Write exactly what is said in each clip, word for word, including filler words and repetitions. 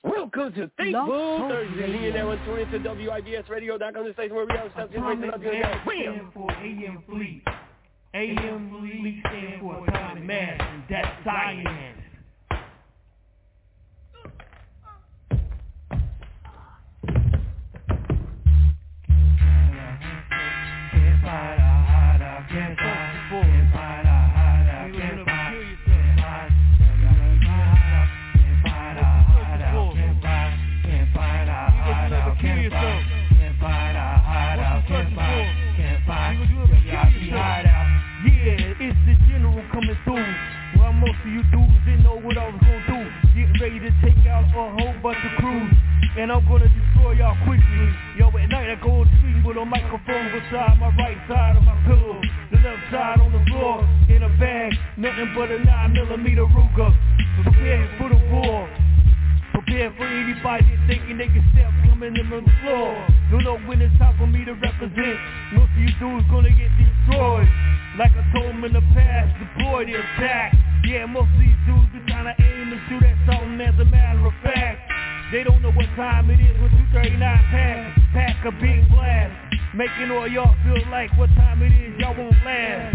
Welcome to Thankful Thursday. And now we're tuning to W I B S radio dot com, the station where we have stuff just waiting up your day. Stand for A M Fleet. A M Fleet stands for Atomic Mass, and that's science. Can't find a hideout, can't find, can't find a hideout, can't find, can't find, can't find a hideout, can't find, can't find a hideout, can't find, can't find a hideout, can't find, can't find, W I B hideout. Yeah, it's the general coming through. While most of you dudes didn't know what I was gonna do. Get ready to take out a whole bunch of crews, and I'm gonna destroy y'all quickly. Yo, at night I go to sleep with a microphone beside my right side of my pillow, the left side on the floor, in a bag, nothing but a nine millimeter Ruger. Prepared for the war. Prepared for anybody thinking they can step coming in on the floor. Don't know when it's time for me to represent. Most of you dudes gonna get destroyed. Like I told them in the past, deploy the attack. Yeah, most of these dudes be trying to aim and shoot at something as a matter of fact. They don't know what time it is when two thirty-nine pack, pack a big blast, making all y'all feel like what time it is y'all won't last.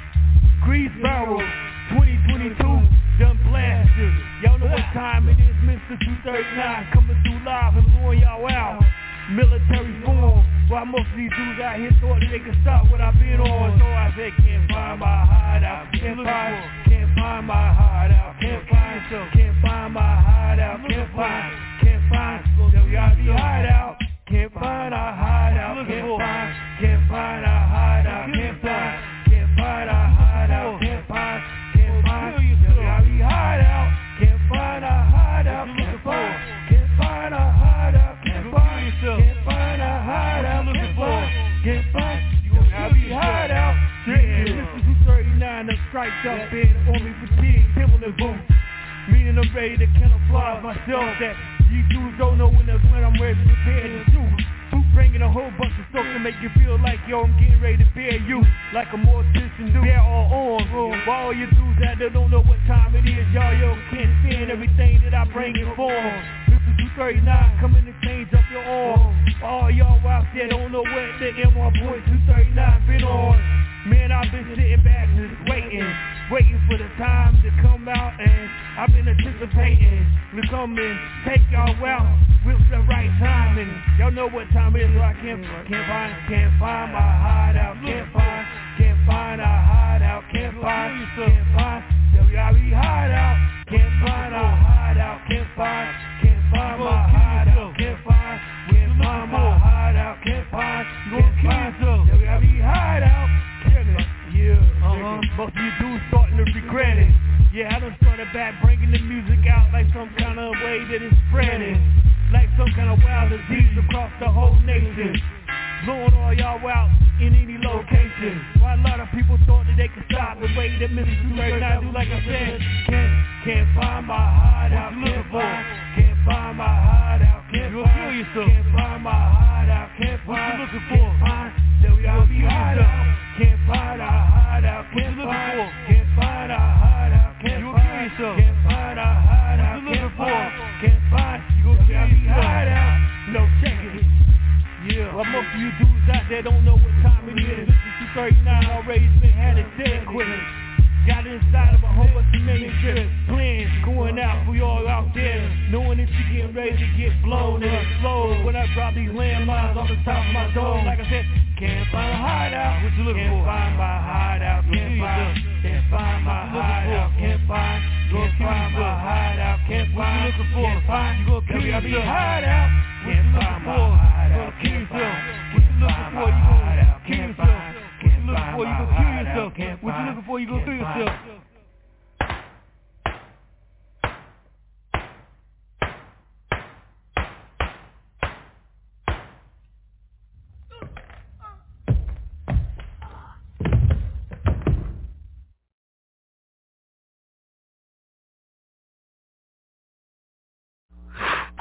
Grease barrels, twenty twenty-two, done blasted. Y'all know what time it is, Mister two thirty-nine, coming through live and blowing y'all out. Military form, while most of these dudes out here thought they could stop what I've been on. So I said, can't find my hideout, can't find, can't find my hideout, can't find, can't find my hideout, can't find, can't find, W I B hideout, can't find a hideout, can't find, can't find a hideout, can't find, can't find a hideout, can't find, can't find, W I B hideout, can't find a hideout, can't find, can't find a hideout, can't find. Can't find a hideout, can't find, can't find, W I B hideout. Yeah, Mister two thirty-nine, the stripes up in Army fatigue, Timberland boots. Meaning I'm ready to camouflage myself that these dudes don't know when that's when I'm ready to prepare to shoot. Who's bringing a whole bunch of stuff to make you feel like, yo, I'm getting ready to bear you like a mortician do. Bear all on, for all you dudes out there don't know what time it is, y'all, yo, can't stand everything that I bring in form. two thirty-nine coming to change up your arm. All y'all out there don't know what the M R point two thirty-nine been on. Man, I've been sitting back just waiting, waiting for the time to come out, and I've been anticipating to come and take y'all out with the right timing. Y'all know what time it is, so I can't, can't find, can't find my hideout, can't find, can't find a hideout, can't find, can't find, W I B hideout, can't find a hideout, can't find, can't find my hideout, can't find, can't find my hideout, can't find, can't find, W I B hideout. Yeah, uh-huh. Most of you dudes starting to regret it. Yeah, I done started back bringing the music out like some kind of way that it's spreading, like some kind of wild disease across the whole nation, blowing all y'all out in any location. While a lot of people thought that they could stop the way that Mister two thirty-nine do, like I said, can't, can't find my hideout, can't find, can't find my hideout, can't find, can't find my hideout, can't find, can't find, W I B hideout, can't find a hideout, can't find, can't find a hideout, can't find, can't find a hideout, can't find, can't find, W I B hideout, no check it. Yeah, well, most of you dudes out there don't know what time it is. two thirty-nine already been had it dead quick. Got inside of a whole bunch of major plans going out for y'all out there, knowing that you're getting ready to get blown and explode when I drop these landmines on the top of my dome. Like I said, can't find a hideout, what you looking can't for? Find my hideout, can't find, can't find my hideout, can't find, can't find my hideout, can't find, what you looking for? Can't find, you gonna kill yourself. Hideout, can't find my hideout, can't find, what you looking for? You gonna kill yourself. What you looking for? You gonna kill yourself. What you looking for? You gonna kill yourself.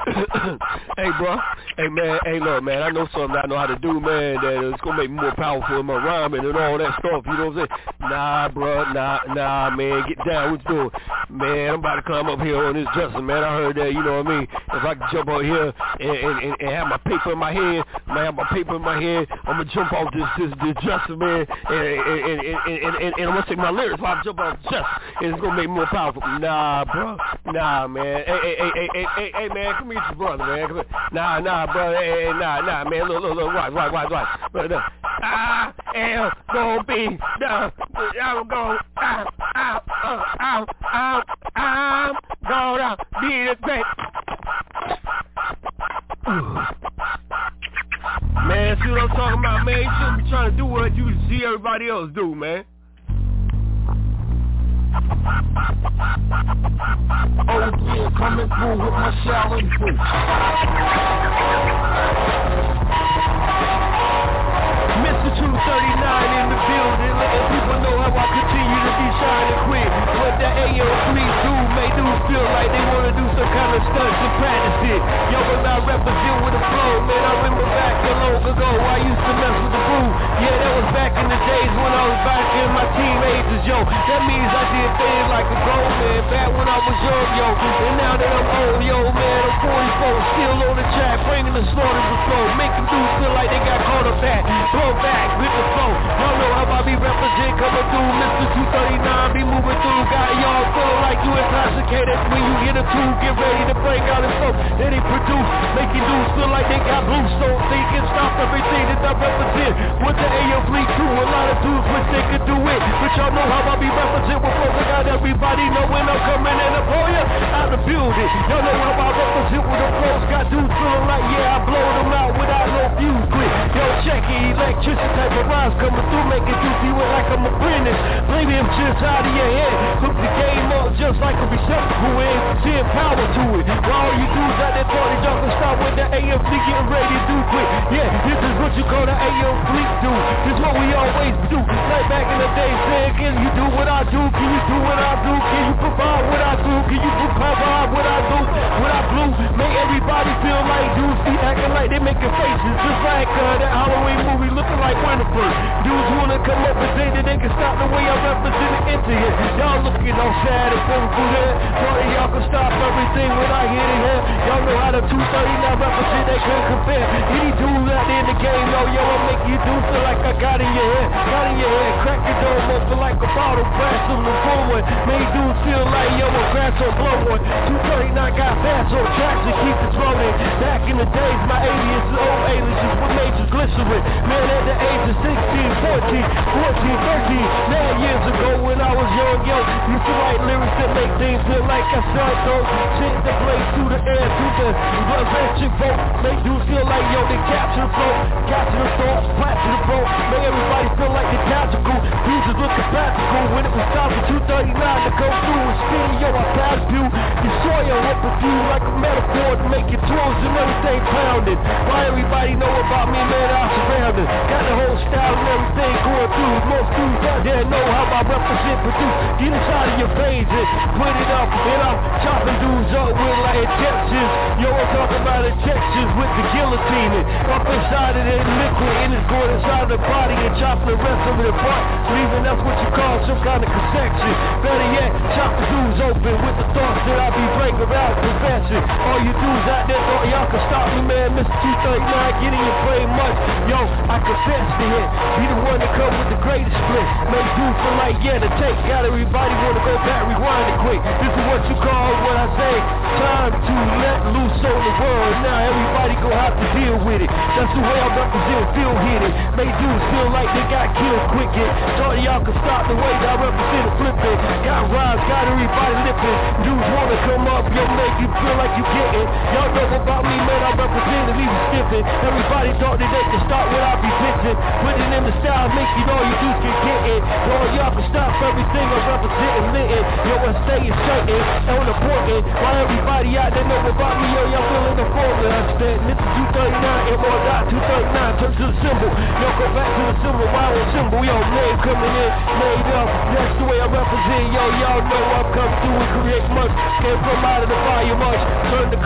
Hey, bro. Hey, man. Hey, look, man. I know something I know how to do, man. That it's gonna make me more powerful in my rhyming and all that stuff. You know what I'm saying? Nah, bro. Nah, nah, man. Get down. What you doing, man? I'm about to climb up here on this dresser, man. I heard that. You know what I mean? If I can jump out here and, and, and, and have my paper in my hand, man, have my paper in my hand, I'm gonna jump off this this, this dresser, man, and and, and, and, and, and, and I'm gonna say my lyrics while I jump off the dresser, and it's gonna make me more powerful. Nah, bro. Nah, man. Hey, hey, hey, hey, hey, hey, hey, man. Come meet your brother, man. Come nah, nah, brother. Hey, hey, nah, nah, man. Look, look, look. Watch, watch, watch, watch. But, uh, I am gonna be the. I'm gonna. I'm, I'm, I'm, I'm, I'm gonna be the great. Man, see what I'm talking about, man? You shouldn't be trying to do what you see everybody else do, man. Oh yeah, coming through with my shouting boots. Mister two thirty-nine in the building, letting people know how I continue to be shining quick. What the A O three do, make dudes feel like they want to do some kind of stunts and practice it. Yo, when I represent with a flow, man, I remember back a long ago, I used to mess with the groove. Yeah, that was back in the days when I was back in my teenagers, yo. That means I did things like a grown man back when I was young, yo. And now that I'm old, yo, man, I'm forty-four, still on the track, bringing the slaughter to flow, making dudes feel like they got caught up at. Throw back with the flow. Y'all know how I be represent coming through. Mister two thirty-nine be moving through. Got y'all feeling like you intoxicated when you hit a tube. Get ready to break out and flow. Then they produce, making dudes feel like they got blue. So they can stop everything that I represent. With the A O fleet too, a lot of dudes wish they could do it. But y'all know how I be represent with flow. I got everybody know when I'm coming in up on ya. Out the building. Y'all know how I represent with the flows. Got dudes feeling like, yeah, I blow them out without no fuse quit. Yo, check it, electricity type of rhymes coming through, making you feel like I'm a apprentice. Blame them chips out of your head. Hook the game up just like a receptacle and send power to it. While all you dudes out there party, y'all can start with the A M fleet getting ready to do quick. Yeah, this is what you call the A M fleet do. This is what we always do. Like back in the day, saying, can you do what I do? Can you do what I do? Can you provide what I do? Can you provide what I do? What I do? Make everybody feel like dudes be acting like they making faces. Just like uh, that Halloween movie looking like Winifred. Dudes wanna come up and say that they can stop the way I represent it into it. Y'all looking all sad and painful there. Sorry, y'all can stop everything when I hit it here. Y'all know how the two thirty-nine represent, they couldn't compare. Any dude out there in the game, yo, yo, I'll make you do feel like I got in your head. Got in your head, crack your dome up feel like a bottle, crash on the forward. Made dudes feel like, yo, a grass on blow one. two thirty-nine got fast on tracks and keep it rolling. Back in the days, my alias and old aliases with major glycerin. Man, at the age of sixteen, fourteen, fourteen, thirteen, nine years ago when I was young, yo, used to write lyrics that make things feel like I saw those. Shit that play through the air, through the electric boat. Make dudes feel like, yo, they capture the flow, capture the thoughts, platinum the boat. Make everybody feel like they're tactical. Dudes is looking practical. When it was time for two thirty-nine to go through and spin, yo, I passed you. You saw your whip with you like a metaphor to make your tools and everything pounded. Why everybody know about me, man, I'm surrounded. Got the whole style and everything going through. Most dudes out there know how I represent, produce. Get inside of your veins and put it up, and I'm chopping dudes up with like injections. Yo, I'm talking about injections with the guillotine. Up inside of that liquid, and it's going inside the body and chopping the rest of it apart. So even that's what you call some kind of conception. Better yet, chop the dudes open with the thoughts that I be bringing around confession. All you dudes out there thought y'all can stop me, man. Mister two thirty-nine, get in your brain much. Yo, I confess to hit. Be the one to come with the greatest split. Make dudes feel like, yeah, the take. Got everybody wanna go back, rewind it quick. This is what you call what I say. Time to let loose on the world. Now everybody gon' have to deal with it. That's the way I represent, feel hit it. Make dudes feel like they got killed quick it. Thought y'all could stop the way that I represent and flip it. Got rhymes, got everybody lipping. Dudes wanna come up, yo, make you feel like you getting. Y'all know about me, man, I represent and leave you stiffing. Everybody thought that they could start what I be pitching. Put it in the style, make you know you dudes can get it. Yo, y'all can stop everything I represent and litting. Yo, I stay straight on the point. While everybody out there know about me, yo, y'all feeling the formula. I spent Mister two thirty-nine, M R dot two thirty-nine, turn to the symbol. Yo, go back to the symbol, wild symbol. Yo, name coming in, made up. That's the way I represent. Yo, y'all know I've come through and create much. Came from out of the fire much. Turn the cold,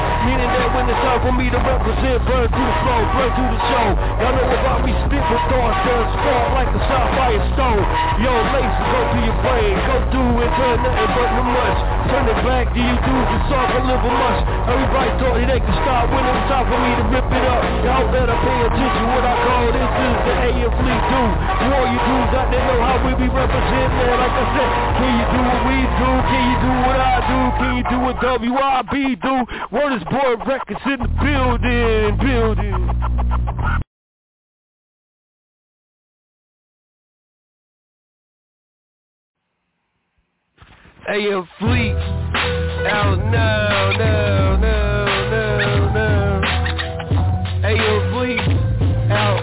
meaning that when it's time for me to represent, burn through the flow, burn through the show. Y'all know about me, spit with thoughts that spark like a sapphire stone. Yo, laces go through your brain, go through and turn nothing but the much. Turn it back to you dudes and soft and live a much. Everybody thought that they could stop when it was time for me to rip it up. Y'all better pay attention what I call this is the A M Fleet do. To all you dudes out there know how we be representing, man. Like I said, can you do what we do? Can you do what I do? Can you do what W I B do? Word is Boy Records in the building, building. A M Fleet, out now, now, now, now, now. A M Fleet, out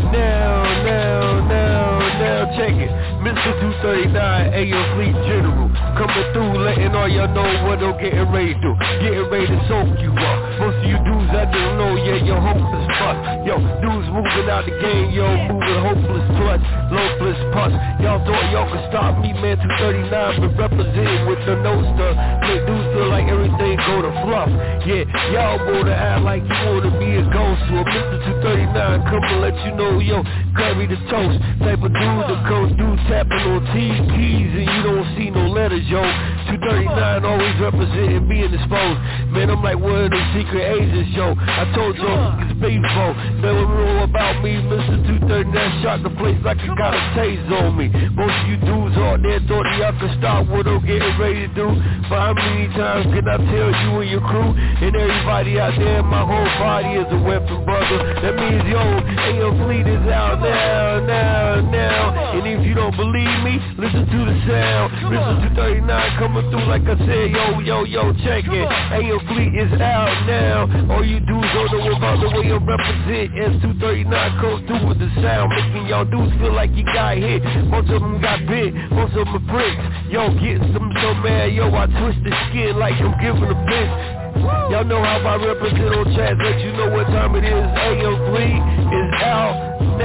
now, now, now, now. Check it, Mister two thirty-nine, A M Fleet General, coming through, letting all y'all know what I'm getting ready to do. Getting ready to soak you up. Most of you dudes I don't know, yeah, you're hopeless fuck. Yo, dudes moving out the game, yo, moving hopeless plus, lopeless pus. Y'all thought y'all could stop me, man, two thirty-nine, but representing with the no stuff. Make dudes feel like everything go to fluff. Yeah, y'all wanna act like you wanna be a ghost. Well, Mister two thirty-nine, come and let you know, yo, grab me the toast. Type of dude that come through tapping on T's, P's, and you don't see no letters, yo. two thirty-nine always representing being exposed. Man, I'm like one of them secret agents, yo. I told y'all it's baseball. They don't know about me, Mister two thirty-nine shot the place like it got a taste on me. Most of you dudes out there thought y'all could stop what I'm getting ready to do. But how many times can I tell you and your crew and everybody out there, my whole body is a weapon, brother. That means, yo, A M Fleet is out now, now, now. And if you don't believe me, listen to the sound. Mister two thirty-nine coming through like I said, yo, yo, yo, check it. A M Fleet is out now. All you dudes don't know about the way I represent. S two thirty-nine comes through with the sound, making y'all dudes feel like you got hit. Most of them got bit, most of them are bricks. Yo, getting them so mad, yo, I twist the skin like I'm giving a bitch. Y'all know how I represent on chat, let you know what time it is. A M Fleet is out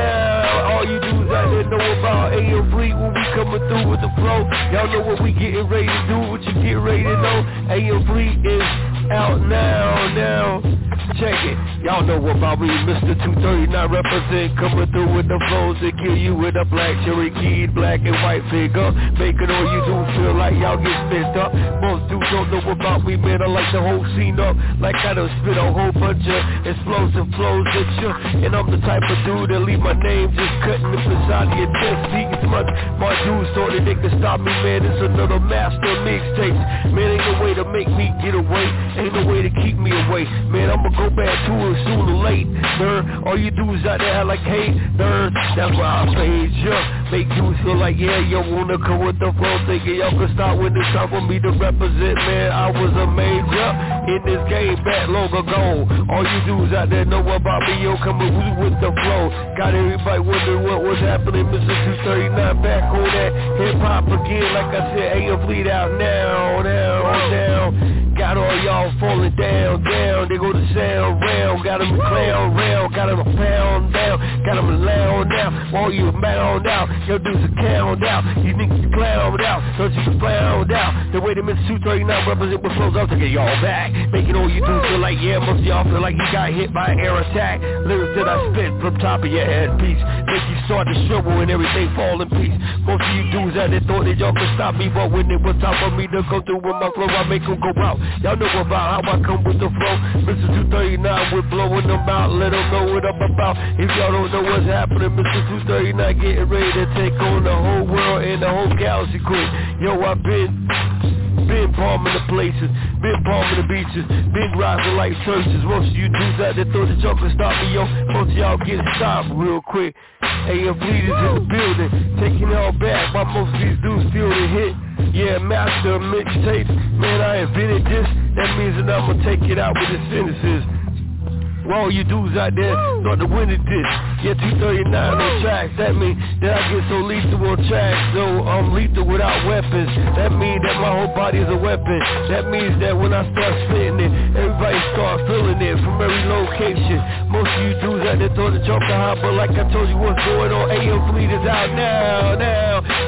now. All you dudes out there know about A M Fleet when we coming through with the flow. Y'all know what we getting ready to do, what you get ready to know. A M Fleet is out now, now. Check it, y'all know about me, Mister two thirty-nine represent, coming through with the flows that kill you with a black cherry keyed, black and white figure, making all you dudes feel like y'all get spit up. Most dudes don't know about me, man, I like the whole scene up, like I done spit a whole bunch of explosive flows at you, and I'm the type of dude that leave my name just cutting the inside of your chest. See, it's much, my dudes thought that they could stop me, man, it's another master mixtape. Man, ain't no way to make me get away, ain't no way to keep me away, man, I'ma go back to it sooner or late, nerd. All you dudes out there like, hey, nerd, that's why I page up. Make dudes feel like, yeah, you wanna come with the flow, thinking y'all can start when it's time for me to represent, man. I was a major in this game back long ago. All you dudes out there know about me, yo, coming with the flow. Got everybody wondering what was happening, Mister two thirty-nine back on that hip-hop again. Like I said, A M Fleet out now, now, now. Got all y'all falling down, down. They go to sound round, got them clown round, got them pound down, got them loud now. While you mound out, your dudes are count out. You niggas clown out, don't you can found out. The way that Mister two thirty-nine represent what flows out to get y'all back. Making all you dudes feel like, yeah, most of y'all feel like you got hit by an air attack. Lyrics that I spit from top of your headpiece make you start to struggle and everything fall in peace. Most of you dudes out there thought that y'all could stop me, but when it was time for me to go through with my flow, I make them go out. Y'all know about how I come with the flow. Mister two thirty-nine, we're blowing them out. Let them know what I'm about. If y'all don't know what's happening, Mister two thirty-nine getting ready to take on the whole world and the whole galaxy quick. Yo, I've been been bombing the places, been bombing the beaches, been rising like churches. Most of you dudes out there thought that y'all could stop me, yo. Most of y'all get stopped real quick. A M Fleet is in the building, taking it all back while most of these dudes feel the hit. Yeah, master of mixtapes, man, I invented this. That means that I'm gonna take it out with the sentences. Well, all you dudes out there thought the winner did. Yeah, two thirty-nine on tracks. That means that I get so lethal on tracks. So I'm lethal without weapons. That means that my whole body is a weapon. That means that when I start spitting it, everybody start feeling it from every location. Most of you dudes out there thought the joke hot, but like I told you what's going on, A M Fleet is out now, now.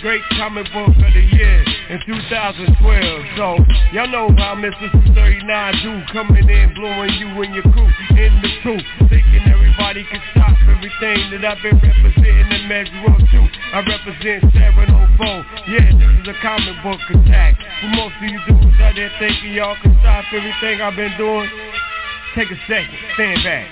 great comic book of the year in two thousand twelve. So, y'all know how Mister two thirty-nine do, coming in, blowing you and your crew in the truth, thinking everybody can stop everything that I've been representing in Measure two. I represent seven oh four. Yeah, this is a comic book attack. For most of you dudes out there thinking y'all can stop everything I've been doing, take a second, stand back.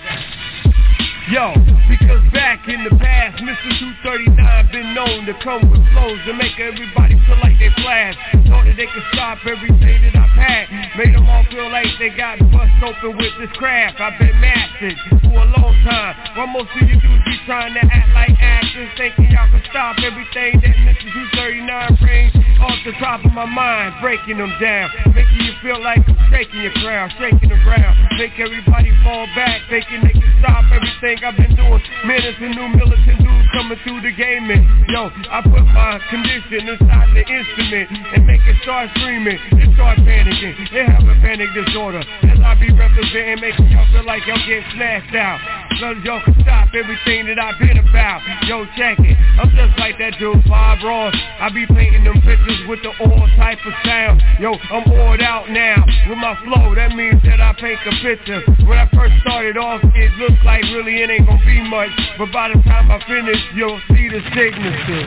Yo, because back in the past, Mister two thirty-nine been known to come with flows to make everybody feel like they flash. Thought that they could stop everything that I've had. Made them all feel like they got bust open with this craft. I've been mastered for a long time. While most of you dudes be trying to act like actors, thinking y'all can stop everything that Mister two thirty-nine brings off the top of my mind, breaking them down, making you feel like I'm shaking your crown, shaking the ground, make everybody fall back, thinking they can stop everything I've been doing. Man, it's a new militant dude coming through the game, and yo, I put my condition inside the instrument and make it start screaming, it start panicking, it have a panic disorder, as I be representing, making y'all feel like y'all getting slashed out, so that y'all can stop everything that I've been about. Yo, check it, I'm just like that dude Bob Ross. I be painting them pictures with the all type of sound. Yo, I'm oiled out now with my flow, that means that I paint a picture. When I first started off, it looked like really it ain't gonna be much, but by the time I finish, you'll see the signature.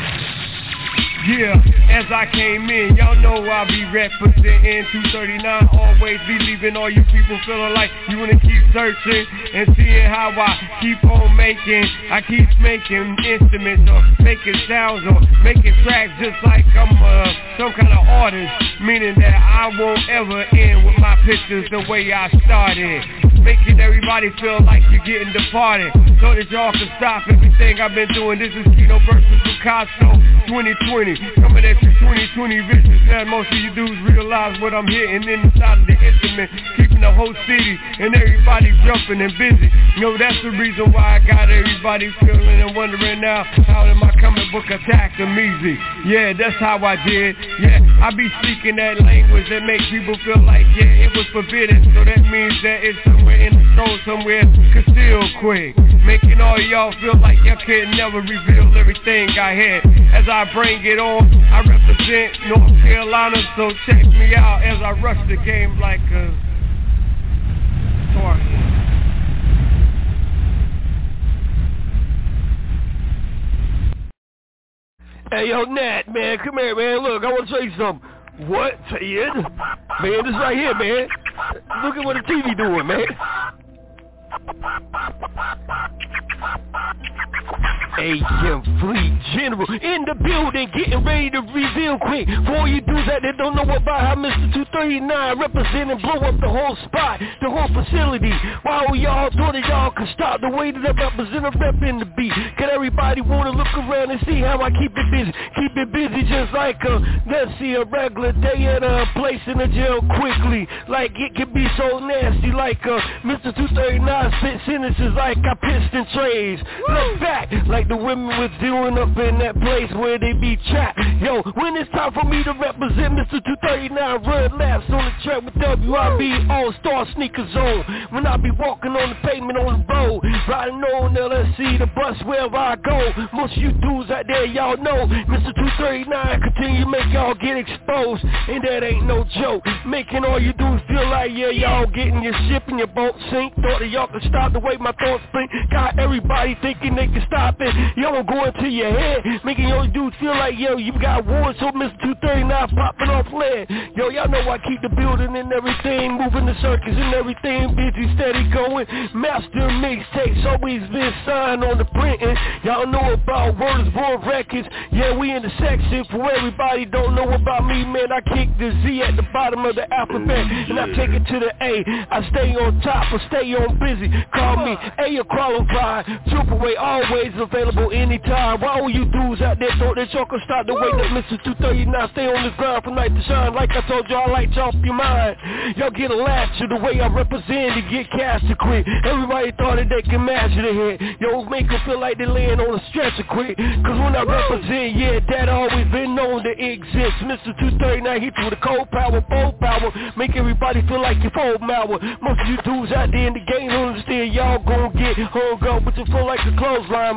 Yeah, as I came in, y'all know I'll be representing two thirty-nine, always be leaving all you people feeling like you wanna keep searching and seeing how I keep on making. I keep making instruments or making sounds or making tracks just like I'm uh, some kind of artist, meaning that I won't ever end with my pictures the way I started, making everybody feel like you're getting departed, so that y'all can stop everything I've been doing. This is Kino versus Picasso twenty twenty, coming at you twenty twenty visions. Now most of you dudes realize what I'm hitting inside of the instrument, keeping the whole city and everybody jumping and busy. You know, that's the reason why I got everybody feeling and wondering now, how did my comic book attack them easy? Yeah, that's how I did. Yeah, I be speaking that language that makes people feel like, yeah, it was forbidden, so that means that it's somewhere in the soul, somewhere concealed quick, making all y'all feel like y'all could never reveal everything I had. As I bring it on, I represent North Carolina, so check me out as I rush the game like a target. Hey, yo, Nat, man, come here, man. Look, I want to show you something. What? Ted? Man, this right here, man. Look at what the T V doing, man. A M Fleet General in the building, getting ready to reveal quick. For all you dudes out there don't know about how Mister two thirty-nine representing blow up the whole spot, the whole facility. While y'all thought that y'all could stop the way that I represent a rep in the beat. Can everybody wanna look around and see how I keep it busy? Keep it busy just like a, let's see, a regular day at a place in the jail quickly. Like it can be so nasty, like uh, Mister two thirty-nine spit sentences like I pissed in trays. Look back, like the women was doing up in that place where they be trapped. Yo, when it's time for me to represent Mister two thirty-nine, run laps on the track with W I B All-Star Sneaker Zone. When I be walking on the pavement on the road, riding on L S C, the bus wherever I go. Most of you dudes out there, y'all know Mister two thirty-nine continue to make y'all get exposed, and that ain't no joke. Making all you dudes feel like, yeah, y'all getting your ship and your boat sink. Thought that y'all could stop the way my thoughts think. Got everybody thinking they can stop it. Yo, go into your head, making your dudes feel like, yo, you got war, so Mister two thirty-nine popping off lead. Yo, y'all know I keep the building and everything, moving the circus and everything, busy, steady going. Master mixtapes always been signed on the printing. Y'all know about Words Born Records. Yeah, we in the section for everybody don't know about me, man. I kick the Z at the bottom of the alphabet, and I take it to the A. I stay on top or stay on busy. Call me A or qualified. Triple way always available anytime. Why all you dudes out there thought that y'all could stop the way that Mister two thirty-nine stay on this ground from night to shine? Like I told y'all, I light y'all off your mind. Y'all get a laugh to the way I represent to get cash to quit. Everybody thought that they can match the head. Yo, make them feel like they laying on a stretcher quick. Cause when I represent, yeah, that always been known to exist. Mister two thirty-nine hit you with a cold power, bold power. Make everybody feel like you're full malware. Most of you dudes out there in the game don't understand y'all gon' get hung up, but you feel like a clothesline much.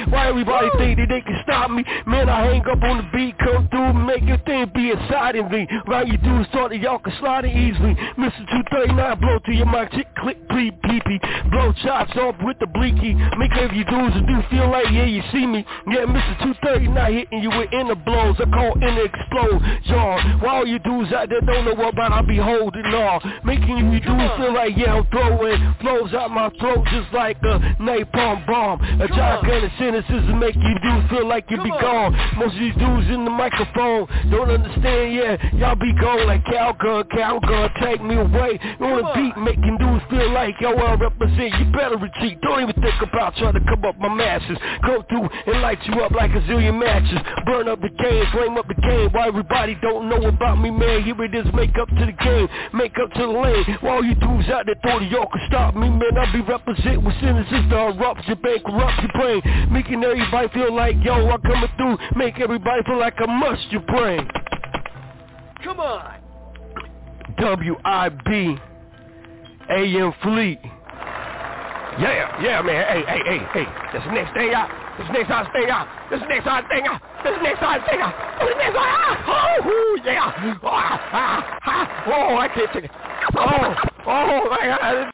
Why everybody think that they can stop me? Man, I hang up on the beat, come through, make your thing be inside of me. Right, you do start that y'all can slide it easily. Mister two thirty-nine, blow to your mic, chick, click, pleep, peepee. Blow chops off with the bleaky. Make every dudes and do feel like, yeah, you see me. Yeah, Mister two thirty-nine hitting you with inner blows. I call inner explode, y'all. While you dudes out there don't know what about, I be holding all. Making you dudes feel like, yeah, I'm throwing flows out my throat just like a napalm bomb. A giant gun of sentences to make you dudes feel like you be gone. Most of these dudes in the microphone don't understand, yeah, y'all be gone like cowgun, cowgun, take me away. On the beat, making dudes feel like, yo, I represent, you better retreat. Don't even think about trying to come up my masses. Come through and light you up like a zillion matches. Burn up the game, flame up the game. Why everybody don't know about me, man? Here it is, make up to the game, make up to the lane. While you dudes out there thought y'all could stop me, man, I be represent with sentences to erupt your bank, corrupt your brain. Making everybody feel like, yo, I'm coming through. Make everybody feel like I must your brain. Come on. W I B A M Fleet. Yeah, yeah, man. Hey, hey, hey, hey. This next thing out. This next hot thing out. This next hot thing out. This next hot thing out. This next hot. Oh, yeah. Oh, ah, ah, oh, I can't take it. Oh, oh, my God.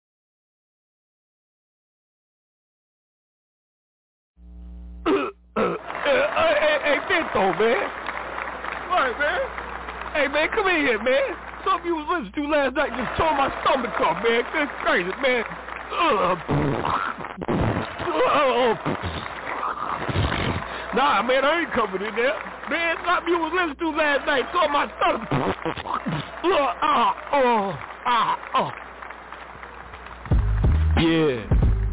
Hey, hey, Bento, man. What, man? Hey, man, come in here, man. Something you was listening to last night just tore my stomach up, man. That's crazy, man. Uh, uh, nah, man, I ain't coming in there. Man, something you was listening to last night tore my stomach. Uh, uh, oh, ah, oh. Yeah.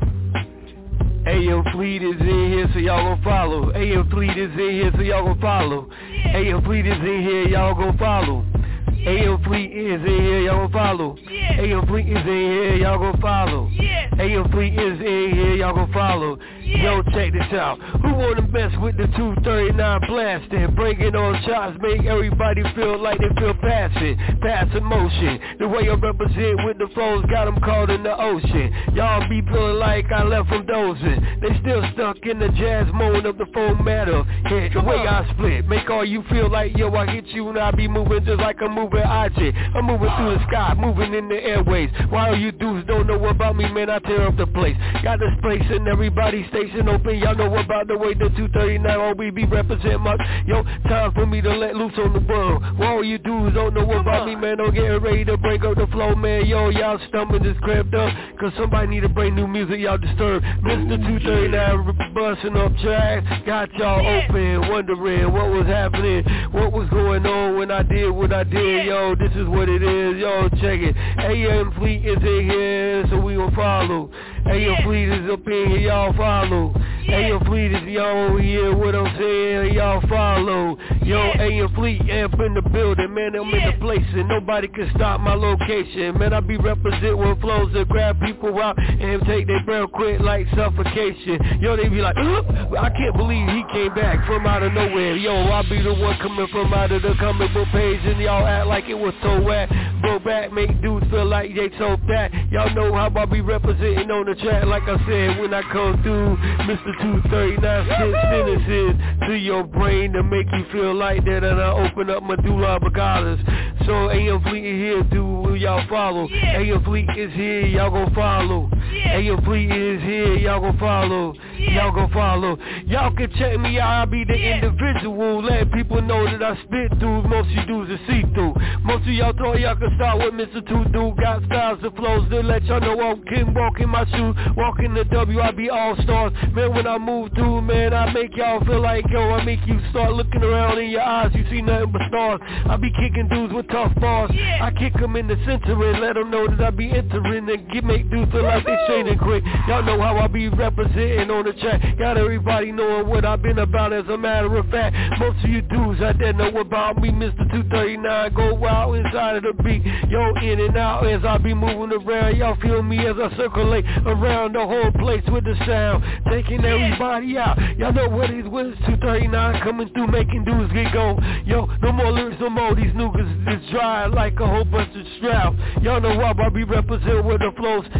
A M Fleet is in here, so y'all gon' follow. A M Fleet is in here, so y'all gon' follow. A M Fleet is in here, y'all gon' follow. A M Fleet is in here, y'all gon' follow. A M Fleet is in here, y'all gon' follow. A M Fleet is in here, y'all gon' follow. Yo, check this out. Who wanna mess with the two thirty-nine blasting? Bringing on shots, make everybody feel like they feel passing. Pass emotion. The way I represent with the flows got them caught in the ocean. Y'all be feeling like I left from dozing. They still stuck in the jazz mode of the format of hit. The way I split, make all you feel like, yo, I hit you and I be moving just like I'm moving object. I'm moving through the sky, moving in the airways. While you dudes don't know about me, man, I tear up the place. Got this place and everybody station open. Y'all know about the way the two thirty-nine O B B represent my, yo, time for me to let loose on the world. While you dudes don't know about me, man, don't get ready to break up the flow, man. Yo, y'all stumbling this cramped up, cause somebody need to bring new music, y'all disturb. Mister two thirty-nine busting up tracks, got y'all open, wondering what was happening, what was going on when I did what I did. Yo, this is what it is, yo, check it. A M Fleet is in here, so we gon' follow. A M Fleet is up in here, y'all follow. A M Fleet is y'all here, what I'm saying, y'all follow. Yo, A M Fleet, amp in the building, man, I'm in the place and nobody can stop my location. Man, I be represent with flows that grab people out and take their breath quick like suffocation. Yo, they be like, I can't believe he came back from out of nowhere. Yo, I be the one coming from out of the comic book page and y'all act like it was so whack. Go back, make dudes feel like they so that. Y'all know how I be representing on the track, like I said, when I come through. Mister two thirty-nine spit sentences to your brain to make you feel like that, and I open up medulla oblongata. So A M Fleet is here, dude, y'all follow. A M Fleet is here, y'all gon' follow. A M Fleet is here, y'all gon' follow. Y'all gon' follow. Y'all can check me out, I be the individual, letting people know that I spit through. Most of you dudes are see-through. Most of y'all thought y'all could start with Mister Two Dude. Got styles and flows to let y'all know I can walk in my shoes, walk in the W, I be all stars. Man, when I move through, man, I make y'all feel like, yo, I make you start looking around in your eyes, you see nothing but stars. I be kicking dudes with tough bars. I kick them in the center and let them know that I be entering and get, make dudes feel like they shading quick. Y'all know how I be representing on the track. Got everybody knowing what I've been about. As a matter of fact, most of you dudes out there know about me. Mister two thirty-nine, go out inside of the beat. Yo, in and out as I be moving around. Y'all feel me as I circulate around the whole place with the sound, taking everybody out. Y'all know what it is when it's two thirty-nine coming through, making dudes get go. Yo, no more lyrics, no more. These niggas is dry like a whole bunch of straps. Y'all know why I be representing with the flows. two thirty-nine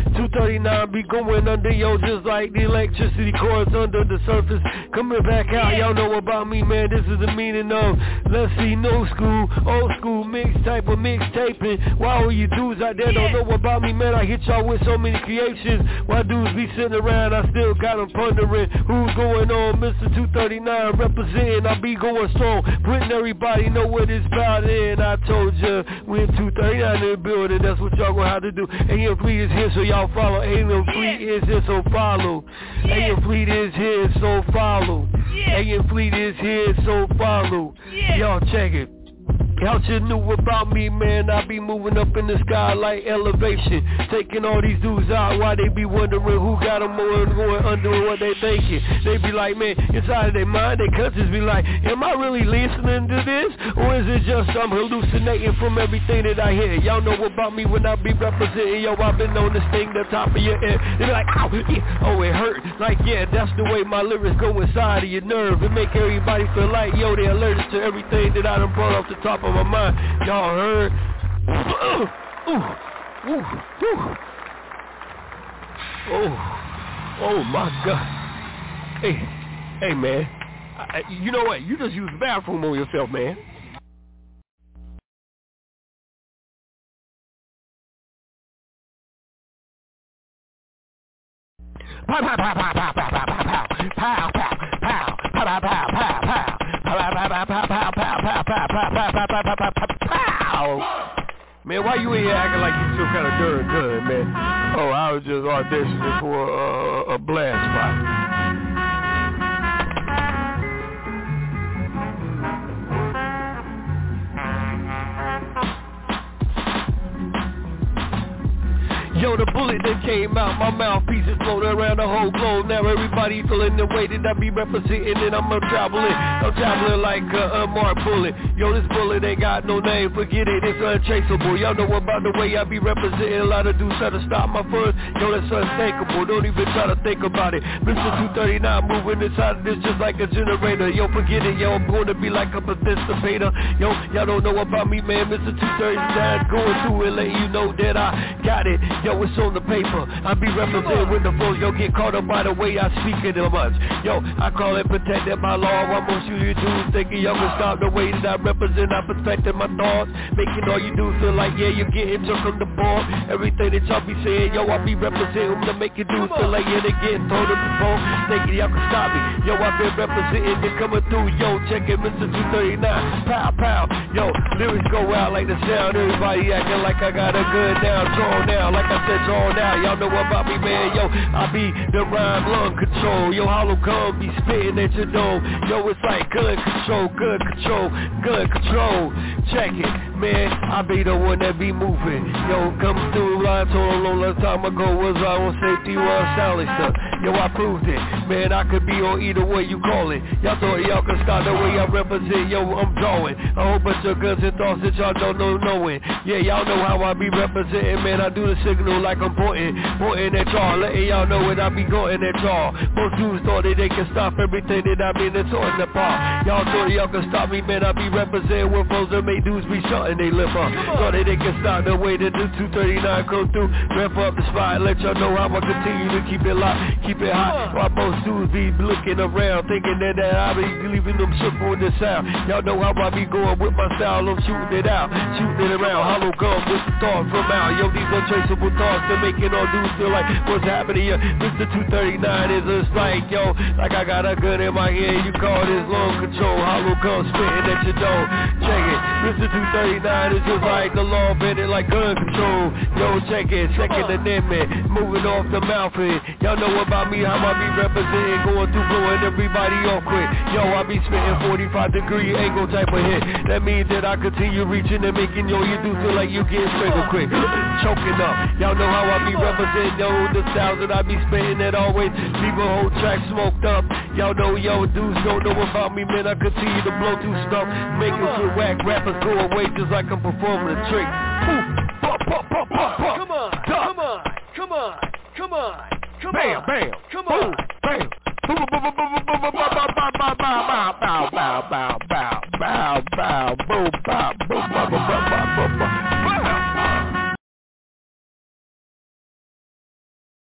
thirty-nine be going under, yo, just like the electricity cords under the surface. Coming back out, y'all know about me, man. This is the meaning of, let's see, no school, old school mix type of mixtaping. Why all you dudes out there don't know about me, man? I hit y'all with so many creations. Why dudes be sitting around, I still got them pondering who's going on. Mister two thirty-nine representing, I be going strong, putting everybody know what it's about. And I told ya, we in two thirty-nine in the building, that's what y'all gonna have to do. A M Fleet is here, so y'all follow. A M Fleet is here, so follow. A M Fleet is here, so follow. A M Fleet is here, so follow. Y'all check it. Y'all just knew about me, man. I be moving up in the sky like elevation, taking all these dudes out. Why they be wondering who got them on going under what they thinking? They be like, man, inside of their mind, their conscience be like, am I really listening to this? Or is it just I'm hallucinating from everything that I hear? Y'all know about me when I be representing. Yo, I've been on this thing, the top of your head. They be like, ow, yeah. Oh, it hurt. Like, yeah, that's the way my lyrics go inside of your nerve. It make everybody feel like, yo, they allergic to everything that I done brought off the top of my mind. Y'all heard? Ooh, ooh, ooh. Oh, oh my God. Hey, hey, man. I, you know what? You just use the bathroom on yourself, man. Pow, pow, pow, pow, pow, pow, pow, pow, pow, pow, pow, pow, pow, pow, pow, pow. Man, why you in here acting like you still kind of darn good, man? Oh, I was just auditioning for a, a blast spot. Yo, the bullet that came out, my mouthpiece is floating around the whole globe. Now everybody feeling the way that I be representing, and I'm a traveling, I'm traveling like a unmarked bullet. Yo, this bullet ain't got no name, forget it, it's untraceable. Y'all know about the way I be representing. A lot of dudes try to stop my funds. Yo, that's unthinkable, don't even try to think about it. Mister two thirty-nine moving inside of this just like a generator. Yo, forget it, yo, I'm going to be like a participator. Yo, y'all don't know about me, man. Mister two thirty-nine going through and letting you know that I got it. Yo, it's on the paper. I be representing with the folks. Yo, get caught up by the way I speak it a much. Yo, I call it protected by law. Why most you dudes thinking y'all can stop the way that I represent? I perfected my thoughts, making all you dudes feel like, yeah, you're getting took from the ball. Everything that y'all be saying, yo, I be representing to make you dudes feel like, yeah, they getting told up the phone, thinking y'all can stop me. Yo, I been representing, they coming through. Yo, check it, Mister two thirty-nine. Pow, pow. Yo, lyrics go out like the sound. Everybody acting like I got a good down, draw now, like I said, draw now. Y'all know about me, man. Yo, I be the rhyme lung control. Yo, hollow gun be spitting at your dome. Yo, it's like gun control, gun control, gun control. Check it, man. I be the one that be moving. Yo, come through. I told a long, long time ago was I on safety or Sally stuff. Yo, I proved it, man. I could be on either way you call it. Y'all thought y'all could start the way I represent. Yo, I'm drawing a whole bunch of guns and thoughts that y'all don't know knowing. Yeah, y'all know how I be representing, man. I do the signal like I'm pointing, pointing at y'all, letting y'all know what I be going at y'all. Most dudes thought that they can stop everything that I been torn apart. Y'all thought y'all can stop me, man. I be representing when folks that make dudes be shutting they lip up. Thought that they can stop the way that the two thirty-nine come through, ramp up the spot, let y'all know how I continue to keep it locked, keep it hot. While most dudes be looking around, thinking that, that I be leaving them shook on the sound. Y'all know how I be going with my style, I'm shooting it out, shooting it around, hollow gun with the thought from out. Yo, these untraceable thoughts to making all dudes feel like what's happening here. Mister two thirty-nine is just like, yo, like I got a gun in my hand, you call this long control, hollow gun spitting at your door. Check it, Mister two thirty-nine is just like the law bending like gun control. Yo, check it, second amendment, moving off the mouth end. Y'all know about me, how I be representing, going through blowing everybody off quick. Yo, I be spitting forty-five degree angle type of hit. That means that I continue reaching and making, yo, you do feel like you getting strangled quick. Choking up, y'all know how I be representing, yo, the styles that I be spitting that always leave a whole track smoked up. Y'all know, yo, dudes don't know about me, man. I continue to blow through stuff, making sure whack rappers go away just like I'm performing a trick. Poof, pop, pop, pop, pop, pop. Come on, come on, come on, come on, come bam, on, bam, come boom, on, bam. Boom, boom, boom, boom, boom, boom, boom, bow, bow, bow, bow, bow, bow, bow, bow, bow, bow, boom, bow, boom, bow, bow, bow, bow, bow, bow.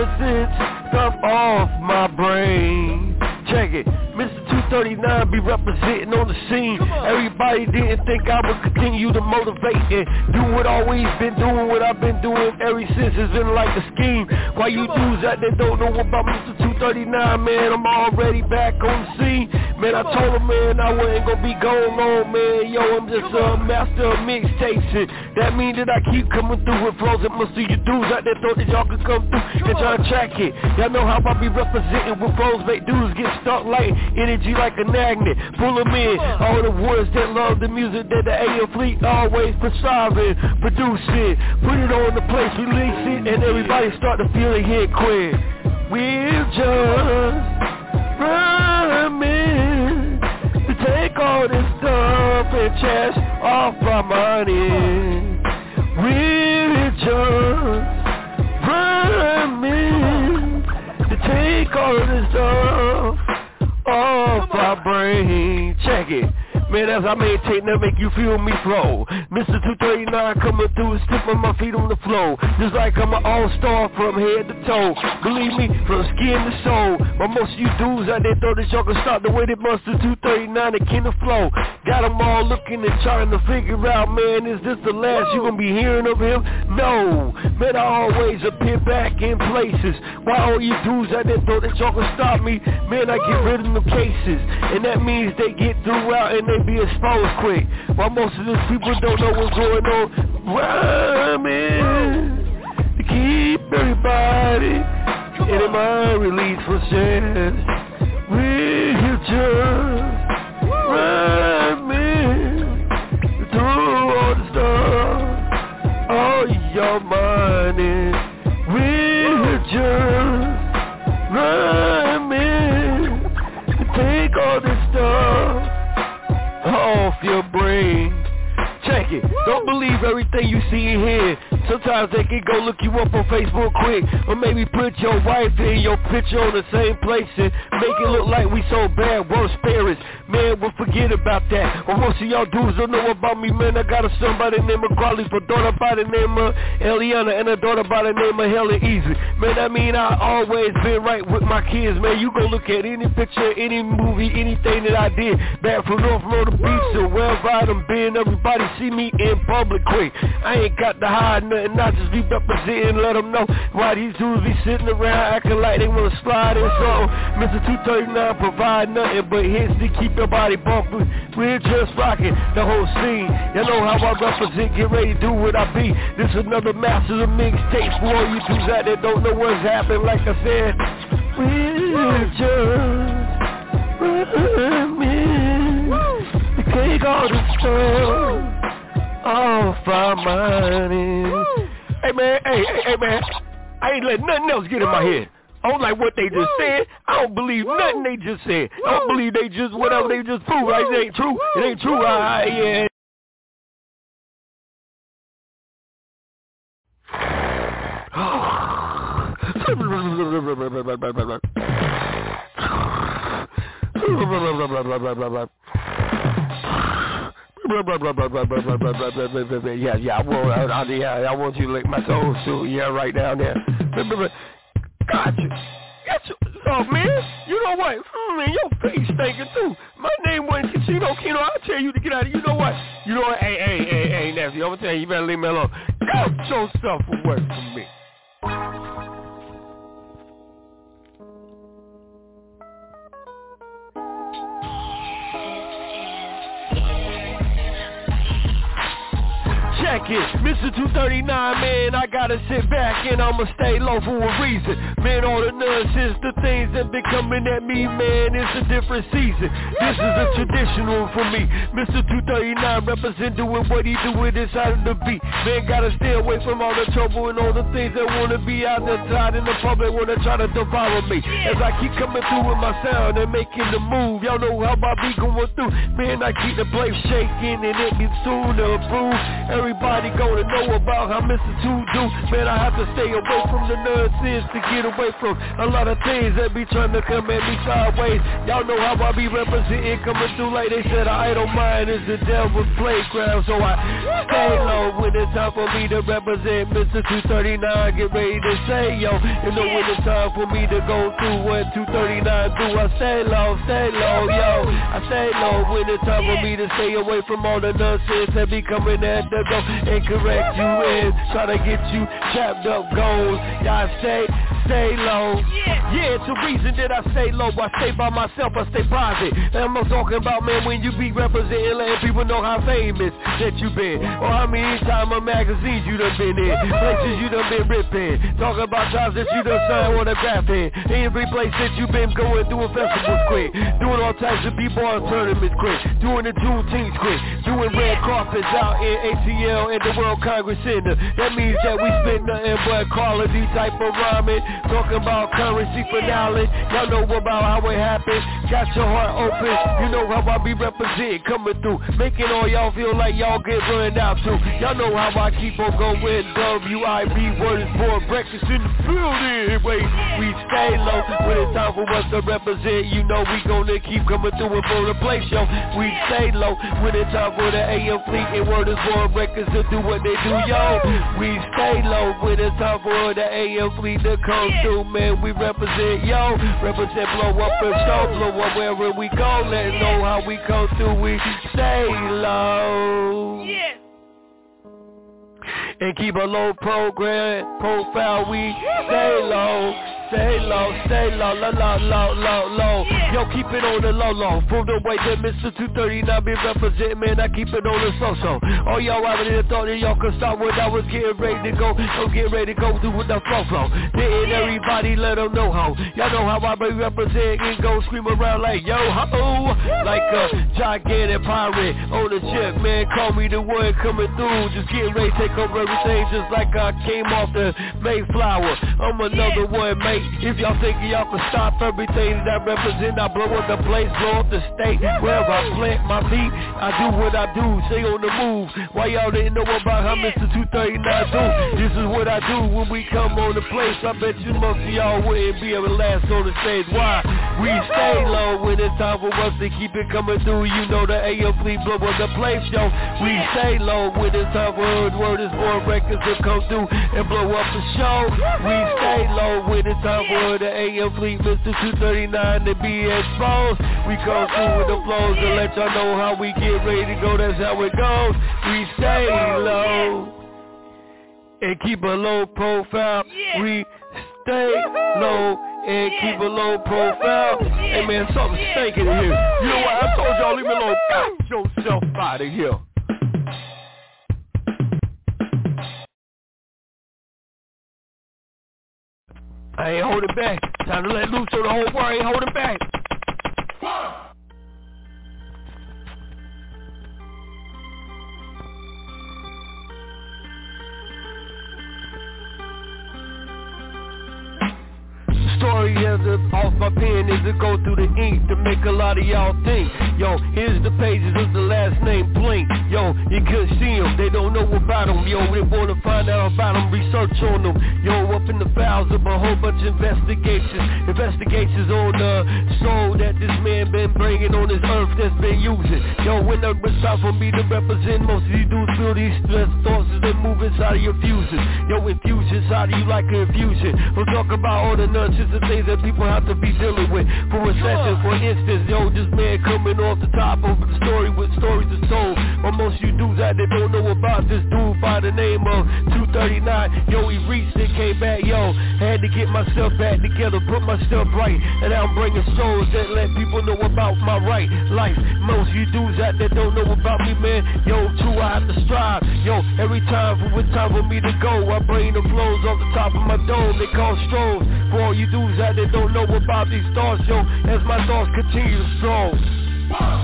Silence stuff off my brain. Check it, Mister two thirty-nine be representing on the scene. Everybody didn't think I would continue to motivate and do what I always been doing, what I've been doing ever since. It's been like a scheme. Why you dudes out there don't know about Mister two thirty-nine, man? I'm already back on the scene. Man, I told him, man, I wasn't gonna be going on, man. Yo, I'm just a master of mixtapes, and that means that I keep coming through with flows. And most of you dudes out there thought that y'all could come through and try to track it. Y'all know how I be representing with flows, make dudes get stuck like energy like a magnet. Pull them in, all the ones that love the music that the A M Fleet always prescribing, producing, put it on the place, release it, and everybody start to feel it hit quick. We're just rhyming to take all this stuff and chest off our money. We're just rhyming to take all this stuff off our brain. Check it. Man, as I meditate, now make you feel me flow. Mister two thirty-nine coming through and slipping my feet on the floor. Just like I'm an all-star from head to toe. Believe me, from skin to soul. But most of you dudes out there thought that y'all could stop the way that Mister two thirty-nine and Ken the Flow. Got them all looking and trying to figure out, man, is this the last you gonna be hearing of him? No. Man, I always appear back in places. Why all you dudes out there thought that y'all could stop me? Man, I get rid of them cases. And that means they get through out and they be exposed quick. While most of these people don't know what's going on. Rhyming to keep everybody in their mind release for shares. We're just rhyming to do all the stuff, all your money. We're just rhyming to take all this stuff off your brain. Check it. Don't believe everything you see and hear. Sometimes they can go look you up on Facebook quick, or maybe put your wife and your picture on the same place and make it look like we so bad, worse parents. Man, we'll forget about that. Well, most of y'all dudes don't know about me, man. I got a son by the name of Carly, a daughter by the name of Eliana, and a daughter by the name of Helen Easy. Man, I mean, I always been right with my kids, man. You go look at any picture, any movie, anything that I did, back from North Florida Beach or wherever I done been, everybody see me in public quick. I ain't got to hide nothing, I just be representing, let them know why these dudes be sitting around acting like they want to slide in something. Mister two thirty-nine provide nothing but hits to keep your body bumping. We're just rocking the whole scene. You know how I represent, get ready to do what I be. This is another master of mixtapes for all you dudes out there don't know what's happening. Like I said, we're just rhyming to take all the stuff off our money. Hey man, hey, hey, hey man, I ain't letting nothing else get in my head. I don't like what they just said. I don't believe nothing they just said. I don't believe they just, whatever they just proved. Right? It ain't true. It ain't true. I, yeah. Yeah, yeah, I want, I, I, yeah, I want you to lick my toes too. Yeah, right down there. Gotcha. Gotcha. Oh man, you know what? Mm, man, your face stinking too. My name wasn't Casino Kino. I'll tell you to get out of. You know what? You know what? Hey, hey, hey, hey, nephew. I'm gonna tell you, you better leave me alone. Go show stuff for work for me. Check it, Mister two thirty-nine, man, I gotta sit back and I'ma stay low for a reason. Man, all the nonsense, the things that been coming at me, man, it's a different season. This is a traditional for me. Mister two thirty-nine represent doing what he do with inside of the beat. Man, gotta stay away from all the trouble and all the things that wanna be out there side in the public, wanna try to devour me. As I keep coming through with my sound and making the move, y'all know how I be going through. Man, I keep the place shaking and it gets soon to approve. Everybody everybody gonna know about how Mister Two do. Man, I have to stay away from the nonsense to get away from a lot of things that be trying to come at me sideways. Y'all know how I be representing, coming through like they said. I idle mind is the devil's playground, so I stay low when it's time for me to represent Mister two thirty-nine. Get ready to say, yo, you know when it's time for me to go through what two thirty-nine do. I stay low, stay low, yo. I stay low when it's time for me to stay away from all the nonsense that be coming at the go and correct you and try to get you trapped up goals. Y'all stay, stay low. Yeah, it's a reason that I stay low. I stay by myself, I stay private. And I'm talking about, man, when you be representing, letting people know how famous that you been, or how many times of magazines you done been in, places you done been ripping, talking about jobs that you done signed autographing, every place that you been going, doing festivals quick, doing all types of b-boy tournaments quick, doing the Juneteenth quick, doing red carpets out in A T L and the World Congress Center. That means that we spend nothing but quality type of rhyming, talking about currency finale. Y'all know about how it happened. Got your heart open. You know how I be representing, coming through, making all y'all feel like y'all get run out too. Y'all know how I keep on going. W I B word is born. Breakfast in the building. Wait, we stay low when it's time for us to represent. You know we gonna keep coming through and for the place, yo. We stay low when it's time for the A M Fleet and word is born records to do what they do, yo. We stay low when it's time for the A M Fleet to come through, man. We represent, yo. Represent, blow up and show, blow up wherever we go. Let them know how we come through. We stay low. Yeah. And keep a low program profile. We stay low. Stay low, stay low, low, low, low, low, low. Yo, keep it on the low, low. From the way that Mister two thirty-nine be representing, man, I keep it on the so-so. All y'all out there thought that y'all could stop when I was getting ready to go. So get ready to go through with the flow-flow. Didn't everybody let them know how? Y'all know how I be representing and go scream around like, yo, ho, like a gigantic pirate on the ship, man. Call me the one coming through. Just getting ready to take over everything just like I came off the Mayflower. I'm another one, mate. If y'all think y'all can stop everything that I represent, I blow up the place, blow up the state. Wherever I plant my feet, I do what I do, stay on the move. Why y'all didn't know about how Mister two thirty-nine do? This is what I do when we come on the place. I bet you most of y'all wouldn't be able to last on the stage. Why? We stay low when it's time for us to keep it coming through. You know the A M Fleet blow up the place, yo. We stay low when it's time for the word is born records to come through and blow up the show. We stay low when it's time for the A M Fleet, Mister two thirty-nine to be exposed. We come through with the flows to let y'all know how we get ready to go. That's how it goes. We stay low and keep a low profile. We stay low and keep a low profile. Hey man, something stinking in here. You know what? I told y'all, leave me alone. Get yourself out of here. I ain't holding back. Time to let loose so the whole world ain't holding back. Story as a off my pen is to go through the ink to make a lot of y'all think. Yo, here's the pages of the last name Blink. Yo, you could see them, they don't know about them. Yo, they wanna find out about them, research on them. Yo, up in the files of a whole bunch of investigations. Investigations on the soul that this man been bringing on this earth that's been using. Yo, when it was time for me to represent, most of these dudes feel these stress thoughts as they move inside of your fuses. Yo, infusions, how do you like an infusion? We'll talk about all the nonsense and things that people have to be dealing with. For a session, for instance, yo, this man coming off the top of the story with stories of soul. Or most of you dudes out there don't know about this dude by the name of two thirty-nine. Yo, he reached and came back, yo, had to get myself back together, put myself right. And now I'm bringing souls that let people know about my right life. Most of you dudes out there don't know about me, man. Yo, true, I have to strive. Yo, every time for it's time for me to go, I bring the flows off the top of my dome. They call strolls. For all you dudes out there don't know about these thoughts, yo, as my thoughts continue to stroll.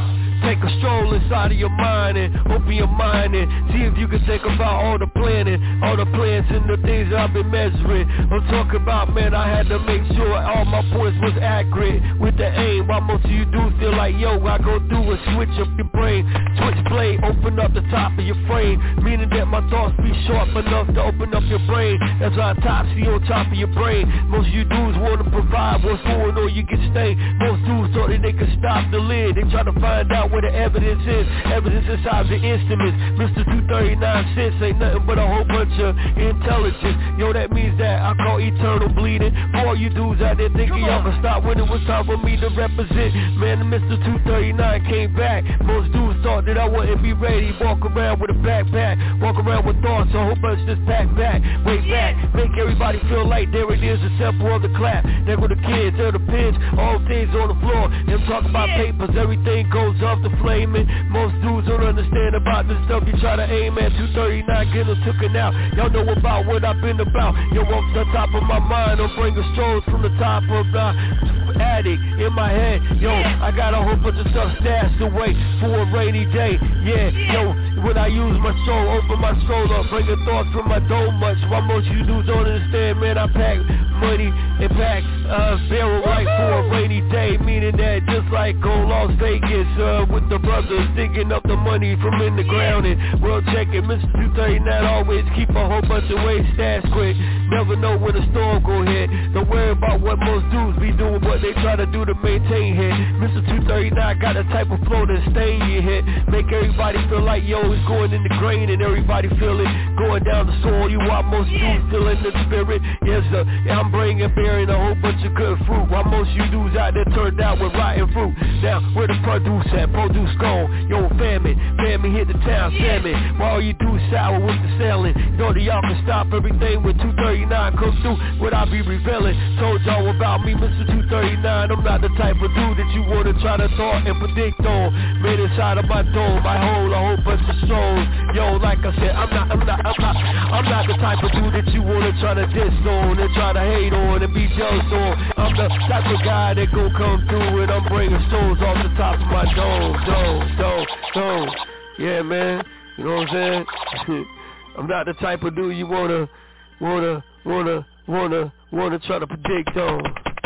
take a stroll inside of your mind and open your mind and see if you can think about all the planning, all the plans and the things that I've been measuring. I'm talking about, man, I had to make sure all my points was accurate with the aim. While most of you do feel like, yo, I go through and switch up your brain, switch blade, open up the top of your frame, meaning that my thoughts be sharp enough to open up your brain. That's why autopsy on top of your brain. Most of you dudes want to provide what's going on, you get stained. Most dudes thought that they could stop the lid. They try to find out where the evidence is. Evidence inside the instruments. Mister two thirty-nine cents ain't nothing but a whole bunch of intelligence. Yo, that means that I call eternal bleeding. For all you dudes out there thinking y'all can stop when it was time for me to represent. Man, Mister two thirty-nine came back. Most dudes thought that I wouldn't be ready. Walk around with a backpack. Walk around with thoughts, a whole bunch just packed back. Way back. Make everybody feel like there it is, a sample of the clap. There go the kids, there the pins, all things on the floor. Them talk about papers, everything goes off the flaming. Most dudes don't understand about this stuff you try to aim at. Two thirty-nine, get them took it out. Y'all know about what I've been about. Yo, off the top of my mind, I'm bringing strolls from the top of the attic in my head. Yo, I got a whole bunch of stuff stashed away for a rainy day. Yeah, yo, when I use my soul, open my soul up, bringing thoughts from my dome much. Why most you dudes don't understand, man, I pack money and pack uh, barrel right for a rainy day. Meaning that just like on Las Vegas uh, with the brothers digging up the money from in the ground and world checking. Mister two thirty-nine always keep a whole bunch of ways stashed quick. Never know when the storm go hit. Don't worry about what most dudes be doing, what they try to do to maintain hit. Mister two thirty-nine got a type of flow that stay in your hit. Make everybody feel like, yo, it's going in the grain and everybody feel it going down the soil. You want most dudes feeling the spirit. Yes, sir. Yeah, I'm bringing, bearing a whole bunch of good fruit. While most you dudes out there turned out with rotten fruit. Now, where the produce at? Produce gone. Yo, famine. Famine hit the town. Salmon. While you do sour with the selling. You know that y'all can stop everything when two thirty-nine comes through. What I be revealing. Told y'all about me, Mister two thirty-nine. I'm not the type of dude that you wanna try to thought and predict on. Made inside of my dome. I hold a whole bunch of souls. Yo, like I said, I'm not, I'm not, I'm not, I'm not the type of dude that you wanna try to diss on and try to hate on and be jealous on. I'm the type of guy that gon' come through and I'm bringing souls off the top of my dome, dome, dome, dome. Yeah, man, you know what I'm saying? I'm not the type of dude you wanna, wanna, wanna, wanna, wanna try to predict on.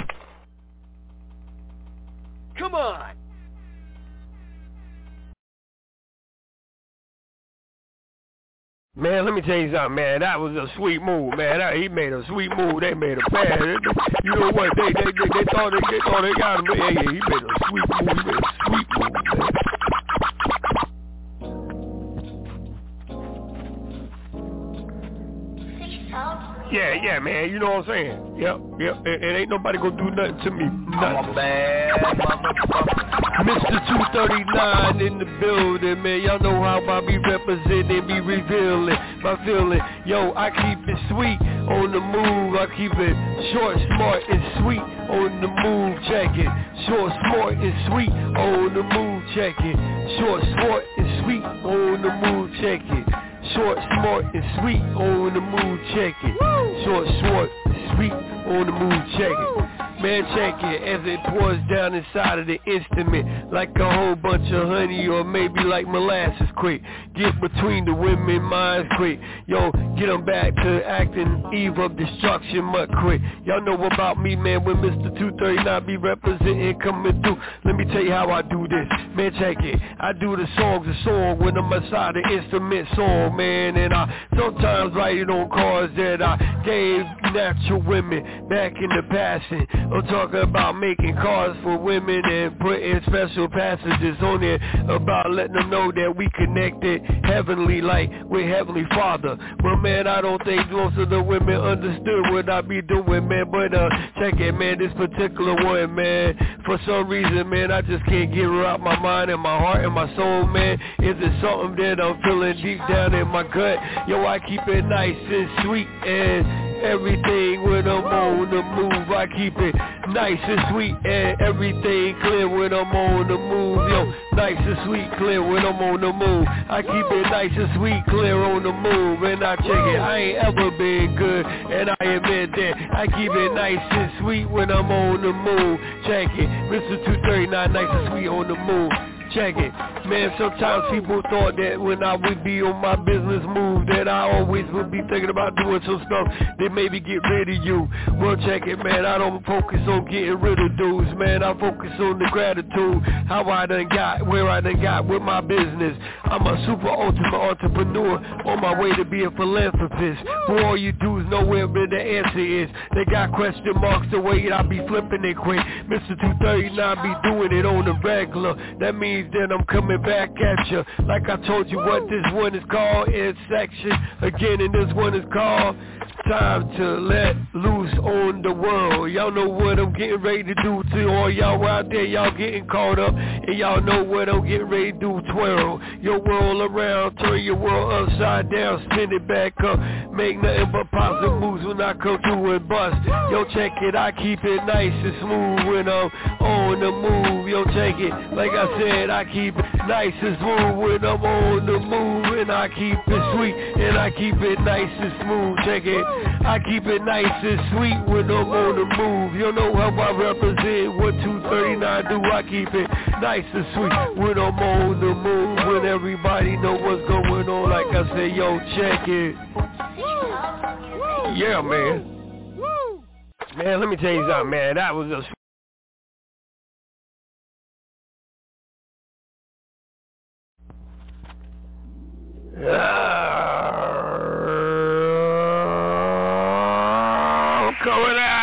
Come on. Man, let me tell you something, man. That was a sweet move, man. That, he made a sweet move. They made a pass. You know what? They they they, they thought they, they thought they got him. Yeah, yeah, he made a sweet move. He made a sweet move, man. Yeah, yeah, man. You know what I'm saying? Yep, yep. And, and ain't nobody gonna do nothing to me. Nothing. I'm a bad motherfucker. Mister two thirty-nine in the building, man. Y'all know how I be representing, be revealing my feeling. Yo, I keep it sweet on the move. I keep it short, smart, and sweet on the move. Check it. Short, smart, and sweet on the move. Check it. Short, smart, and sweet on the move. Check it. Short, smart, and sweet on the move. Check it. Short, smart, and sweet on the move. Check it. Man, check it as it pours down inside of the instrument like a whole bunch of honey or maybe like molasses quick. Get between the women minds quick. Yo, get them back to acting eve of destruction much quick. Y'all know about me, man, when Mister two thirty-nine be representing coming through. Let me tell you how I do this. Man, check it. I do the songs a song when I'm inside the instrument song, man. And I sometimes write it on cards that I gave natural women back in the passing. I'm talking about making cards for women and putting special passages on there about letting them know that we connected heavenly like with Heavenly Father. But man, I don't think most of the women understood what I be doing, man. But uh, check it, man, this particular one, man, for some reason, man, I just can't get her out my mind and my heart and my soul, man. Is it something that I'm feeling deep down in my gut? Yo, I keep it nice and sweet and everything when I'm on the move. I keep it nice and sweet and everything clear when I'm on the move. Yo, nice and sweet, clear when I'm on the move. I keep it nice and sweet, clear on the move. And I check it, I ain't ever been good, and I admit that. I keep it nice and sweet when I'm on the move. Check it, Mister two thirty-nine, nice and sweet on the move. check it. Man, sometimes people thought that when I would be on my business move that I always would be thinking about doing some stuff that maybe get rid of you. Well, check it, man, I don't focus on getting rid of dudes, man. I focus on the gratitude, how I done got, where I done got with my business. I'm a super ultimate entrepreneur on my way to be a philanthropist. For all you dudes know where the answer is. They got question marks the way I be flipping it quick. Mister two thirty-nine be doing it on the regular. That means that I'm coming back at you. Like I told you what this one is called in section. Again, and this one is called Time to Let Loose on the World. Y'all know what I'm getting ready to do to all y'all out there. Y'all getting caught up, and y'all know what I'm getting ready to do. Twirl your world around, turn your world upside down, spin it back up. Make nothing but positive moves when I come through and bust. Yo, check it, I keep it nice and smooth when I'm on the move. Yo, check it, like I said, I keep it nice and smooth when I'm on the move. And I keep it sweet, and I keep it nice and smooth. Check it, I keep it nice and sweet when I'm on the move. You know how I represent what two thirty-nine do. I keep it nice and sweet when I'm on the move. When everybody know what's going on, like I say, yo, check it. Yeah, man. Man, let me tell you something, man. That was just... I'm coming out.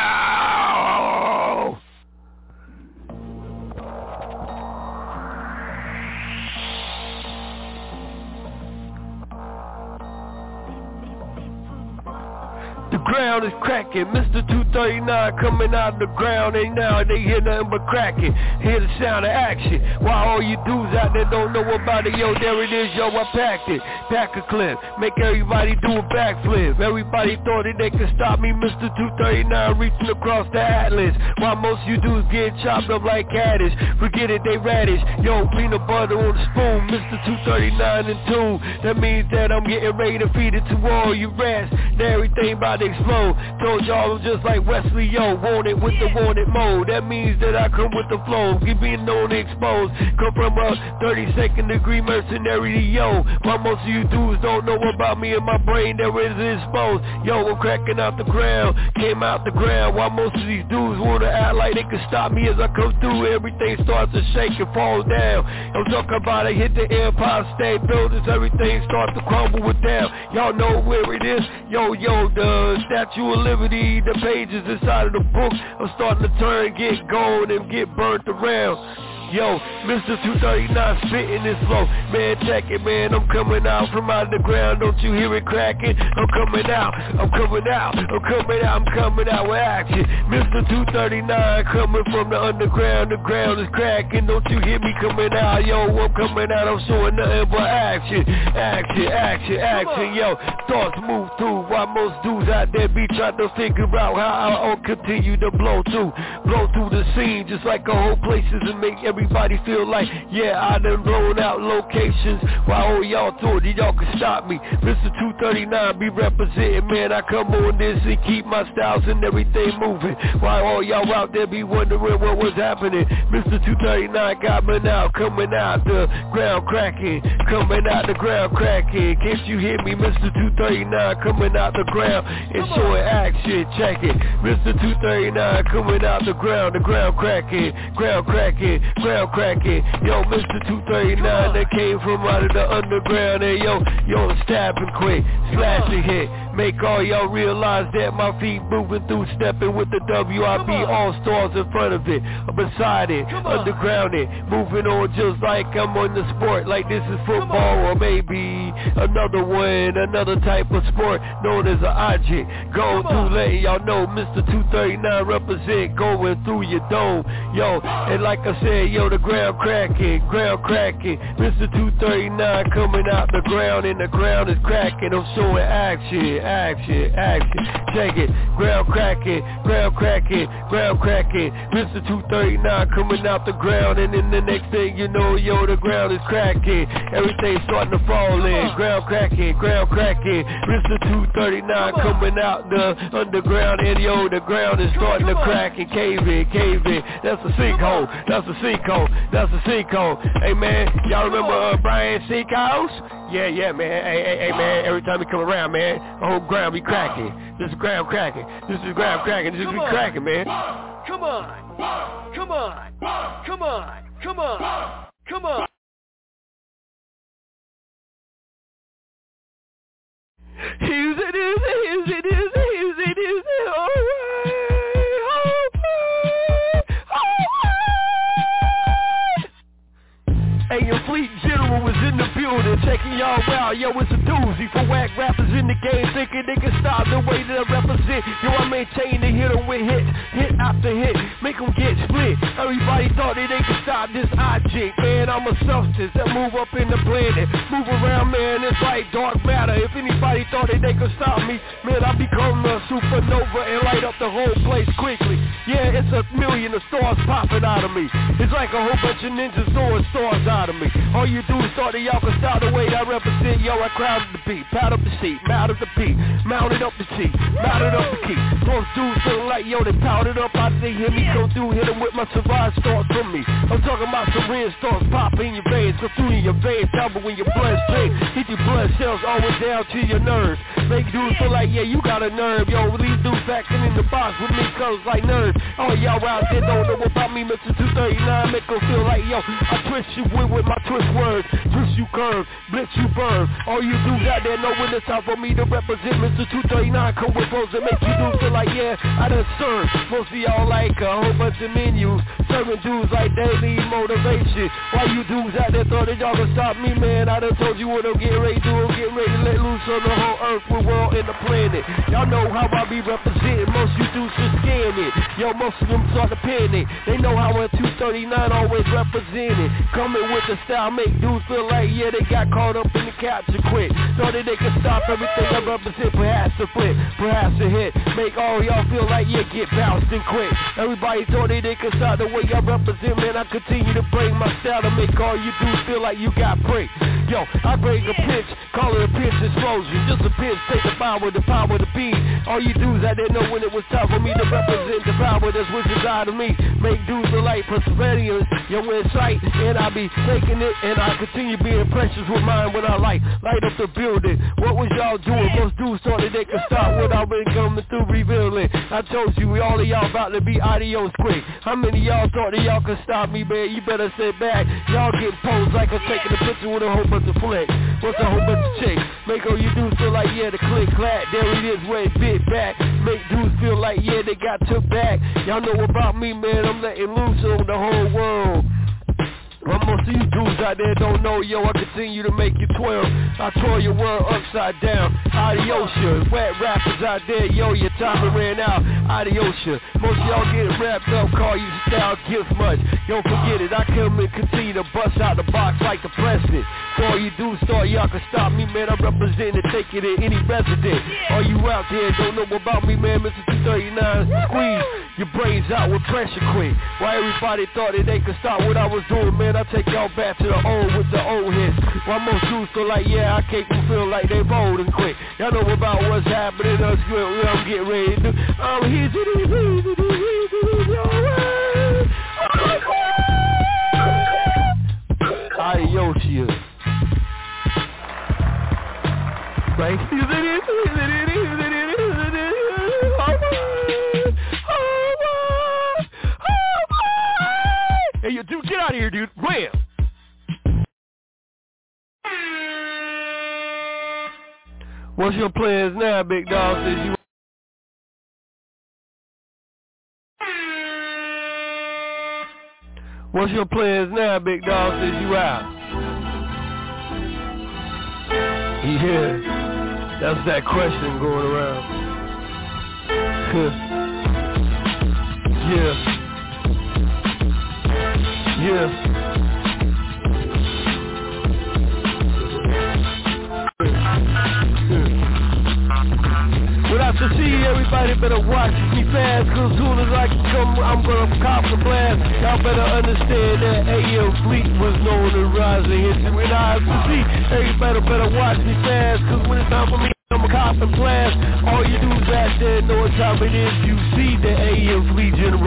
The ground is cracking, Mister two thirty-nine coming out of the ground, and now they hear nothing but cracking. Hear the sound of action. While all you dudes out there don't know about it, yo, there it is, yo, I packed it. Pack a clip, make everybody do a backflip. Everybody thought that they could stop me, Mister two thirty-nine reaching across the atlas. While most of you dudes get chopped up like cabbage. Forget it, they radish. Yo, peanut butter on the spoon, Mister two thirty-nine in tune. That means that I'm getting ready to feed it to all you rats. Now everything about to explode. Told y'all I'm just like Wesley, yo, want it with the wanted mode. That means that I come with the flow, keep being known and exposed. Come from a thirty-second degree mercenary, yo. While most of you dudes don't know about me and my brain that is exposed. Yo, I'm cracking out the ground, came out the ground. While most of these dudes wanna act like they can stop me as I come through, everything starts to shake and fall down. I'm talking about I hit the Empire State Buildings, everything starts to crumble with down. Y'all know where it is, yo, yo, the Statue of Liberty, the pages inside of the book are starting to turn, get gold and get burnt around. Yo, Mister two thirty-nine spitting this flow. Man, check it, man, I'm coming out from out of the ground. Don't you hear it cracking? I'm coming out, I'm coming out, I'm coming out, I'm coming out with action. Mister two thirty-nine coming from the underground. The ground is cracking. Don't you hear me coming out? Yo, I'm coming out, I'm showing nothing but action. Action, action, action. Yo, thoughts move through while most dudes out there be trying to figure out how I'll continue to blow through. Blow through the scene just like a whole places and make every Everybody feel like, yeah, I done blown out locations. While all y'all thought that y'all could stop me. Mister two thirty-nine be representing, man. I come on this and keep my styles and everything moving. While all y'all out there be wondering what was happening. Mister two thirty-nine got me now, coming out the ground cracking. Coming out the ground cracking. Can't you hear me, Mister two thirty-nine coming out the ground and showing action. Check it. Mister two thirty-nine coming out the ground, the ground cracking, ground cracking. Ground cracking, yo, Mister two thirty-nine that came from out of the underground, and yo, yo, stabbing quick, slashing hit, make all y'all realize that my feet moving through, stepping with the W I B All-Stars in front of it, beside it, underground it, moving on just like I'm on the sport, like this is football, or maybe another one, another type of sport known as an object, going through letting y'all know Mister two thirty-nine represent, going through your dome, yo, and like I said, yo, the ground cracking, ground cracking. Mister two thirty-nine coming out the ground and the ground is cracking. I'm showing action, action, action. Check it, ground cracking, ground cracking, ground cracking. Mister two thirty-nine coming out the ground and then the next thing you know, yo, the ground is cracking. Everything's starting to fall in. Ground cracking, ground cracking. Mister two thirty-nine coming out the underground and yo, the ground is starting to crack and cave in, cave in. That's a sinkhole, that's a sinkhole. Cinco. That's the Cinco. Hey, man, y'all remember uh, Brian Cinco's? Yeah, yeah, man. Hey, hey, hey, man, every time we come around, man, the whole ground be cracking. This is ground cracking. This is ground cracking. This is be cracking, man. Come on. Come on. Come on. Come on. Come on. Use it, use it, use it, use it, use it, use it, all right, all right. Hey, your Fleet General was in the building, checking y'all out. Yo, it's a doozy for whack rappers in the game, thinking they can stop the way that I represent. Yo, I maintain to hit them with hit, hit after hit, make them get split. Everybody thought that they could stop this object. Man, I'm a substance that move up in the planet, move around, man, it's like dark matter. If anybody thought that they could stop me, man, I become a supernova and light up the whole place quickly. Yeah, it's a million of stars popping out of me. It's like a whole bunch of ninjas throwing stars out of me. All you do is thought that y'all could stop the way that I represent. Yo, I crowded the beat, pad up the seat, mounted the beat, mounted up the seat, mounted up the key. Most dudes feeling like, yo, they powdered up after they hear me. Go through, hit them with my survive thoughts from me. I'm talking about some real stars pop in your veins, go through in your veins, double when your blood stream, hit your blood cells all the way down to your nerves. Make dudes feel like, yeah, you got a nerve. Yo, these dudes acting in the box with me cause like nerves. Oh, y'all out there don't know about me, Mister two thirty-nine. Make them feel like, yo, I twist you with, with my twist words, twist you curve, blitz you burn. All you dudes out there know when it's time for me to represent Mister two thirty-nine. Come with those that make you dudes feel like, yeah, I done served. Most of y'all like a whole bunch of menus, serving dudes like daily motivation. Why you dudes out there thought that y'all could stop me, man? I done told you what I'm getting ready to do. I'm getting ready to let loose on the whole earth, the world, and the planet. Y'all know how I be representing. Most you dudes just scan it. Yo, most of them start to panic. They know how a two thirty-nine always represented. Coming with the style, make dudes feel like, yeah, they got caught up in the capture quick. Thought that they could stop everything I represent, perhaps a flip, perhaps a hit. Make all y'all feel like, yeah, get bounced and quick. Everybody thought that they could stop the way I represent, man. I continue to bring my style to make all you dudes feel like you got break. Yo, I bring a pitch, call it a pitch explosion. Just a pitch, take the power, the power to be. All you dudes out there know when it was time for me to represent the power that's what's inside of me. Make dudes feel like perseverance, yo, in sight. And I be taking it, and I continue being precious with mine when I light, light up the building. What was y'all doing? Most dudes thought that they could stop what I've been coming through revealing. I told you, all of y'all about to be adios quick. How many y'all thought that y'all could stop me, man? You better sit back. Y'all get posed like I'm taking a picture with a whole bunch of flicks. What's a whole bunch of chicks? Make all you dudes feel like, yeah, the click clack. There it is, where it bit back. Make dudes feel like, yeah, they got took back. Y'all know about me, man. I'm letting loose on the whole world. Well, most of you dudes out there don't know, yo, I continue to make you twirl. I twirl your world upside down. Adios, ya. Wet rappers out there, yo, your time ran out. Adios, ya. Most of y'all get wrapped up, call you style gift much. Don't forget it, I come and continue to bust out the box like the president. So all you dudes thought y'all could stop me, man. I represent and take it in any resident. All you out there don't know about me, man. Mister two thirty-nine, squeeze your brains out with pressure quick. Why everybody thought that they could stop what I was doing, man. I take y'all back to the old with the old hits. Why most dudes feel like, yeah, I can't feel like they bold and quick. Y'all know about what's happening, us, I'm getting ready to do. Um, here's it, here's it, here's it, here's it, alright. Adios, you. Right? Here's it, here's it, here's it, here's it, here's it, here's it, alright. Hey, you dude, get out of here, dude. Wham! What's your plans now, big dog? Since you What's your plans now, big dog, since you out? Yeah, that's that question going around. Yeah. Yeah. Without to see, everybody better watch me fast, cause soon as I can come, I'm gonna cop the blast. Y'all better understand that A M Fleet was known to rise in history. Without to see, everybody better watch me fast, cause when it's time for me, I'm a cop and blast. All you dudes out there know what time it is. You see the A M Fleet General.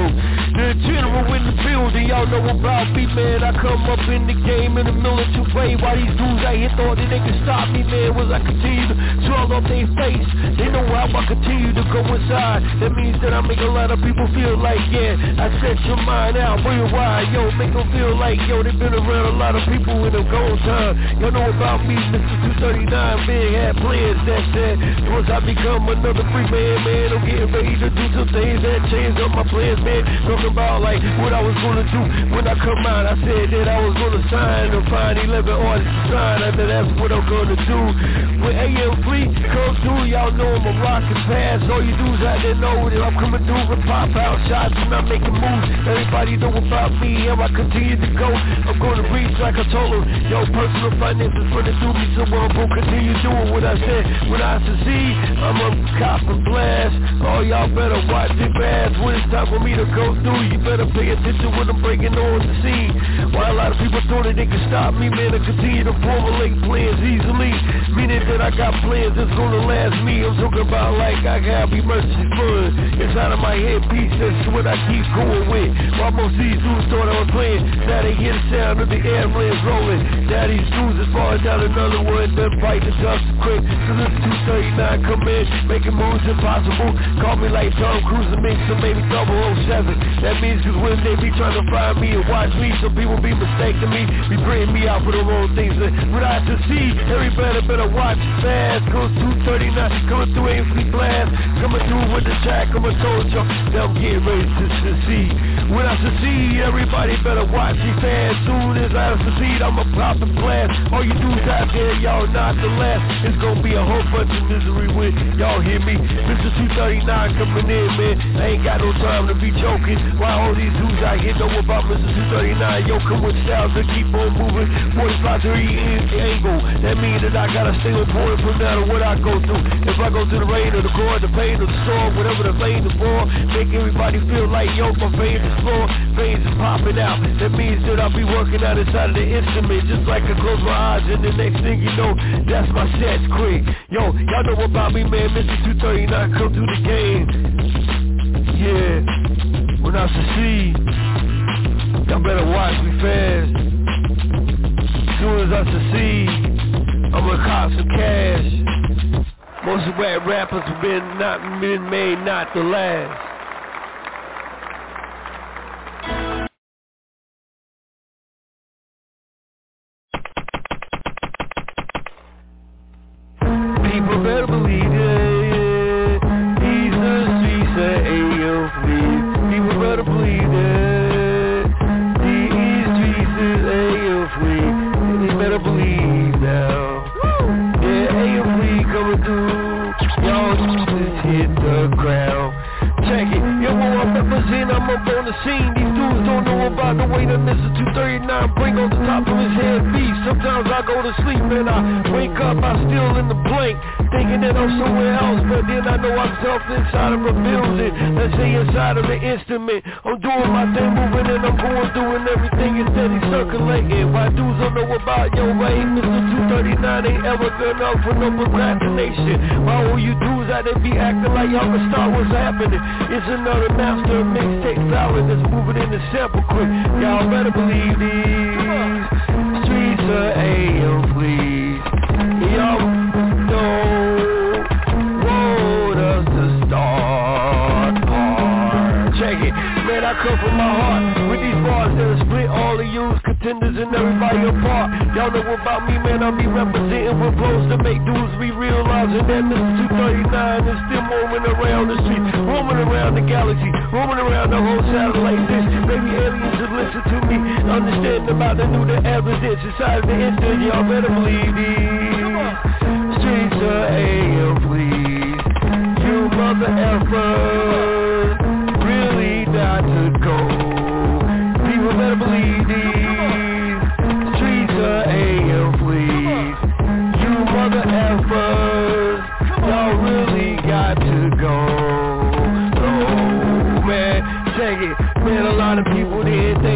The general in the building, y'all know about me, man. I come up in the game in the military. Why these dudes out here thought that they could stop me, man? Was I continue to swallow up their face? They know how I continue to go inside. That means that I make a lot of people feel like, yeah, I set your mind out real wide. Yo, make them feel like, yo, they been around a lot of people in the gold time. Y'all know about me, Mister two thirty-nine, man, had plans that said, once I become another free man, man, I'm getting ready to do some things that change up my plans, man. Talking about like what I was gonna do when I come out. I said that I was gonna sign and find eleven artists to sign, and that's what I'm gonna do. When A M Fleet comes through, y'all know I'm a rockin' pass. All you dudes out there know that I'm coming through with pop out shots and I'm making moves. Everybody know about me, how I continue to go. I'm gonna reach like I told them. Yo, personal finances running through me, so I'm gonna continue doing what I said. When I succeed, I'm a cop and blast. Oh, y'all better watch it fast. When it's time for me to go through, you better pay attention when I'm breaking on the scene. Why a lot of people thought that they could stop me, man, and continue to formulate plans easily. Meaning that I got plans that's gonna last me. I'm talking about like I got emergency fund inside of my headpiece. That's what I keep going with. While most of these dudes thought I was playing, now they hear the sound of the ambulance rolling. Now these dudes is falling down another one, then fight the dust quick. Cause it's two thirty-nine come in, making moves impossible. Call me like Tom Cruise and mix or maybe double oh seven. That means cause when they be trying to find me and watch me, some people be mistaking me, be bringing me out for the wrong things. But I to see, everybody better watch fast. Cause two thirty-nine coming through ain't free blast. Coming through with the track, I'm a told y'all that I'm getting ready to succeed. When I succeed, everybody better watch me fast. Soon as I succeed, I'ma pop and blast. All you dudes out there, y'all not the last. It's gonna be a whole bunch of misery when y'all hear me. Mister two thirty-nine coming in, man. I ain't got no time to be joking. Why all these dudes out here know about Mister two thirty-nine? Yo, come with styles to keep on moving. forty-five degree angle. That means that I gotta stay on point no matter what I go through. If I go through the rain or the cold, the pain or the storm, whatever the vein is for, make everybody feel like, yo, my veins is full, veins is popping out. That means that I'll be working out inside of the instrument, just like I close my eyes, and the next thing you know, that's my sets quick. Yo, y'all know about me, man. Mister two thirty-nine come through the game. Yeah, when I succeed, y'all better watch me fast. As soon as I succeed, I'm gonna cop some cash. Most of rap rappers have been not been made not to last. People better believe it. These are the streets of A F Fleet. People better believe it. These streets is A F Fleet. They better believe now. Yeah, A F Fleet coming through. Y'all just hit the ground. Check it. Yo, when I'm representing, I'm up on the scene. These dudes don't know about the way that Mister two thirty-nine bring on the top of his head beat. Sometimes I go to sleep and I wake up, I'm still in the blank, thinking that I'm somewhere else, but then I know I'm self inside of a building. Let's say inside of the instrument. I'm doing my thing, moving and I'm going through and everything is steady circulating. Why dudes don't know about your way? Mister two thirty-nine ain't ever gonna up for no procrastination. Why all you dudes out there be acting like y'all can start what's happening? It's another master mixtape ballad that's moving in the sample quick. Y'all better believe these streets are A F Fleet. Y'all know want us to start hard. Check it, man, I come from my heart with these bars that'll split all of you contenders and everybody apart. Y'all know about me, man, I'll be representing with blows to make dudes be realizing that Mister two thirty-nine is still moving around the street, roaming around the galaxy, roaming around the whole satellite dish. Maybe aliens should listen to me, understand about the new the evidence inside the instant. Y'all better believe these streets are A F Fleet. You mother effers really got to go. People better believe these streets are A F Fleet. You mother effers, y'all really got to go. Oh man, check it, man, a lot of people did they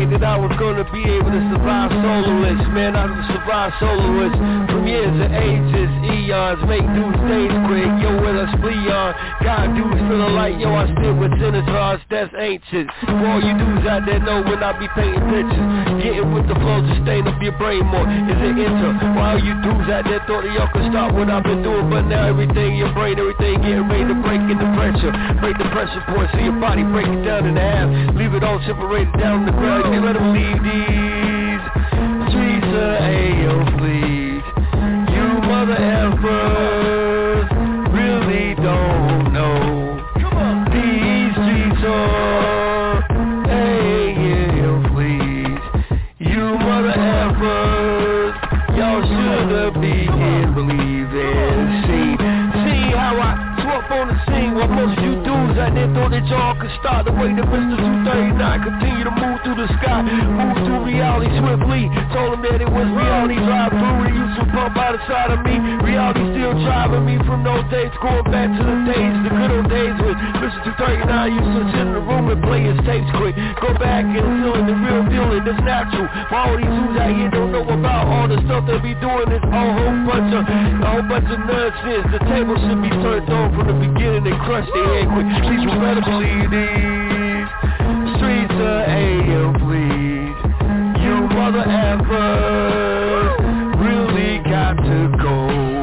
think that I was gonna be able to survive soloist. Man, I survived soloist from years and ages, eons. Make dudes stage quick, yo, with us Leon. God dudes feeling like, yo, I still with senators, that's ancient. For all you dudes out there know when I be painting pictures, getting with the flow to stain up your brain more. Is it enter? While you dudes out there thought that y'all could stop what I've been doing, but now everything in your brain, everything getting ready to break in the pressure. Break the pressure point so your body break it down in half. Leave it all separated down on the ground. You let them leave these streets of Ayo, please. You mother effers really don't know. These streets are Ayo, please. You mother effers, y'all should have been believing. See, see how I swap on the scene while most of you dudes out there thought that y'all could start the way that Mister two thirty-nine continue to move through the sky, move through reality swiftly. Told him that it was reality drive through. It used to pump out the side of me. Reality still driving me from those days, going back to the days, the good old days when Mister two thirty-nine used to sit in the room and play his tapes quick. Go back and feel the real deal, and it's natural. While all these dudes out here don't know about all the stuff they be doing, it's a whole bunch of, a whole bunch of nonsense. The table should be turned on from the beginning and crushed their head quick. People better believe these streets are Ayo, please. You mother effers really got to go.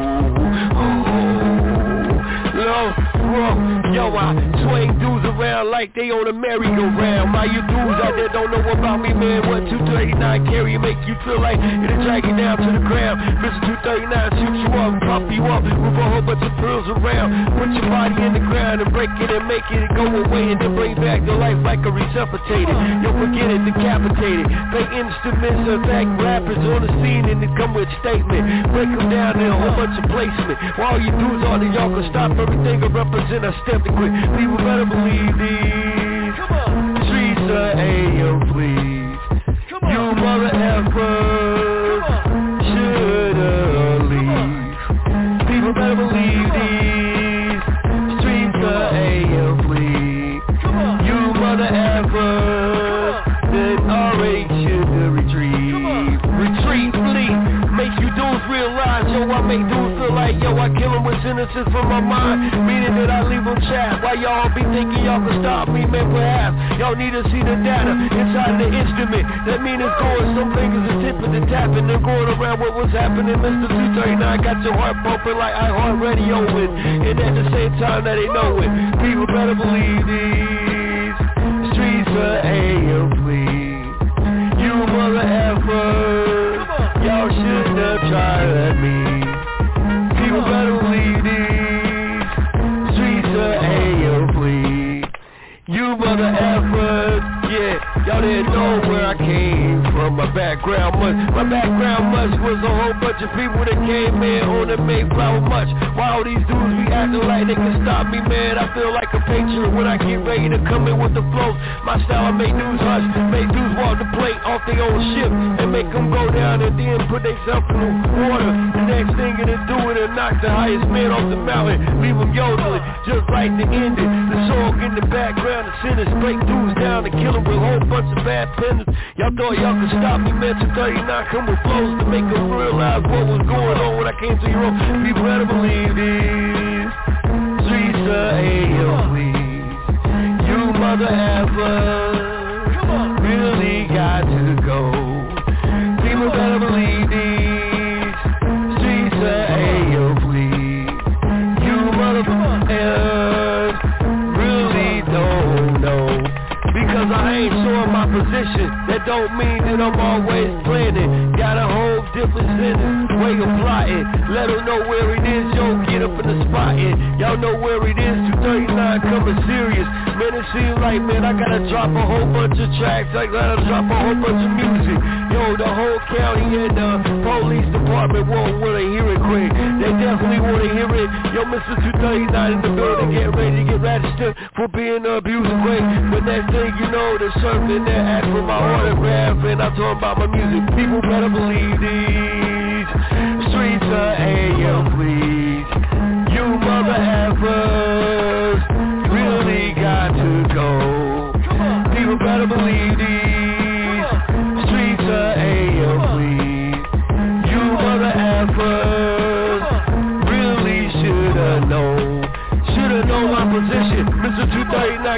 Oh, whoa, yo, I swing dudes around like they on a merry-go-round. My you dudes out there don't know about me, man. What two thirty-nine carry make you feel like it'll drag you down to the ground. Mister two thirty-nine shoot you up, pop you up with a whole bunch of pearls around. Put your body in the ground and break it and make it go away and then bring back to life like a resuscitated. Yo, forget it, decapitated. Play instruments or back rappers on the scene and they come with statement. Break them down in a whole bunch of placement. While you dudes all that y'all can stop everything and represent a step and quit. People better believe these streets are Ayo, please. You mother effers shoulda leave. People better believe these streets are Ayo, please. You mother effers that already shoulda retreat. Retreat, flee. Make you dudes realize, yo, I make dudes feel like, yo, I kill them with sentences from my mind, meaning that I leave them chat. Why y'all be thinking y'all can stop me, man, perhaps y'all need to see the data inside the instrument. That mean it's going, some fingers are tipping and tapping, they're going around what was happening. Mister two thirty-nine got your heart pumping like iHeart Radio with, and at the same time that they know it. People better believe these streets are Ayo, please. You mother effers, y'all should have tried at me. People better believe these streets are Ayo, please. You mother effers, yeah, y'all didn't know where I came from. My background much, my background much was a whole bunch of people that came in on the Mayflower much. While all these dudes be acting like they can stop me, man, I feel like a patriot when I get ready to come in with the flows. My style, I make dudes hush, make dudes walk the plate off their own ship and make them go down and then put themselves in the water. The next thing to do it and knock the highest man off the mountain, leave them yodeling just like the ending. The song in the background, the sinners break dudes down and kill them with a whole bunch of bad pendants. Y'all thought y'all could stop me, man. two thirty-nine come with flows to make them realize what was going on when I came to your own. People better believe these streets are Ayo, please. You mother effers really got to go. People better believe these streets are Ayo, please. You motherfuckers really don't know. Because I ain't sure my position, that don't mean that I'm always planning. Got a whole different sentence, way of plotting. Let them know where it is, yo, get up in the spot and y'all know where it is, two thirty-nine coming serious. Man, it seems like, man, I gotta drop a whole bunch of tracks, I gotta drop a whole bunch of music. Yo, the whole county and the police department won't wanna hear it quick. They definitely wanna hear it. Yo, Mister two thirty-nine in the building, get ready to get registered for being an abusive way. But next thing you know, they're surfing there, ask for my autograph, and I'm talking about my music. People better believe these streets are Ayo, please. You mother effers really got to go. People better believe these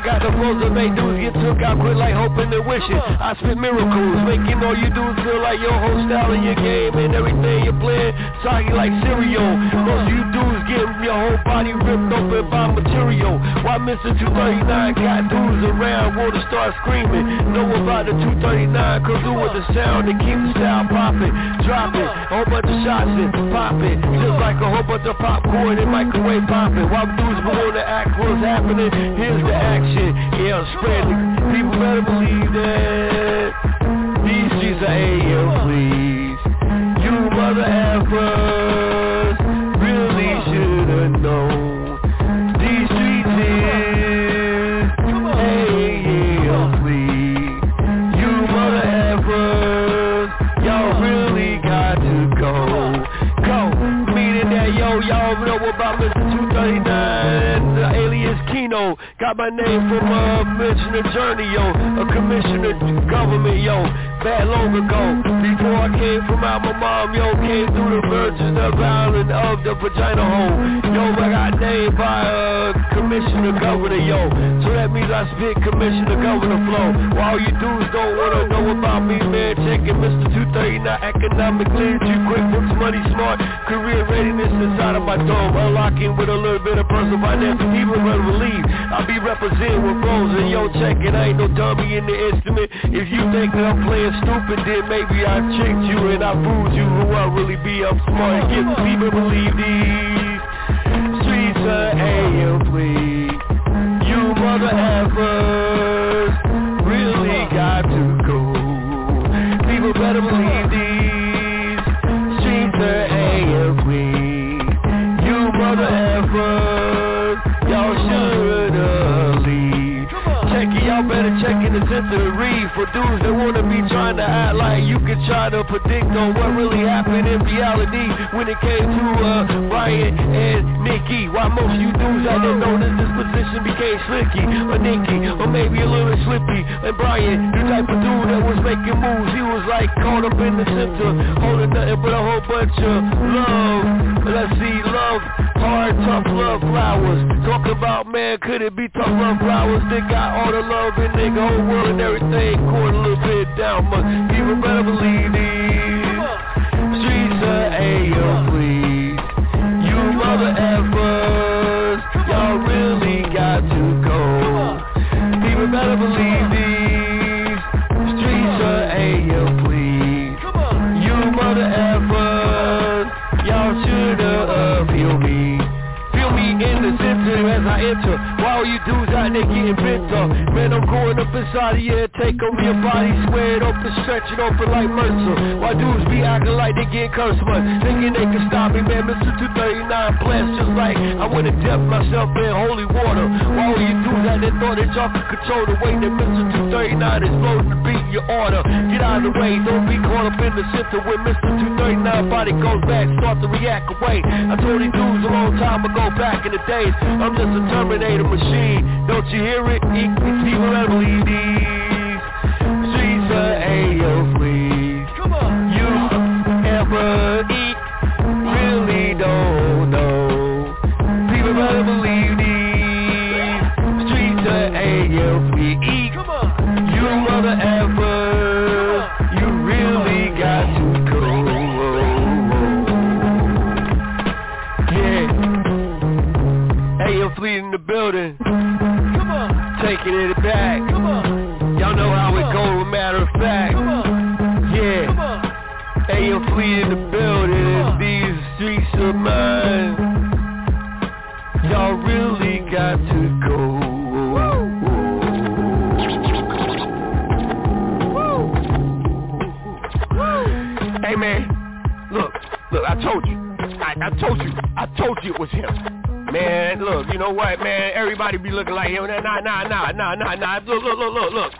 got the flows that make dudes get took out quick like hoping and wishing. I spit miracles, making all you dudes feel like your whole style in your game and everything you're playing soggy like cereal. Most of you dudes getting your whole body ripped open by material. Why Mister two thirty-nine got dudes around want to start screaming? Know about the two thirty-nine, cause do with the sound and keep the style popping. Drop it, a whole bunch of shots and pop it. Just like a whole bunch of popcorn and microwave popping. While dudes want to act what's happening, here's the action. Yeah, I'm spreading. People better believe that these streets are A M, please. You mother effers really should've known. These streets is A M, please. You mother effers, y'all really got to go. Go, meaning that yo, y'all know about Mister two thirty-nine, the alias Kino. Got my name from a commissioner journey, yo. A commissioner government, yo. Bad long ago. Before I came from out my mom, yo. Came through the virgin of the island of the vagina hole. Yo, I got named by a commissioner governor, yo. So that means I spit commissioner governor flow. While you dudes don't wanna know about me, man, checking Mister two thirty-nine economic literacy, QuickBooks, money smart, career readiness inside of my dome. Unlocking with a little bit of personal finance. People better believe I'll be representing with flows and yo, checking. I ain't no dummy in the instrument. If you think that I'm playing stupid, then maybe I tricked you and I fooled you. Who I really be, I'm smart. Get people believe these streets are A M, please. You mother effers really got to go. People better believe these streets are A M, please. You mother effers, y'all should have leave. Check it, y'all better check in the center to read. For dudes that wanna be trying to act like you can try to predict on what really happened in reality when it came to uh, Ryan and Nikki. Why most of you dudes out there know that this position became Slicky or Nicky or maybe a little slippy. And Brian, the type of dude that was making moves, he was like caught up in the center, holding nothing but a whole bunch of love. Let's see, love, hard, tough love flowers. Talk about, man, could it be tough love flowers? They got all the love in the whole world and everything, going a little bit down, but people better believe these streets are A M, please. You mother effers, y'all really got to go. People better believe these streets are A M, please. You mother effers, y'all should have feel me. Feel me in the center as I enter. While you dudes out there getting bent up, man, I'm going up inside of you and take over your body, square it open, stretch it open like Mercer. While dudes be acting like they getting cursed, but thinking they can stop me, man. Mister two thirty-nine blast just like I went and dipped myself in holy water. While you dudes out there thought that y'all could control the way that Mister two thirty-nine is floating to beat your order. Get out of the way, don't be caught up in the center when Mister two thirty-nine body goes back, start to react away. I told these dudes a long time ago, back in the days, I'm just a Terminator machine. Don't you hear it? People that believe these streets are A M, please. Come on. You ever eat? Really don't know. People better believe these streets are A M, please. Come on. You mother ever, you really got to go. Yeah. A M fleet in the building. Come on. Taking it back. Come on. Y'all know how it goes, matter of fact. Come on. Yeah. Come on. A M fleet in the building. And these streets are mine. Y'all really got to go. Hey man, look, look, I told you. I, I told you. I told you it was him. Man, look, you know what, man? Everybody be looking like him. Nah, nah, nah, nah, nah, nah. Look, look, look, look, look.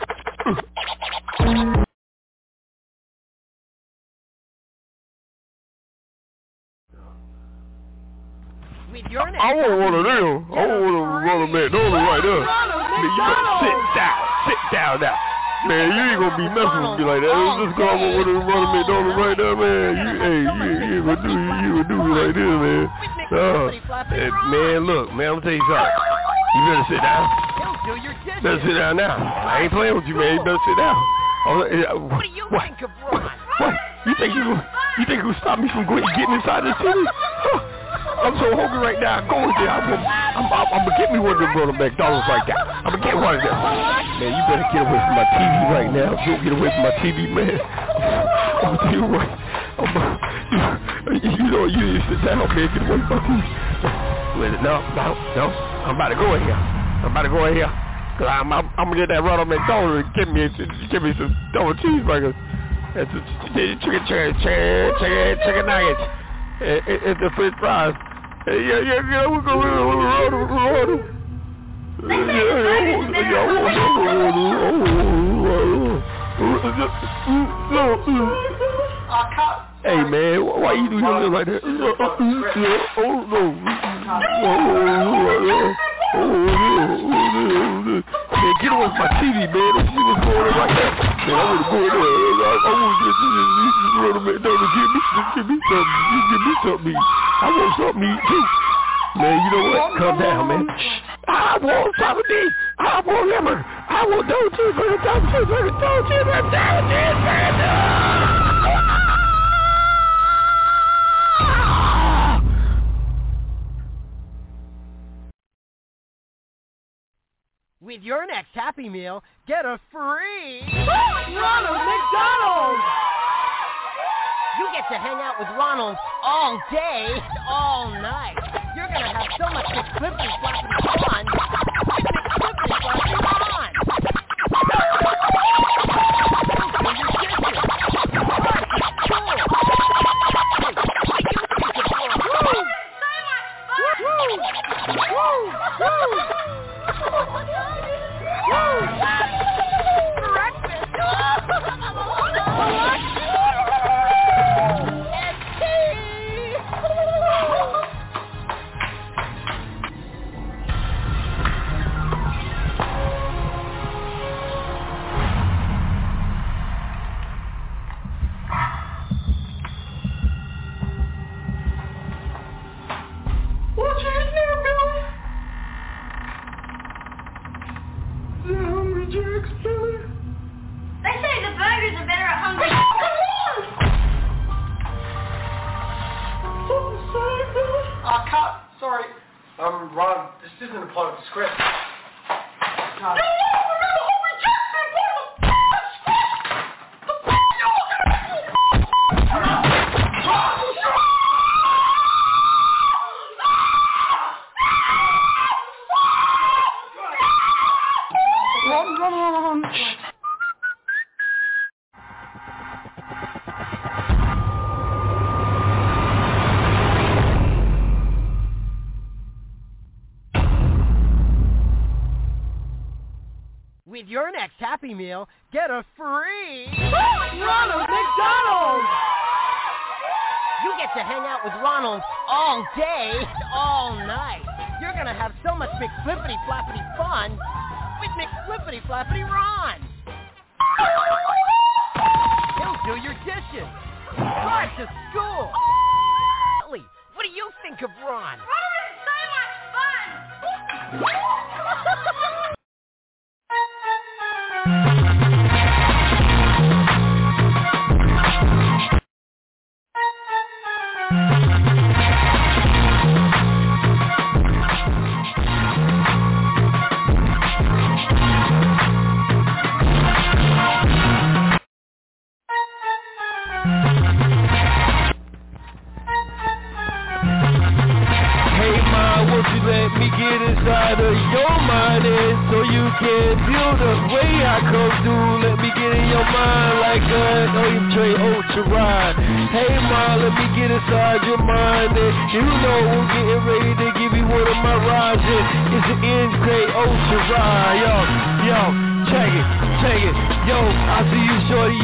I want one of them. I want one of McDonald's right there. Man, you better sit down. Sit down now. Man, you ain't gonna be messing with me like that. Just go over with a run of McDonald's right there, man. You, hey, you, you ain't gonna do, you ain't gonna do me like this, man. Uh, hey, man, look, man, I'm gonna tell you something. You better sit down. do your dishes. Better sit down now. I ain't playing with you, man. You better sit down. Oh, uh, what do you what? think of Ron? What? What? You think you you think you will stop me from going getting inside the city? Huh. I'm so hungry right now. I'm going there. I'm, I'm, I'm, I'm gonna get me one of them Ronald McDonald's like that. I'm gonna get one of them. Man, you better get away from my T V right now. Don't get away from my T V, man. I'm gonna tell you what. I'm, you, you know, you need to sit down, man. Get away from my T V. No, no, no. I'm about to go in here. I'm about to go in here. Cause I'm, I'm, I'm gonna get that Ronald McDonald and give me, give me some double cheeseburgers, and some chicken, chicken, chicken, chicken, chicken nuggets, and, and, and the French fries. And yeah, yeah, yeah, we're gonna Ronald, Ronald. Hey man, why you do something like that? Oh no. Man, get away from my T V, man. Don't see what's going on right now. Man, I want to go in there. I want to get this. Give me, give me something. Give me something. I want something to eat too. Man, you know what? Calm down, man. I want something. I want lemon. I want double cheeseburger, double cheeseburger, double cheeseburger, double cheeseburger. With your next Happy Meal, get a free Ronald McDonald! You get to hang out with Ronald all day, all night. You're going to have so much McFlippity Floppity fun with McFlippity Floppity Ron! Do your dishes. Brush your stool. Hey, what do you think of Ron? Woo! Woo! Woo! Woo! With your next Happy Meal, get a free Ronald McDonald! You get to hang out with Ronald all day, all night. You're going to have so much McFlippity Floppity fun with McFlippity Floppity Ron! He'll do your dishes, drive to school. What do you think of Ron? Ron is so much fun! You know I'm getting ready to give you one of my rides. It's an N K Ultra ride. Yo, yo, check it, check it. Yo, I see you shorty, yo, you up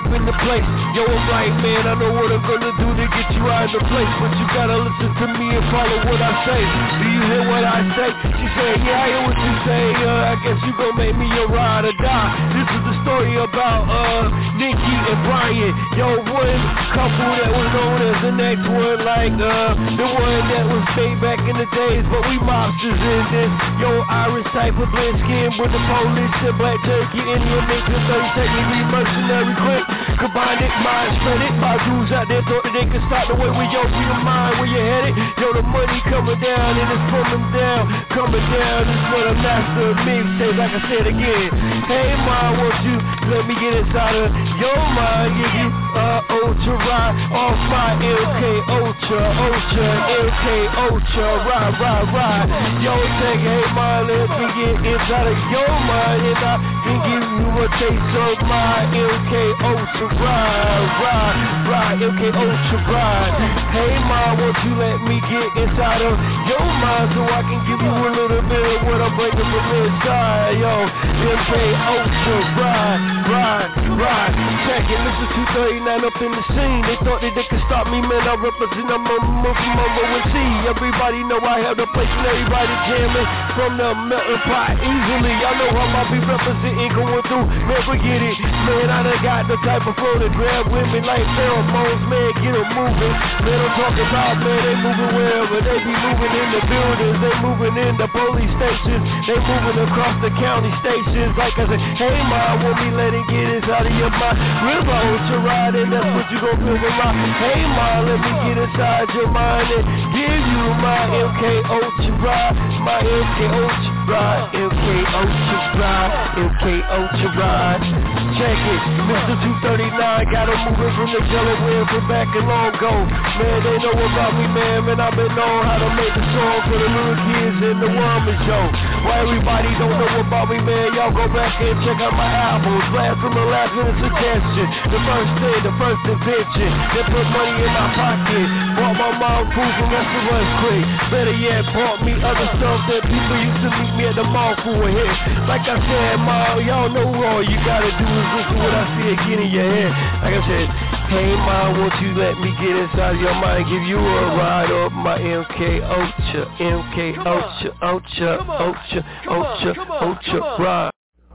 in the place. Yo, I'm like, man, I know what I'm gonna do to get you out of the place, but you gotta listen to me and follow what I say. Do you hear what I say? She said, yeah, I hear what you say. Uh, I guess you gon' make me your ride or die. This is the story about uh Nikki and Brian. Yo, one couple that was known as the next one, like uh the one that was made back in the days, but we mobsters in this. Yo, Irish type of blend skin with the police and black turkey, Indian mix and thirty technically mercenary quick. Combine it, mind spread it. My dudes out there thought that they could stop the way we yo to your mind where you headed. Yo, the money coming down and it's coming down, coming down. This is what a master of mixtape, like I said again. Hey, ma, won't you let me get inside of your mind? Give you uh ultra ride off my L K ultra, ultra, L K ultra, ride, ride, ride. Yo, take, hey, ma, let me get inside of your mind, and I can give you a taste of my L K ultra, ride, ride, ride, L K ultra, ride. Hey, ma, won't you let me get inside of your mind so I can give you a little bit of what I'm breaking from inside, yo. L K ultra, ride, ride, ride. Check it, this is two thirty-nine up in the scene. They thought that they could stop me, man. I represent a mama from O and C. Everybody know I have the place and everybody jamming from the melting pot easily. I know how I be representing, going through, man, forget it. Man, I done got the type of flow that grab women like pheromones, man, get them moving. Man, I'm talking about, man, they moving wherever. They be moving in the buildings, they moving in the police stations, they moving across the county stations. Like I said, hey, ma, won't me let it get inside of your mind. River ultra ride, and that's what you gon' feel with my. Hey, ma, let me get inside your mind and give you my L K ultra ride, my L K ultra ride, L K ultra ride, L K ultra ride. Check it, Mister two thirty-nine, got them moving from the Delaware from back and long ago. Man, they know about me, man, man, I've been knowing how to make the song for the little kids in the Woman Show. Why everybody don't know about me, man, y'all go back and check out my albums. Blast from the last minute suggestion. The first thing, the first invention. They put money in my pocket. Bought my mom food from restaurants quick. Better yet, bought me other stuff that people used to meet me at the mall for a hit. Like I said, mom, y'all know all you gotta do is listen to what I see again in your head. Like I said, hey mom, won't you let me get inside your mind, give you a ride up my M K Ultra, M K Ultra, Ultra, Ultra, Ultra, Ultra, ride.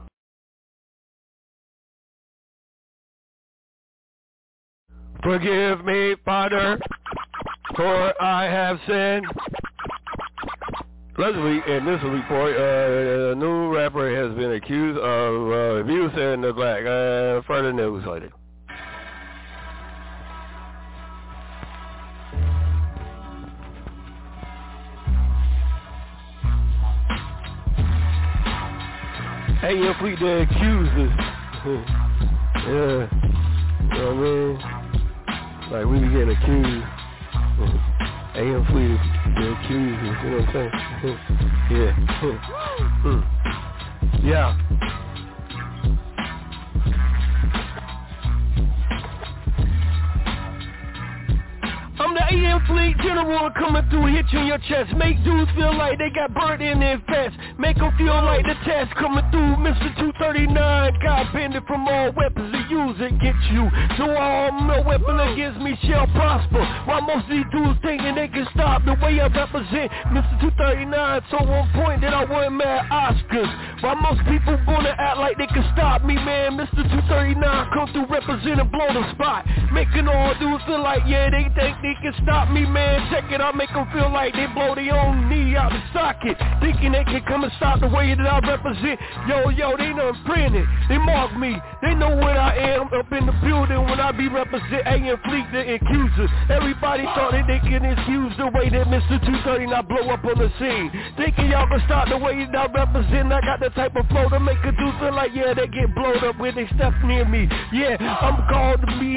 Forgive me, Father, for I have sinned. Last week, in this report, uh, a new rapper has been accused of uh, abuse and neglect. Uh, further news later. Hey, if we the accusers, yeah, you know what I mean? Like, we be getting accused. A M Fleet, the accusers, you know what I'm saying? Yeah. Yeah. I'm the A M Fleet General coming through, hit you in your chest. Make dudes feel like they got burnt in their vest. Make them feel like the test coming through. Mister two thirty-nine, God bended from all weapons to use it, get you. So all no weapon against me shall prosper. While most of these dudes thinking they can stop the way I represent Mister two thirty-nine, so on point that I won mad Oscars. While most people wanna act like they can stop me, man, Mister two thirty-nine come through, represent and blow the spot. Making all dudes feel like, yeah, they think they can stop me, man. Check it, I make them feel like they blow their own knee out the socket, thinking they can come and stop the way that I represent. Yo, yo, they done printed, they mark me, they know what I am up in the building when I be represent A M Fleet, the accuser. Everybody thought that they can excuse the way that Mister two thirty-nine blow up on the scene, thinking y'all can stop the way that I represent. I got the type of flow to make a dude feel like, yeah, they get blowed up when they step near me. Yeah, I'm called to be explosive.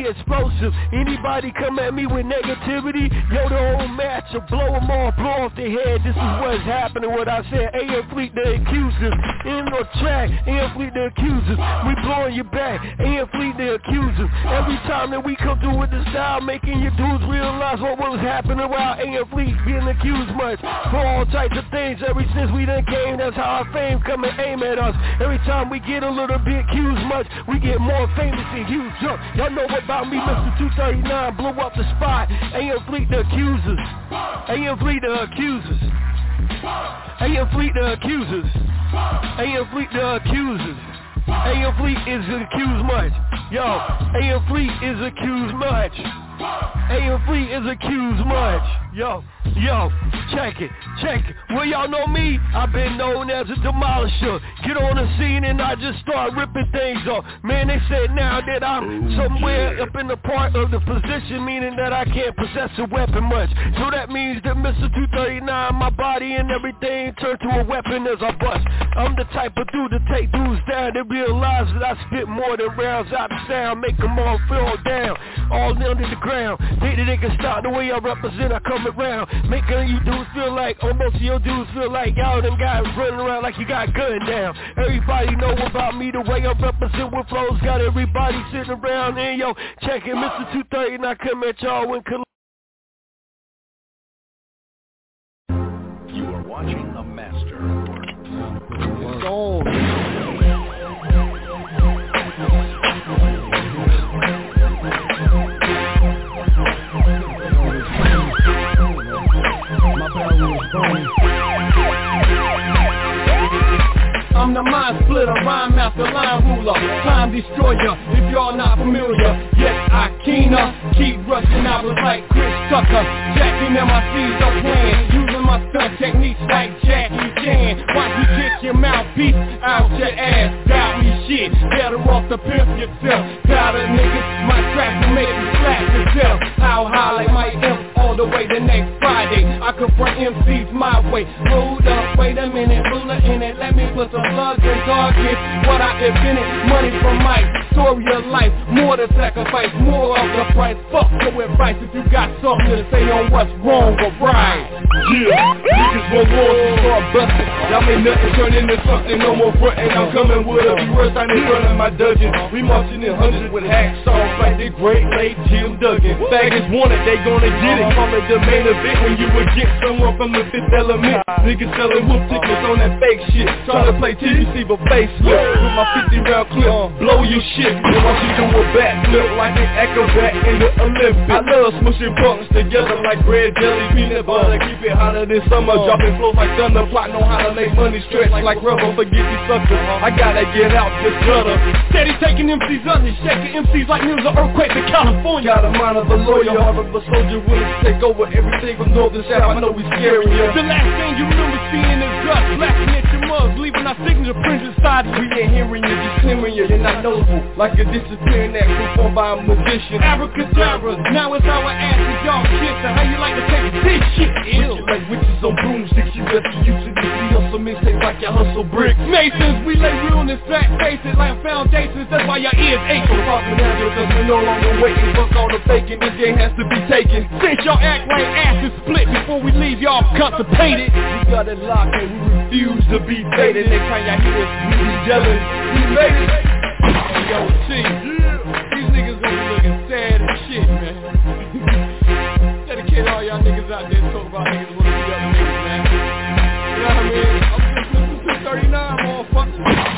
explosive. Anybody come at me with negativity, yo, the whole match will blow them all, blow off their head. This is what's happening, what I said. A M Fleet, the accusers. In the track, A M Fleet, the accusers. We blowing you back, A M Fleet, the accusers. Every time that we come through with the style, making your dudes realize what was happening around A M Fleet being accused much for all types of things. Ever since we done came, that's how our fame come and aim at us. Every time we get a little bit accused much, we get more famous and huge jump. Y'all know about me, Mister two thirty-nine, blew up the spot. A M Fleet, the accusers. A M Fleet, the accusers. A M Fleet, the accusers. A M Fleet, the accusers. A M Fleet is accused much. Yo, A M Fleet is accused much. A M Fleet is accused much. Yo, yo, check it, check it. Well, y'all know me, I've been known as a demolisher. Get on the scene and I just start ripping things off. Man, they said now that I'm somewhere up in the part of the position, meaning that I can't possess a weapon much. So that means that Mister two thirty-nine, my body and everything turn to a weapon as I bust. I'm the type of dude to take dudes down. They realize that I spit more than rounds out of sound, make them all fall down, all under the ground. Think that they can stop the way I represent, I come around, making you dudes feel like, or most of your dudes feel like y'all them guys running around like you got gun down. Everybody know about me, the way I represent with flows, got everybody sitting around and yo, checking Mister two thirty-nine, come at y'all when Col- You are watching a master. Soul. I'm the mind splitter, rhyme master, line ruler, time destroyer, if y'all not familiar. Yes, I keener, keep rushing hours like Chris Tucker. Jacking M I Cs are playing, using my stunt techniques like Jackie Chan. Watch me kick your mouthpiece out your ass, doubt me shit, better off to pimp yourself. Got a niggas, my track will make you slap yourself. How high like my imp all the way the next Friday. I confront M Cs my way. Hold up, wait a minute, ruler in it, let me put some slugs and targets. What I invented, money from Mike, story of life, more to sacrifice, more of the price. Fuck your advice if you got something to say on what's wrong or right. Yeah, niggas want wars to start busting. Y'all make nothing turn into something, no more frontin'. I'm coming with a few words, I ain't running my dungeon. We marching in hundreds with hacksaws like the great late Jim Duggan. Faggots want it, they gonna get it. I'm at the main event when you would get someone from the fifth element. Niggas selling whoop tickets on that fake shit, trying to play T V C but facelift. With my fifty round clip, blow your shit. And watch you do a backflip like an acrobat in the Olympics. I love smushing punks together like bread, jelly, peanut butter. Keep it hotter than summer, dropping flows like thunder. Plotting on how to make money stretch like rubber. Forget these suckers, I gotta get out this gutter. Steady taking M Cs under, shaking M Cs like news of earthquakes in California. Got a mind of a lawyer, heart of a soldier, willing to take over everything from north to south. I know we scary, yeah. The last thing you remember seeing is dust, laughing at your mugs, leaving our signature prints inside you. We ain't hearing you, just hearing you, you're not noticeable. Like a disappearing act performed by a magician. Abracadabra, now it's our asses, y'all kiss. How you like to take this shit? Ew. Like witches on broomsticks, you best be used to this. We hustle mixtapes like you hustle bricks. Masons, we lay realness, fat faces like foundations. That's why your ears ache. So talking now because we're no longer waiting. Fuck all the faking, this game has to be taken. Since y'all act like asses split before we leave y'all constipated. We got it locked and we refuse to be baited. Next time y'all hear us, we be yelling, we made it. Yo, T, these niggas gonna be looking sad as shit, man. Dedicate all y'all niggas out there talk about niggas wanna be other niggas, man. You know what I mean? I'm just listening to thirty-nine, motherfucker.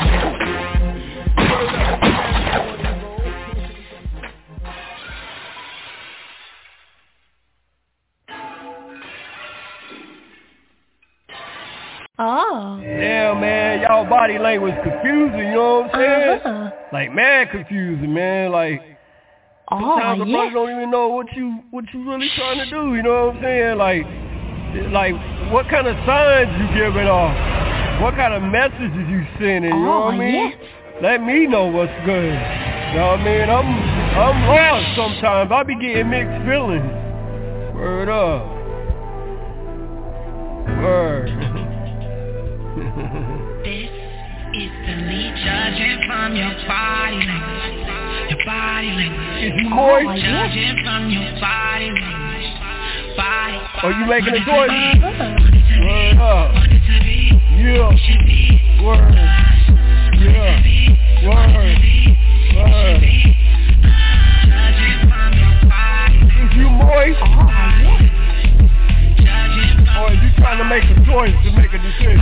Oh. Yeah, man, y'all body language confusing, you know what I'm saying? Uh-huh. Like, mad confusing, man, like, oh, sometimes the yeah. brother don't even know what you what you really trying to do, you know what I'm saying? Like, like, what kind of signs you giving off? What kind of messages you sending, you know oh, what I mean? Yeah. Let me know what's good, you know what I mean? I'm, I'm lost sometimes, I be getting mixed feelings. Word up. Word. This is the lead judging from your body language. Your body language. Is you moist? Judging from your body language. Body. Are you making a choice? Word up. Yeah. Word. Yeah. Word. Word. Is you moist? Or are you trying to make a choice to make a decision?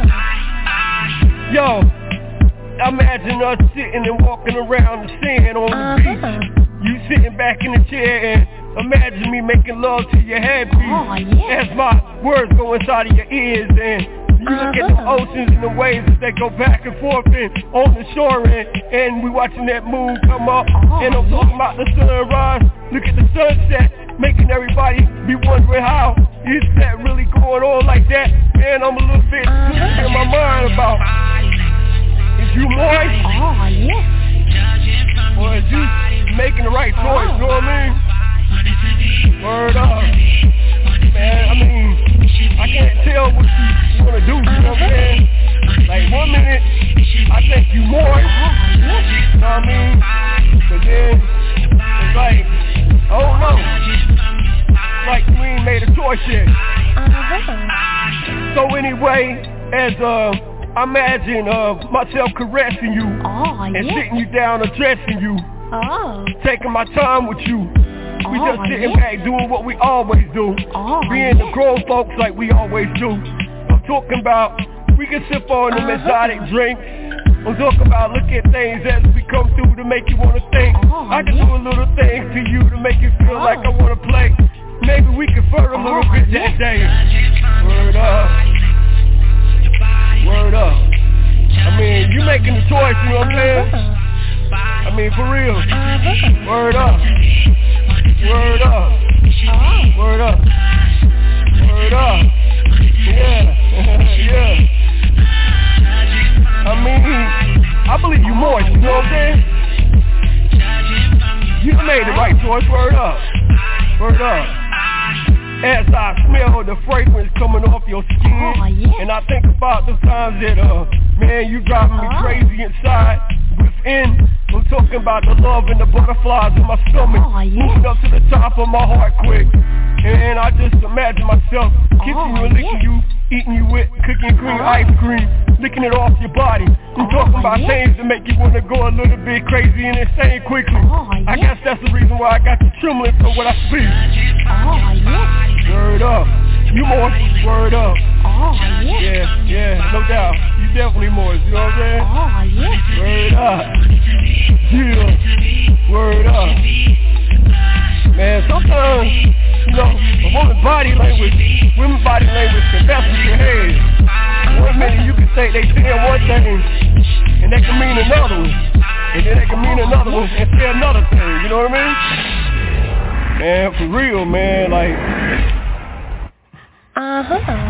Yo, imagine us sitting and walking around the sand on the beach. You sitting back in the chair and imagine me making love to your headpiece. Oh, yeah. As my words go inside of your ears and you look at the oceans and the waves as they go back and forth and on the shore and, and we watching that moon come up. Oh, and I'm talking about the sunrise. Look at the sunset, making everybody be wondering how is that really going on like that? Man, I'm a little bit twisted in my mind about, is you moist? Oh, yeah. Or is you making the right choice, you know what I mean? Word up. Man, I mean, I can't tell what you wanna do, you know what I'm saying? Like one minute, I think you moist, you know what I mean? But then, it's like, I don't know. Like you ain't made a choice yet. So anyway, as uh, I imagine uh, myself caressing you oh, and yeah. sitting you down, addressing you, oh. taking my time with you. We oh, just sitting yeah. back doing what we always do, oh, being yeah. the grown folks like we always do. I'm talking about we can sip on them uh-huh. exotic drinks. I'm talking about look at things as we come through to make you wanna think. Oh, I can yeah. do a little things to you to make you feel oh. like I wanna play. Maybe we can flirt a little oh, bit yeah. that day. Word up. Word up. I mean, you making the choice, you know what I'm saying? Uh-huh. I mean, for real. Uh-huh. Word up. Word up. Oh. Word up. Word up. Yeah. Yeah. I mean, I believe you moist, you know what I'm saying? You made the right choice, word up. Word up. As I smell the fragrance coming off your skin, oh, yeah. and I think about the times that, uh, man, you driving me oh. crazy inside, within. I'm talking about the love and the butterflies in my stomach, oh, yeah. moving up to the top of my heart quick. And I just imagine myself kissing oh, you and licking yeah. you, eating you with cooking cream, oh. ice cream, licking it off your body. I'm oh, talking about yeah. things that make you want to go a little bit crazy and insane quickly. Oh, yeah. I guess that's the reason why I got you trembling for what I speak. Oh, yeah. Word up. You moist, word up. Oh, yeah. Yeah, yeah, no doubt. You definitely moist, you know what I'm saying? Oh, yeah. Word up. Yeah. Word up. Man, sometimes, you know, a woman's body language, women's body language can mess with your head. One minute you can think they saying one thing, and they can mean another one. And then they can mean another one and say another thing, you know what I mean? Man, for real, man, like... Uh-huh.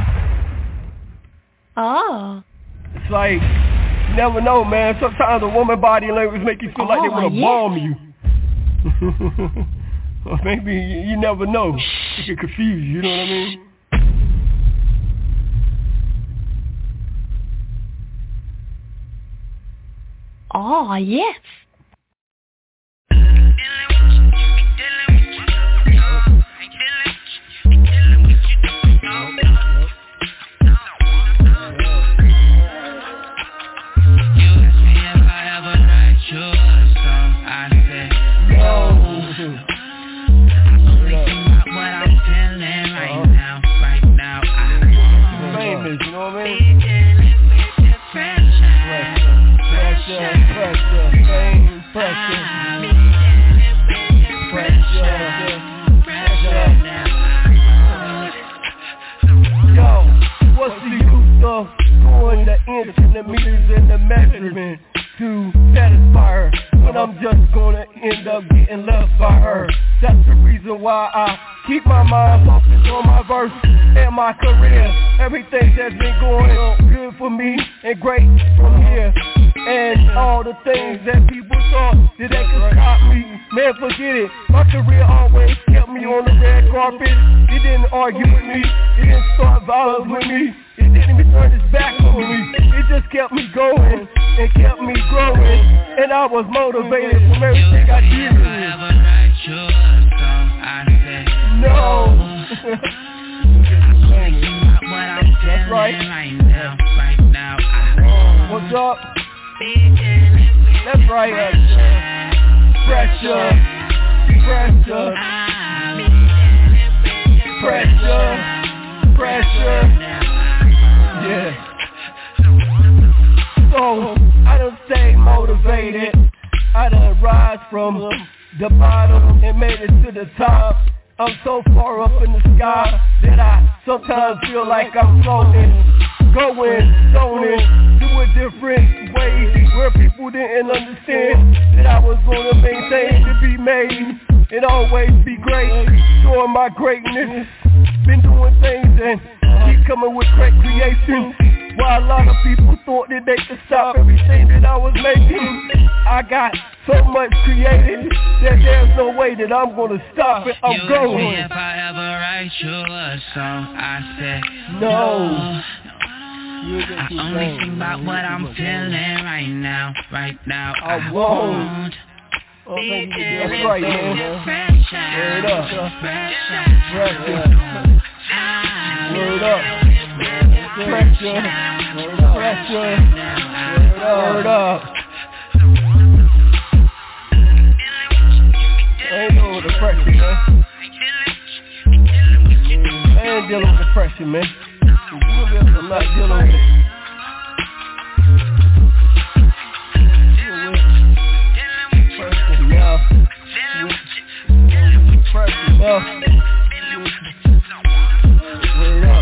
Oh. It's like, you never know, man. Sometimes a woman body language make you feel oh, like they want to yeah. bomb you. Or maybe you, you never know. It can confuse you, you know what I mean? Oh, yes. To satisfy her when I'm just gonna end up getting left by her. That's the reason why I keep my mind focused on my verse and my career. Everything that's been going good for me and great from here. And all the things that people thought that they could stop me Man, forget it. My career always kept me on the red carpet. He didn't argue with me. He didn't start violence with me. He didn't even turn his back on me. It just kept me going and kept me growing. And I was motivated from everything I did. No. That's right. What's up? That's right. Pressure. Pressure. Pressure. Pressure. Yeah. So, I done stay motivated. I done rise from the bottom and made it to the top. I'm so far up in the sky that I sometimes feel like I'm floating, going, zoning, do it different ways where people didn't understand that I was going to maintain to be made and always be great, showing my greatness. Been doing things and keep coming with great creations. While a lot of people thought that they could stop everything that I was making, I got so much created that there's no way that I'm gonna stop it. I'm you going. Me if I ever write you a song, I said no. I only think about what I'm feeling right now, right now. I, I won't. Oh, thank you. That's right, man. Word up. Pressure. Word up. Pressure. Pressure. Word up. I ain't dealing with the pressure, man. I ain't dealing with the pressure, man. I'm not dealing with it. Pressure now. Pressure now. Word up.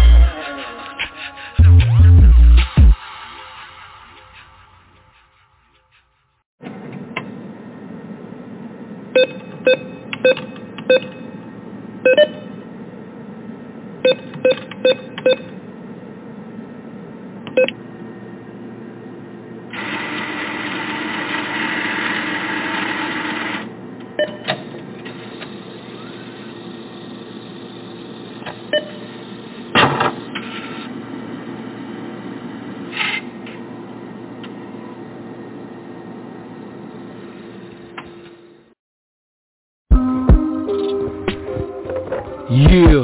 Yeah.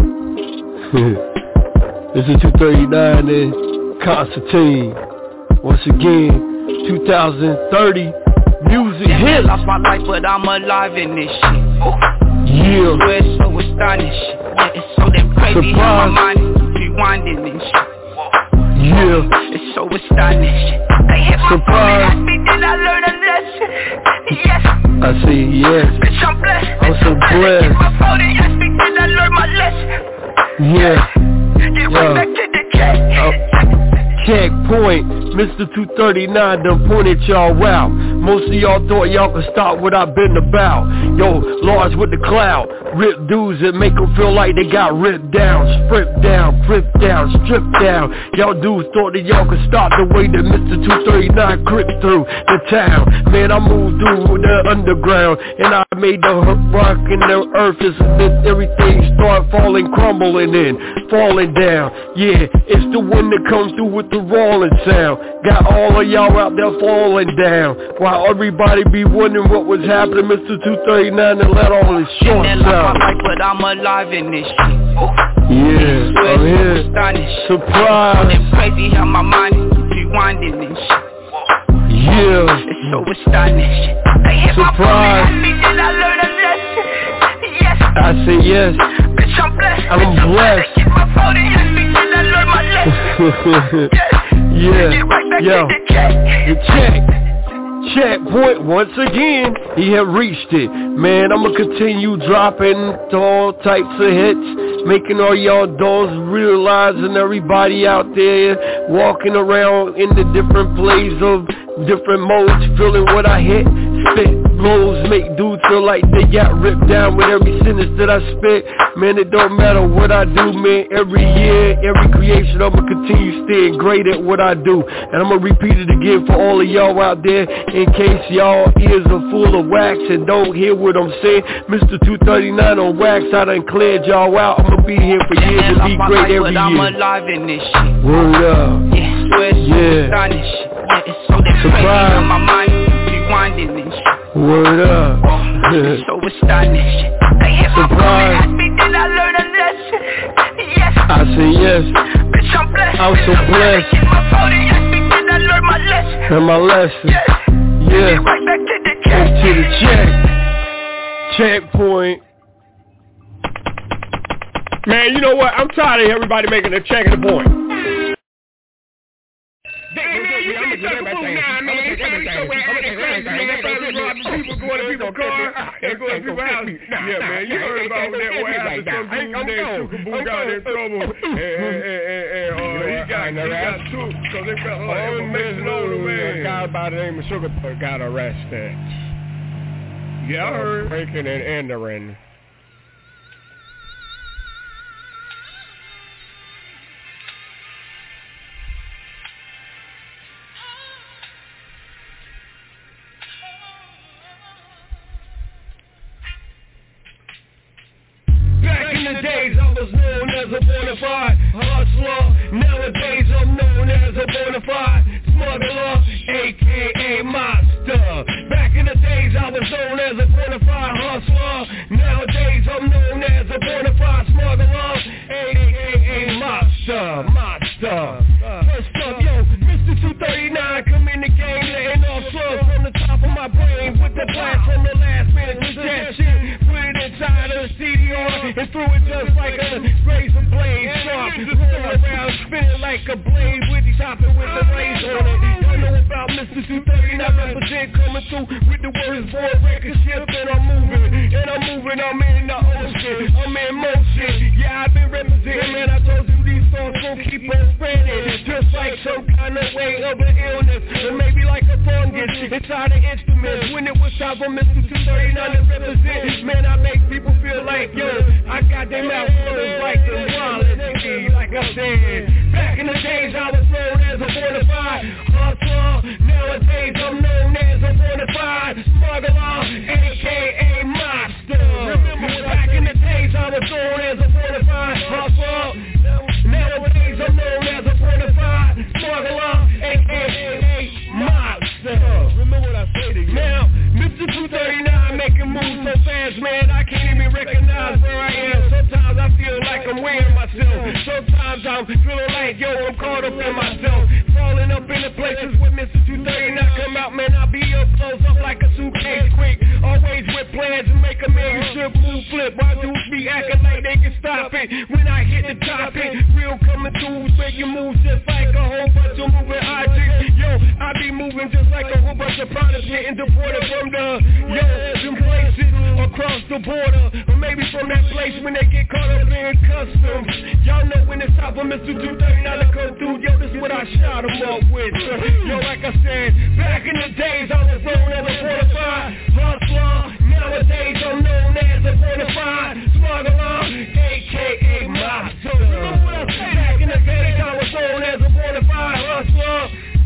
This is two thirty-nine and Constantine. Once again, two thousand thirty music hits. Lost my life, but I'm alive in this shit. Oh. Yeah. So it's so astonishing. Yeah, it's so damn crazy how my mind is rewinding and shit. Yeah. It's so astonishing. They hit my phone and asked me, did I learn a lesson? Yes. I see, yes. Bitch, I'm blessed. I'm so blessed. They hit my phone and asked me, did I learn my lesson? Yeah. Get right back to the check. Uh, checkpoint. Mister two thirty-nine done pointed y'all out. Most of y'all thought y'all could stop what I've been about. Yo, Lars with the cloud. Rip dudes that make them feel like they got ripped down, stripped down, cripped down, stripped down. Y'all dudes thought that y'all could stop the way that Mister two thirty-nine crips through the town. Man, I moved through the underground and I made the rock and the earth is everything start falling, crumbling in, falling down. Yeah, it's the one that comes through with the rolling sound. Got all of y'all out there falling down while everybody be wondering what was happening. Mister two thirty-nine and let all his shorts out. Life, but I'm alive in this shit. Oh. Yeah, I'm here. Surprise. It's crazy how my mind is rewinding and shit. Yeah. It's so astonishing. They hit Surprise. my phone and asked me, did I learn a lesson? Yes. I say yes. Bitch, I'm blessed. I'm Bitch, blessed. They hit my phone and asked me, did I learn my lesson? Yes. Yeah. Get right back Yo. to the check. The check. Checkpoint once again, he had reached it. Man, I'ma continue dropping all types of hits, making all y'all dolls realizing everybody out there walking around in the different plays of different modes, feeling what I hit, spit blows make dudes feel like they got ripped down with every sentence that I spit. Man, it don't matter what I do, man. Every year, every creation, I'ma continue staying great at what I do. And I'ma repeat it again for all of y'all out there, in case y'all ears are full of wax and don't hear what I'm saying. Mister two thirty-nine on wax, I done cleared y'all out. I'ma be here for years and be great every year. I'm alive in this shit. Word up. Yeah, swear it's yeah. so this shit. Yeah, it's so that crazy on my mind. Rewinding this shit. Word up. Oh, it's so astonishing. They hit my phone and asked me, did I learn a lesson? Yes. I say yes. Bitch, I'm blessed. I'm so blessed. They hit my phone and asked me, did I learn my lesson? Learn my lesson. Yes. Yeah. Right back to the check. To the check. Checkpoint. Man, you know what? I'm tired of everybody making a check at the point. Damn, man, you can't talk about now, man. It's so crazy, man. People going to people's cars and going to people's houses. Yeah, man, you heard about that. What happened to some dude named Chukaboom got in trouble. And, and, and, and uh, he got, he got took because they felt like information on the man. A guy by the name of Sugar got arrested. Yeah, I heard. Breaking and entering. Back in the days, I was known as a bona fide hustler. Nowadays, I'm known as a bona fide smuggler, a k a monster. Back in the days, I was known as a bona fide hustler. Nowadays, I'm known as a bona fide smuggler, a k a monster, monster. First up, yo, Mister two thirty-nine, come in the game, letting off slugs from the top of my brain with the blast from the last minute suggestion. Put it inside of the C D R and threw it just like a razor blade sharp. Roll around, spinning like a blade with the chopping with the razor on it. Y'all know about Mister two thirty-nine, represent coming through with the words board record ship, and I'm moving, and I'm moving, I'm in the ocean, I'm in motion. Yeah, I've been representing, man, I told you these songs gon' keep on spreading, just like some kind of way of an illness, or maybe like a fungus inside the instruments. When it was time for Mister two thirty-nine to represent, man, I make people feel like, yo, I got them out feeling like the quality, like I said. Back in the days, I was known as a bona fide hustler. Nowadays, I'm known as a bona fide smuggler, a k a monster. Remember, back in the days, I was known as a bona fide hustler. Nowadays, I'm known as a bona fide smuggler, a k a monster. Remember what I say to you. Now, Mister two thirty-nine making moves so fast, man, I can't even recognize where I am. Sometimes I feel like I'm wearing myself. Sometimes I'm feeling like, yo, I'm caught up in myself. Falling up in the places with Mister two thirty-nine come out, man, I'll be up close up like a suitcase quick. Always with plans to make a million strip move flip. Why dudes be acting like they can stop it? When I hit the top it, real coming through, making moves just like a whole bunch of moving objects. Yo, I be moving just like a whole bunch of products getting deported from the, yo, them places across the border. Or maybe from that place when they get caught up in customs. Y'all know when it's time for Mister two thirty-nine to come through, yo, this is what I shot him up with. Yo, like I said, back in the days I was known as a bona fide hustler. Nowadays I'm known as a bona fide smuggler, a k a monster. Remember what I said? Back in the days I was known as a bona fide hustler.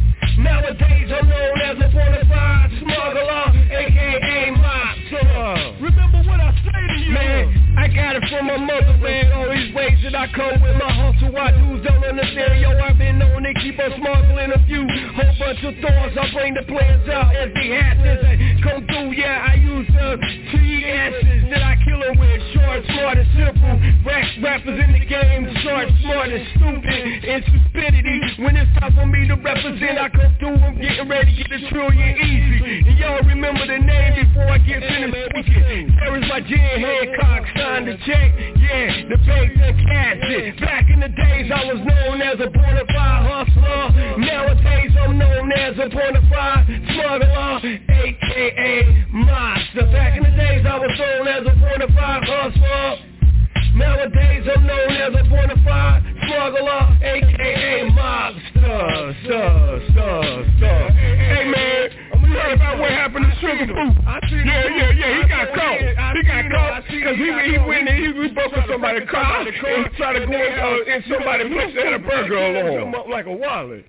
Nowadays I'm known as a bona fide smuggler, a k a monster. Remember what I say to you? Man, I got it from my mother, man. All these ways that I come with my hustle, why dudes don't understand. Yo, I've been known to keep on smuggling a few whole bunch of thoughts. I bring the plans out as they happen. Come through, yeah, I use the T S's that I kill them with. Short, smart, and simple. Rap, rappers in the game, short, smart, and stupid, and stupidity. When it's time for me to represent, I come through, I'm getting ready to get a trillion easy. And y'all remember the name before I get finished speaking. There is my Jen Hancock, signed the check, yeah, the baked and cast it. Back in the days I was known as a bona fide hustler. Nowadays I'm known as a bona fide smuggler, a k a monster. Back in the days I was known as a bona fide hustler. Nowadays I'm known as a bona fide smuggler, a k a monster. Star, star, star. Hey man, you heard about what happened to Shrimp I seen yeah, yeah, yeah, he got caught. He got caught because he, he went and he broke up somebody's car and tried to go in, uh, in somebody's place that had a burger along. Up like a wallet.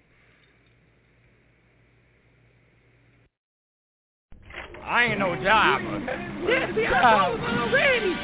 I ain't no jobber. Yes, he got already.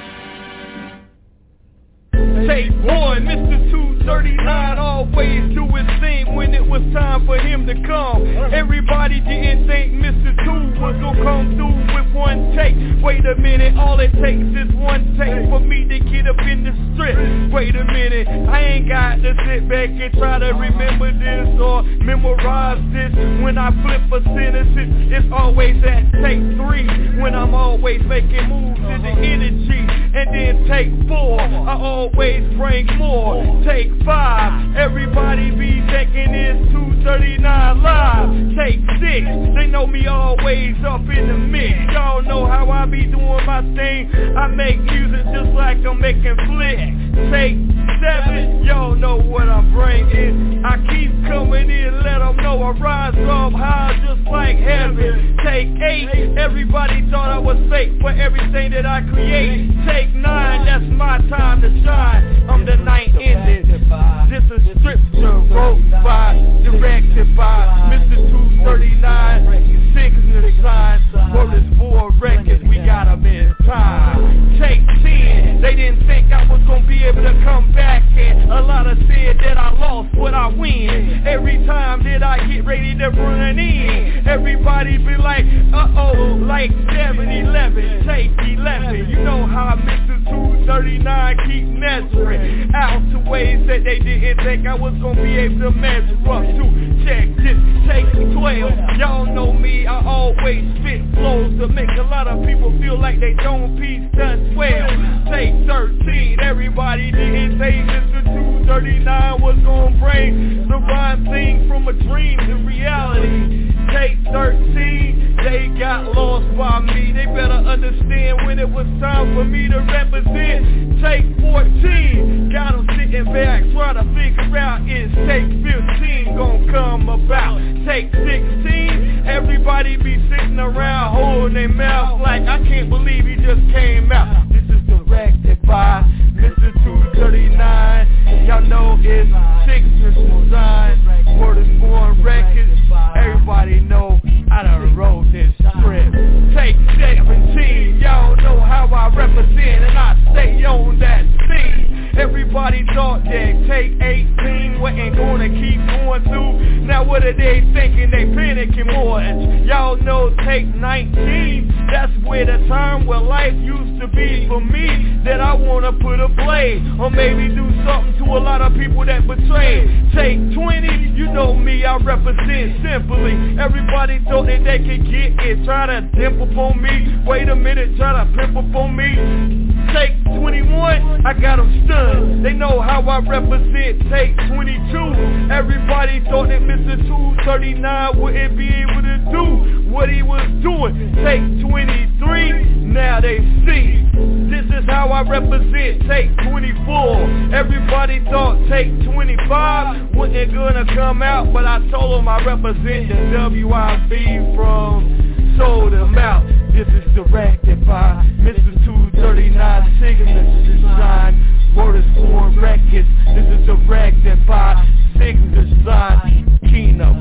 Take one, Mister two thirty-nine always do his thing when it was time for him to come. Everybody didn't think Mister two was gonna come through with one take. Wait a minute, all it takes is one take for me to get up in the strip. Wait a minute, I ain't got to sit back and try to remember this or memorize this. When I flip a sentence, it's always at take three. When I'm always making moves in the energy. And then take four, I always bring more. Take five, everybody be thinking it's two thirty-nine live. Take six, they know me always up in the mix. Y'all know how I be doing my thing. I make music just like I'm making flicks. Take seven, y'all know what I'm bringing. I keep coming in, let them know I rise up high just like heaven. Take eight, everybody thought I was fake for everything that I create. Take nine, that's my time to shine. I'm the night ended. This is scripture wrote by, directed by Mister two thirty-nine. Signature sign, word is for records, we got them in time. Take ten, they didn't think I was gonna be able to come back, and a lot of said that I lost, but I win. Every time that I get ready to run in, everybody be like, uh-oh, like seven eleven, take eleven. You know how Mister two thirty-nine keep measuring out to ways that they didn't think I was gonna be able to measure up to. Check this, take twelve. Y'all know me, I always spit flows to make a lot of people feel like they don't piece done twelve. Take thirteen, everybody didn't think Mister two thirty-nine was gonna bring the rhyme thing from a dream to reality. Take thirteen, they got lost by me. They better understand when it was time for me to represent. Take fourteen, got them sitting back, trying to figure out is take fifteen gonna come about. Take sixteen, everybody be sitting around holding their mouth like I can't believe he just came out. This is directed by Mister two thirty-nine. Y'all know it's Signature Design, Word is Born Records. Everybody know I done wrote this script. Take seventeen, y'all know how I represent, and I stay on that scene. Everybody thought that take eighteen wasn't gonna keep going through. Now what are they thinking? They panicking more. Y'all know take nineteen, that's where the time where life used to be for me, that I wanna put a blade, or maybe do something to a lot of people that betrayed. Take twenty, you know me, I represent simply. Everybody thought that they could get it, try to dimp up on me. Wait a minute, try to pimp up on me. Take twenty-one, I got them stunned. They know how I represent. Take twenty-two, everybody thought that Mister two thirty-nine wouldn't be able to do what he was doing. Take twenty-three, now they see. This is how I represent. Take twenty-four, everybody thought take twenty-five wasn't gonna come out, but I told them I represent the W I B from sold them out. This is directed by Mister two thirty-nine, Signature Design, Word is Born Records. This is directed by Signature Design, Keena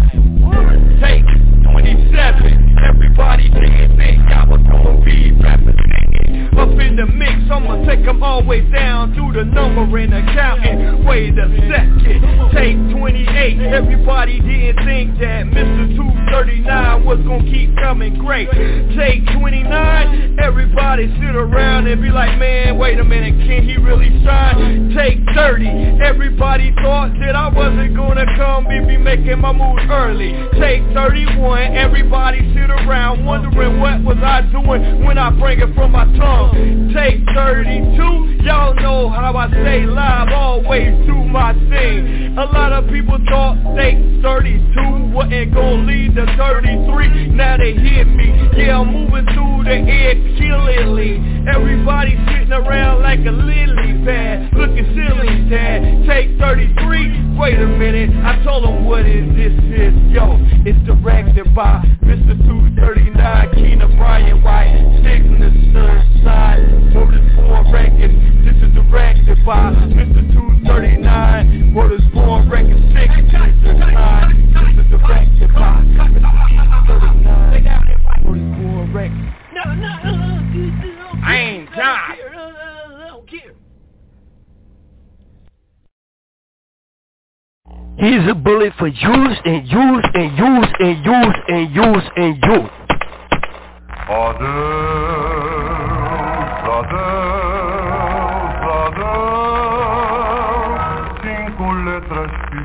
Prime. Take twenty-seven, everybody didn't think I was gonna be represented. Up in the mix, I'ma take them all the way down through the number and accounting. Wait a second, take twenty-eight, everybody didn't think that Mister two thirty-nine was gonna keep coming great. Take twenty-nine, everybody sit around and be like, man, wait a minute, can he really shine? Take thirty, everybody thought that I wasn't gonna come and be making my moves early. Take thirty-one, everybody sit around wondering what was I doing when I bring it from my tongue. Take thirty-two, y'all know how I stay live always do my thing. A lot of people thought take thirty-two wasn't gonna lead to thirty-three. Now they hear me, yeah, I'm moving through the air killingly. Everybody sitting around like a lily pad, looking silly, dad. Take thirty-three, wait a minute, I told them what is this is, yo. It's directed by Mister two thirty-nine, Keena He's a bullet for use and use and use and use and use and use. Adeus, adeus, adeus, cinco letras que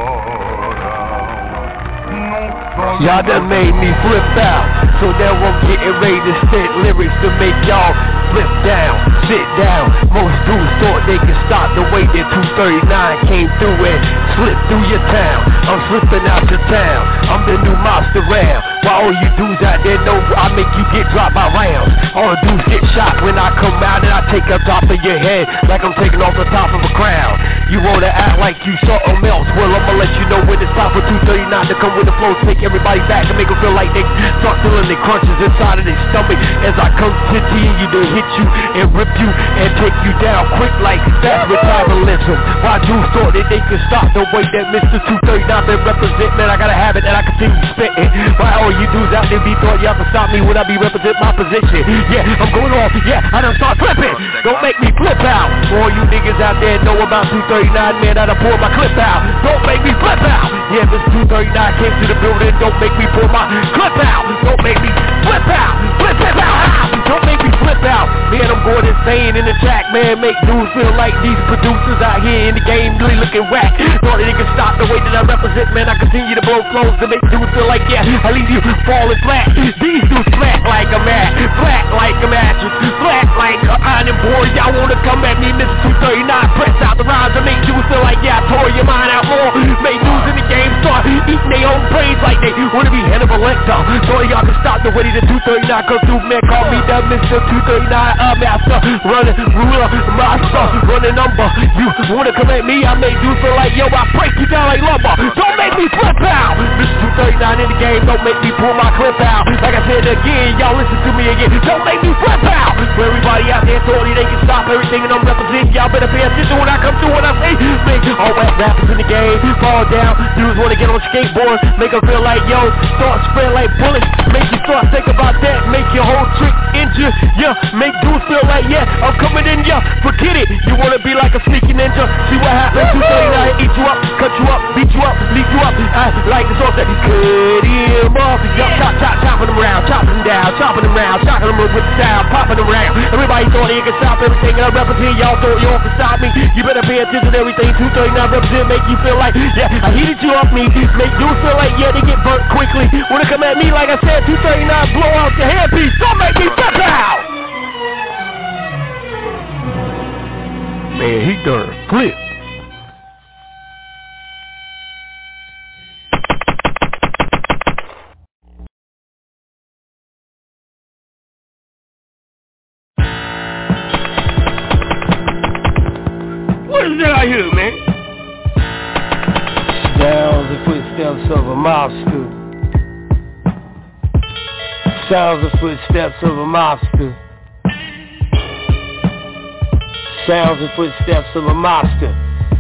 choram. Y'all done made me flip out, so now I'm getting ready to spit lyrics to make y'all flip down, sit down. Most dudes thought they could stop the way that two thirty-nine came through and slipped through your town. I'm slipping out your town, I'm the new monster round. While all you dudes out there know I make you get dropped by rounds. All dudes get shot when I come out and I take up top of your head like I'm taking off the top of a crown. You wanna act like you something else? Well, I'ma let you know when it's time for two thirty-nine to come with the flow, take everybody back and make them feel like they start feeling the crunches inside of their stomach as I come to you to hit you and rip you and take you down quick like that's metabolism. Why dudes thought that they could stop the way that Mister two thirty-nine been represent? Man, I got a habit that I continue spitting. Why all you dudes out there be thought y'all can stop me when I be represent my position? Yeah, I'm going off, yeah, I done start flipping. Don't make me flip out. All you niggas out there know about two thirty-nine, man, I done pull my clip out. Don't make me flip out. Yeah, this two thirty-nine came to the building, don't make me pull my clip out. Don't make me flip out. Flip, flip out. Don't make me flip out. Man, I'm going insane in the track, man. Make dudes feel like these producers out here in the game really looking whack. Thought they can stop the way that I represent, man. I continue to blow flows to make dudes feel like, yeah, I leave you falling flat. These dudes flat like a mat, flat like a mattress, flat like an iron board. Y'all wanna come at me, Mister two thirty-nine, press out the rhymes and make dudes feel like, yeah, I tore your mind out more. Make dudes in the game start eating their own brains like they wanna be Hannibal Lecter. So y'all can stop the way that two thirty-nine come through, man. Call me the Mister two thirty-nine, uh, master, running ruler, master, running number. You wanna come at me? I make dudes feel like, yo, I break you down like lumber. Don't make me flip out. Mister two thirty-nine in the game, don't make me pull my clip out. Like I said again, y'all listen to me again. Don't make me flip out. For everybody out there thought they can stop everything and I'm representing, y'all better pay attention when I come through. When I say, make all rap rappers in the game fall down. Dudes wanna get on skateboards, make them feel like, yo, start spread like bullets. Make you start think about that, make your whole trick injure. Yeah, make dudes feel like, yeah, I'm coming in, yeah, forget it. You wanna be like a sneaky ninja, see what happens. two thirty-nine, eat you up, cut you up, beat you up, leave you up. I like the song that cut him off. Yo, chop, chop, chopping them around, chopping them down, chopping them around, chopping them with sound, popping them around. Everybody thought they could stop everything and I represent. Y'all thought y'all could stop me. You better pay attention to everything. two thirty-nine represent, make you feel like, yeah, I heated you up me. Make dudes feel like, yeah, they get burnt quickly. Wanna come at me like I said, two thirty-nine, blow out your hairpiece. Don't make me flip out. Man, he done flip. What is that I hear, man? Sounds and footsteps of a mobster. Sounds and footsteps of a mobster. Sounds and footsteps of a mobster.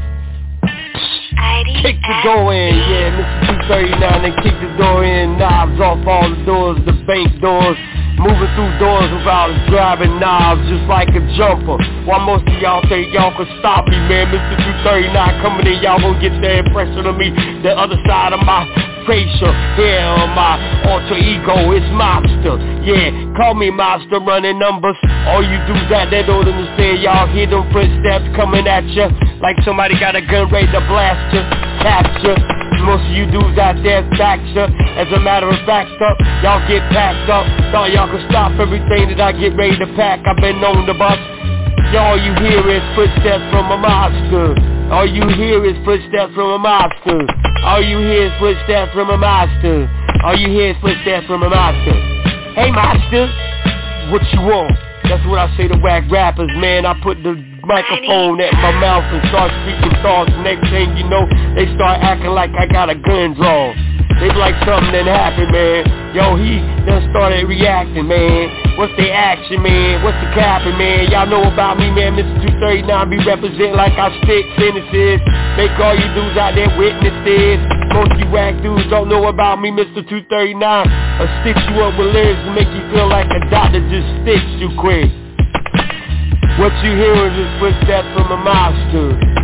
Kick the door in, yeah, Mister two thirty-nine, and kick the door in. Knobs off all the doors, the bank doors. Moving through doors without driving knobs, just like a jumper. While most of y'all think y'all can stop me, man. Mister two thirty-nine coming in, y'all gon' get the impression of me. The other side of my facial hair on my alter ego, it's mobster. Yeah, call me mobster, running numbers. All you dudes out there don't understand, y'all hear them footsteps coming at ya like somebody got a gun ready to blast ya, capture. Most of you dudes out there backed ya. As a matter of fact, up, y'all get packed up. Thought y'all could stop everything that I get ready to pack. I've been known to bust. All you hear is footsteps from a mobster. All you hear is footsteps from a mobster. All you hear is footsteps from a mobster. All you hear is footsteps from a mobster. Hey, mobster, what you want? That's what I say to whack rappers, man. I put the microphone at my mouth and start speaking thoughts. Next thing you know, they start acting like I got a gun drawn. They be like something done happened, man. Yo, he done started reacting, man. What's the action, man? What's the capping, man? Y'all know about me, man. Mister two thirty-nine be represent like I stick sentences. Make all you dudes out there witness this. Most you whack dudes don't know about me, Mister two thirty-nine. I stitch you up with lyrics to make you feel like a doctor just stitched you quick. What you hear is just footsteps from a monster.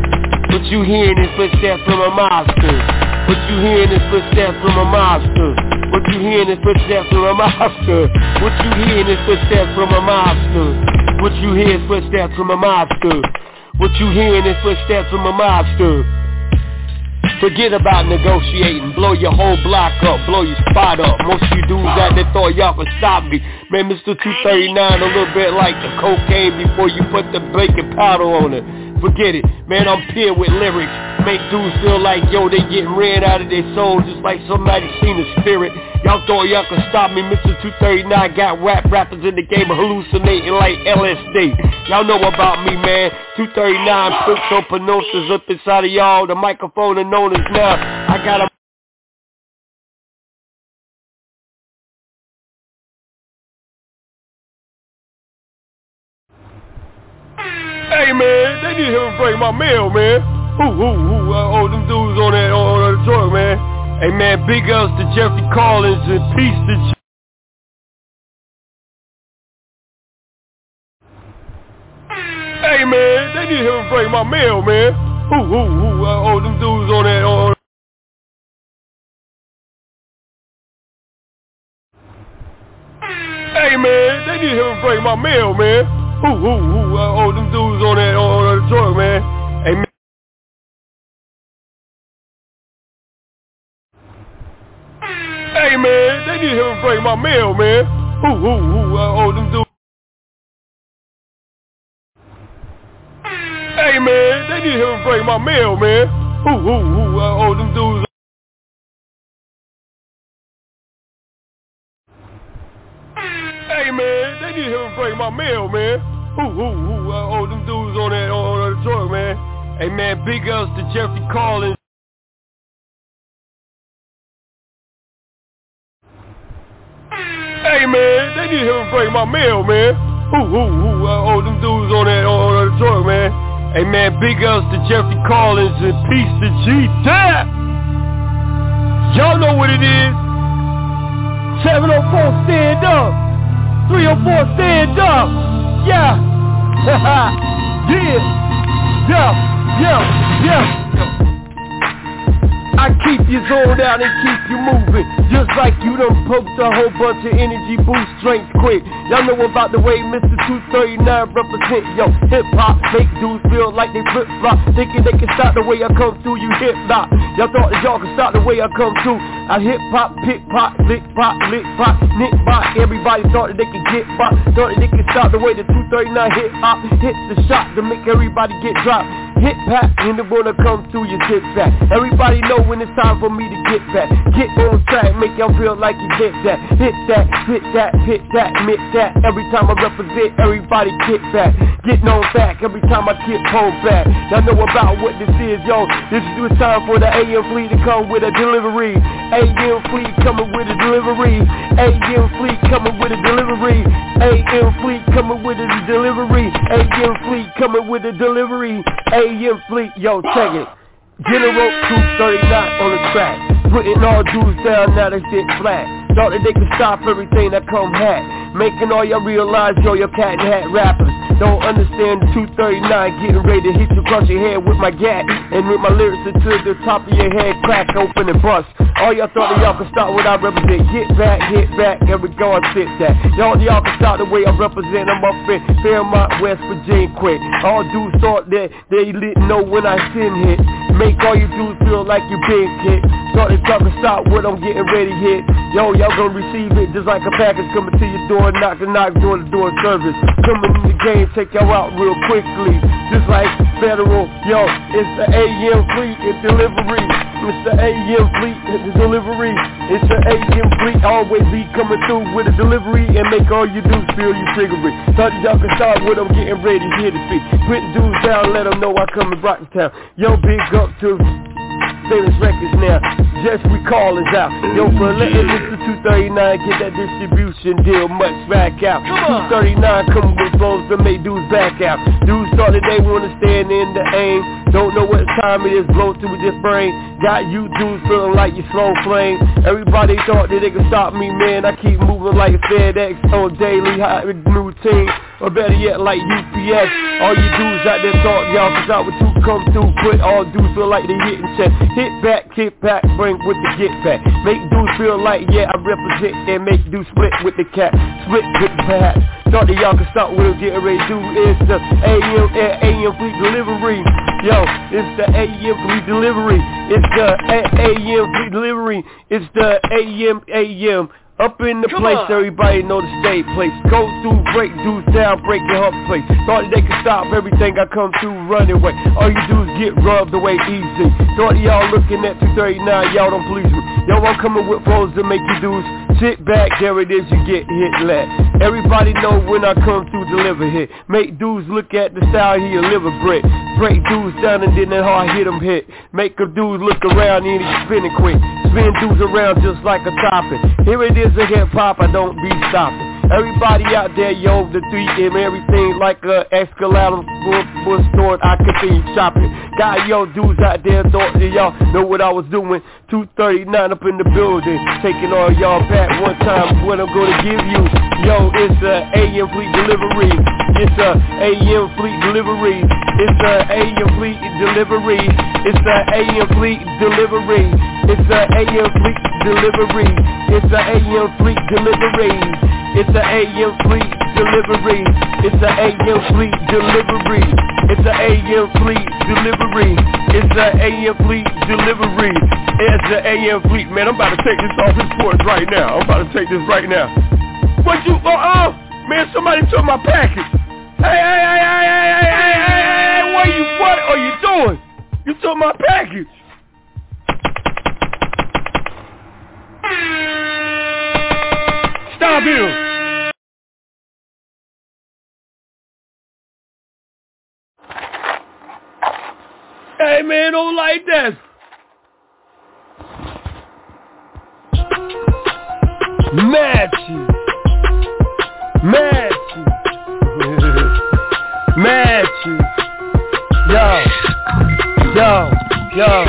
What you hearing is footsteps from a monster. What you hearing is footsteps from a monster. What you hearing is footsteps from a monster. What you hearing is footsteps from a monster. What you hear is footsteps from a monster. What you hearing is footsteps from a monster. Forget about negotiating, blow your whole block up, blow your spot up. Most of you dudes out there thought y'all could stop me. Man, Mister two thirty-nine a little bit like the cocaine before you put the baking powder on it. Forget it, man, I'm pure with lyrics. Make dudes feel like, yo, they getting ran out of their soul just like somebody seen a spirit. Y'all thought y'all could stop me. Mister two thirty-nine got rap rappers in the game hallucinating like L S D. Y'all know about me, man. two thirty-nine puts on pronounces up inside of y'all. The microphone is known as now. I got a Hey man, they need to help me bring my mail, man. Who, who, who, uh, oh, them dudes on that, on, on the truck, man. Hey man, big ups to Jeffrey Collins and peace to J- Hey man, they need to help me bring my mail, man. Who, who, who, uh, oh, them dudes on that, on, on Hey man, they need to help me bring my mail, man. Who, who, who, uh, oh, them dudes on that, on, on the truck, man. Hey man. Hey man, they need to help me bring my mail, man. Who, who, who, uh, oh, them dudes. Hey man, they need to help me bring my mail, man. Who, who, who, uh, oh, them dudes. Hey man, they need to help me bring my mail, man. Who, who, who, uh, oh, them dudes on that, on, on the truck, man. Hey man, big ups to Jeffrey Collins. Hey man, they need to help me bring my mail, man. Who, who, who, uh, oh, them dudes on that, on, on the truck, man. Hey man, big ups to Jeffrey Collins and peace to G-Tap. Y'all know what it is. seven oh four stand up. three oh four stand up. Yeah. Yeah. Yeah. Yeah. Yeah. I keep you zoned out and keep you moving, just like you done poked a whole bunch of energy boost strength quick. Y'all know about the way Mister two thirty-nine represent, yo, hip-hop make dudes feel like they flip-flop, thinking they can stop the way I come through, you hip-hop. Y'all thought that y'all could stop the way I come through. I hip-hop, pick-pop, lick-pop, lick-pop, nick-pop. Everybody thought that they could get pop, thought that they could stop the way the two thirty-nine hip-hop hits the shot to make everybody get dropped. Hip-hop, and they wanna come through your sit back. Everybody know when it's time for me to get back. Get on track, make y'all feel like you hit that. Hit that, hit that, hit that, admit that. Every time I represent, everybody get back. Getting on back, every time I get pulled back. Y'all know about what this is, yo. This is the time for the A M fleet to come with a delivery. A M fleet coming with a delivery. A M fleet coming with a delivery. A M fleet coming with a delivery. A M fleet coming with a delivery. A M fleet, yo, check it. General two thirty-nine on the track, putting all dudes down, now they sit flat. Thought that they could stop everything that come hat, making all y'all realize, yo, your cat and hat rappers don't understand the two thirty-nine, getting ready to hit you across your head with my gat, and with my lyrics until the top of your head crack open and bust. All y'all thought that y'all could stop what I represent. Get back, hit back, every guard sit that. Y'all y'all can stop the way I represent. I'm up in Fairmont, West Virginia, quick. All dudes thought that they didn't know when I send hit. Make all you dudes feel like you big hit. Thought that y'all could stop what I'm getting ready hit. Yo, y'all gonna receive it just like a package coming to your door, knock and knock, door to door service. Coming in the game, take y'all out real quickly. Just like Federal, yo, it's the A M fleet and delivery. It's the A M fleet and the delivery. It's the A M fleet, always be coming through with a delivery and make all you dudes feel you triggery. Thought that y'all could start what I'm getting ready here to speak. Putting dudes down, let them know I come to Brocktown. Yo, big up to Famous Records now. Just we call us out. Yo, for letting Mister two thirty-nine get that distribution deal much back out. two thirty-nine coming with flows to make dudes back out. Dudes thought that they wanna stand in the aim. Don't know what time it is, blow through your brain. Got you dudes feeling like you slow flame. Everybody thought that they could stop me, man. I keep moving like FedEx on daily hot routine. Or better yet, like U P S. All you dudes out there thought y'all cause I would too come through. But all dudes feel like they hitting check. Hit back, kick back, bring with the get back. Make dudes feel like, yeah, I represent. And make dudes split with the cat. Split with the hat. Thought that y'all could stop what I'm getting ready to do. It's the A M A M fleet delivery. Yo, it's the A M fleet delivery. It's the A M fleet delivery. It's the A M A M. Up in the Come place, on. Everybody know the state place. Go through, break dudes down, break your hump place. Thought that they could stop everything I come through running away. All you do is get rubbed away easy. Thought y'all looking at two thirty-nine, y'all don't please me. Yo, I'm coming with flows to make you dudes sit back, there it is, you get hit let. Everybody know when I come through deliver hit. Make dudes look at the style he a liver brick. Break dudes down and then that hard hit them hit. Make a dude look around and he spinning quick. Spin dudes around just like a topping. Here it is a hip hop, I don't be stopping. Everybody out there, yo, the three M, everything like a Escalade was stored, I continue shopping. Got yo dudes out there, thought that y'all know what I was doing. two thirty-nine up in the building, taking all y'all back one time. What I'm gonna give you, yo, it's a A M fleet delivery. It's a A M fleet delivery. It's a A M fleet delivery. It's a A M fleet delivery. It's a A M fleet delivery. It's a A M fleet delivery. It's a A M fleet delivery. It's a A M fleet delivery. It's a A M fleet delivery. It's a A M fleet delivery. It's a A M fleet. Man, I'm about to take this off his porch right now. I'm about to take this right now. What you? Oh, oh, man! Somebody took my package. Hey, hey, hey, hey, hey, hey, hey, hey, hey! What you? What are you doing? You took my package. Stop him. Hey man, don't like that. Matches. Matches. Matches. Yo. Yo. Yo.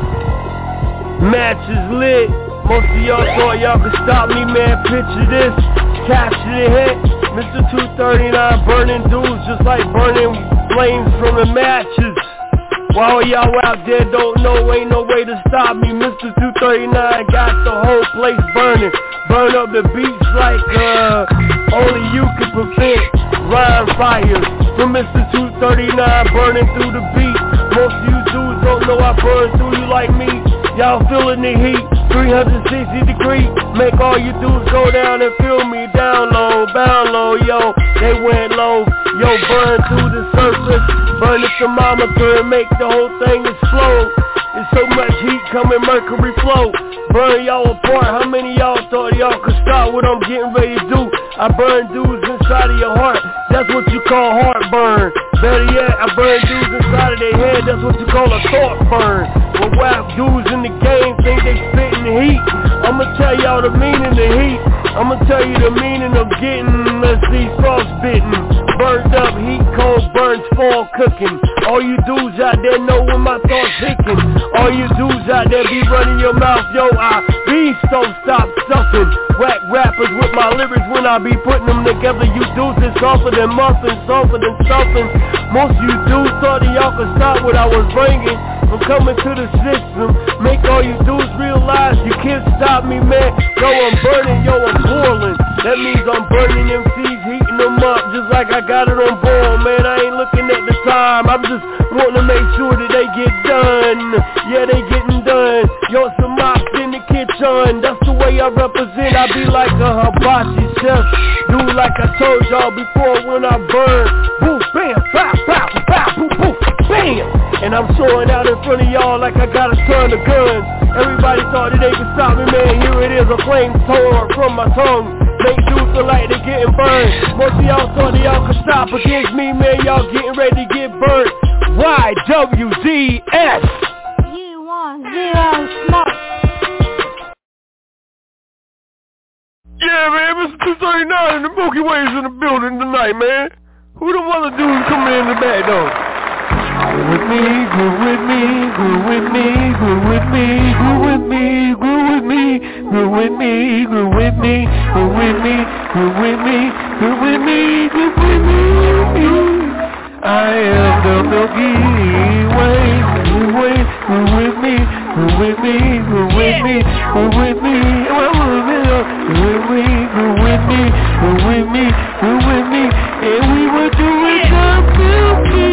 Matches lit. Most of y'all thought y'all could stop me, man. Picture this. Capture the hit. Mister two thirty-nine burning dudes just like burning flames from the matches. While y'all out there don't know, ain't no way to stop me. Mister two thirty-nine got the whole place burning. Burn up the beats like uh, only you can prevent. Rhyme fires from Mister two thirty-nine burning through the beat. Most of you dudes don't know I burn through you like me. Y'all feeling the heat, three sixty degree. Make all you dudes go down and feel me. Down low, bound low, yo. They went low, yo. Burn through the surface. Burn the thermometer and make the whole thing explode. There's so much heat coming, mercury flow. Burn y'all apart. How many y'all thought y'all could stop what I'm getting ready to do? I burn dudes inside of your heart. That's what you call heartburn. Better yet, I burn dudes inside of their head. That's what you call a thought burn. When whack dudes in the game think they spitting the heat, I'ma tell y'all the meaning of heat. I'ma tell you the meaning of getting, let's see, frostbitten. Burnt up, heat cold, burns fall cooking. All you dudes out there know when my thoughts hicking. All you dudes out there be running your mouth, yo, I be so stop sucking. Whack rappers with my lyrics when I be putting them together. You dudes is softer than muffins, softer than something. Most of you dudes thought that y'all could stop what I was bringing. I'm coming to the system, make all you dudes realize you can't stop me, man. Yo, I'm burning, yo, I'm boiling. That means I'm burning M Cs, heating them up just like I got it on boil, man. I ain't looking at the time, I'm just wanting to make sure that they get done. Yeah, they getting done. Yo, some mops in the kitchen, that's the way I represent. I be like a hibachi chef, do like I told y'all before when I burn. Boom, bam, pow, pow, pow, boom, boom, bam. And I'm showing out in front of y'all like I got a ton of guns. Everybody thought that they could stop me, man. Here it is, a flamethrower from my tongue. Make dudes feel like they getting burned. Most of y'all thought that y'all could stop against me, man. Y'all getting ready to get burned. Y W Z S. You want zero smoke. Yeah, man, Mister two thirty-nine and the Milky Way's in the building tonight, man. Who the other dudes coming in the back, though? with me, groove with me, groove with me, groove with me, groove with me, groove with me, groove with me, groove with me, groove with me, groove with me, groove with me, groove with me. I am the Milky Way, groove with, groove with me, groove with me, groove with me, groove with me, groove with me, groove with me, groove with me, groove with me, groove with me, and we will do it the Milky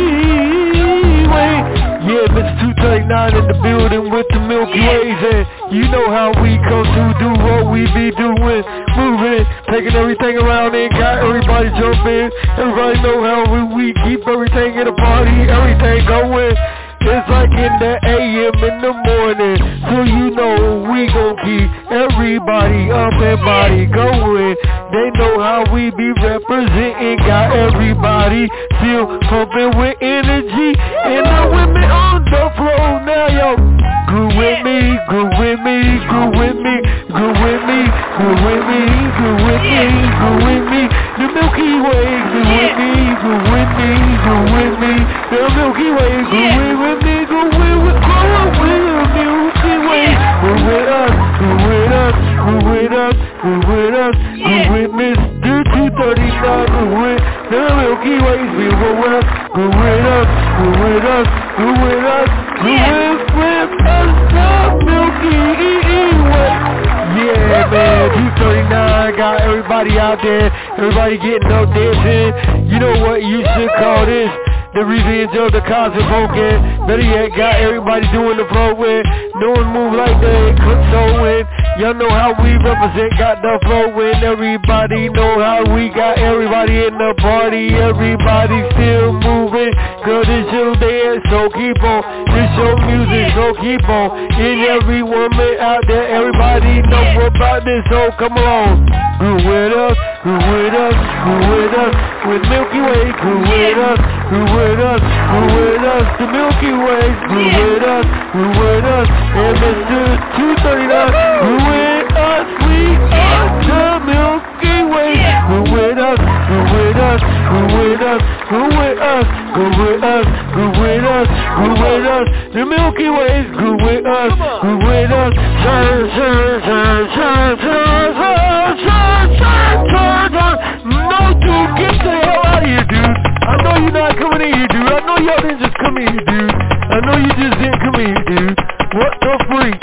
Way. Yeah, Mister two thirty-nine in the building with the Milky Ways, and you know how we come to do what we be doing, moving, taking everything around and got everybody jumping. Everybody know how we, we keep everything in a party, everything going. It's like in the A M in the morning, so you know we gon' keep everybody up and body going. They know how we be representing, got everybody still pumping with energy, and the women on the floor now, yo. Groove with me, groove with me, groove with me, groove with me, groove with me, groove with me, groove with me. The Milky Way, groove with me, groove with me, groove with me. The Milky Way, groove with me, groove with me, groove with the Milky Way. Groove with us, groove with us, groove with us, groove with us, groove with Mister two thirty-nine, groove with the Milky Way. We go with us, groove with us, groove with us, groove with us, groove with with us, the Milky Way. Yeah, man, two thirty-nine got everybody out there, everybody getting up dancing. You know what you should call this? The revenge of the Cosmopolitan. Better yet, got everybody doing the flow with. No one move like they could so win. Y'all know how we represent, got the flow in. Everybody know how we got everybody in the party. Everybody still moving. Girl, this your dance, so keep on. This your music, so keep on. And every woman out there, everybody know about this, so come along. Groove with us, groove with us, groove with us. With Milky Way, groove with us, groove with us, groove with us. The Milky Way, groove with us, groove with us. And Mister two thirty-nine, groove with us. We are the Milky Way. Groove with us, groove with us, groove with us, groove with us, groove with us, groove with us, groove with us. The Milky Way, groove with us, groove with us. Turn, turn, turn, turn, turn, turn, turn, turn, turn, turn. No, dude, get the hell out of here, dude. I know you're not coming in here, dude. I know y'all didn't just come in here, dude. I know you just didn't come in here, dude. What the freak?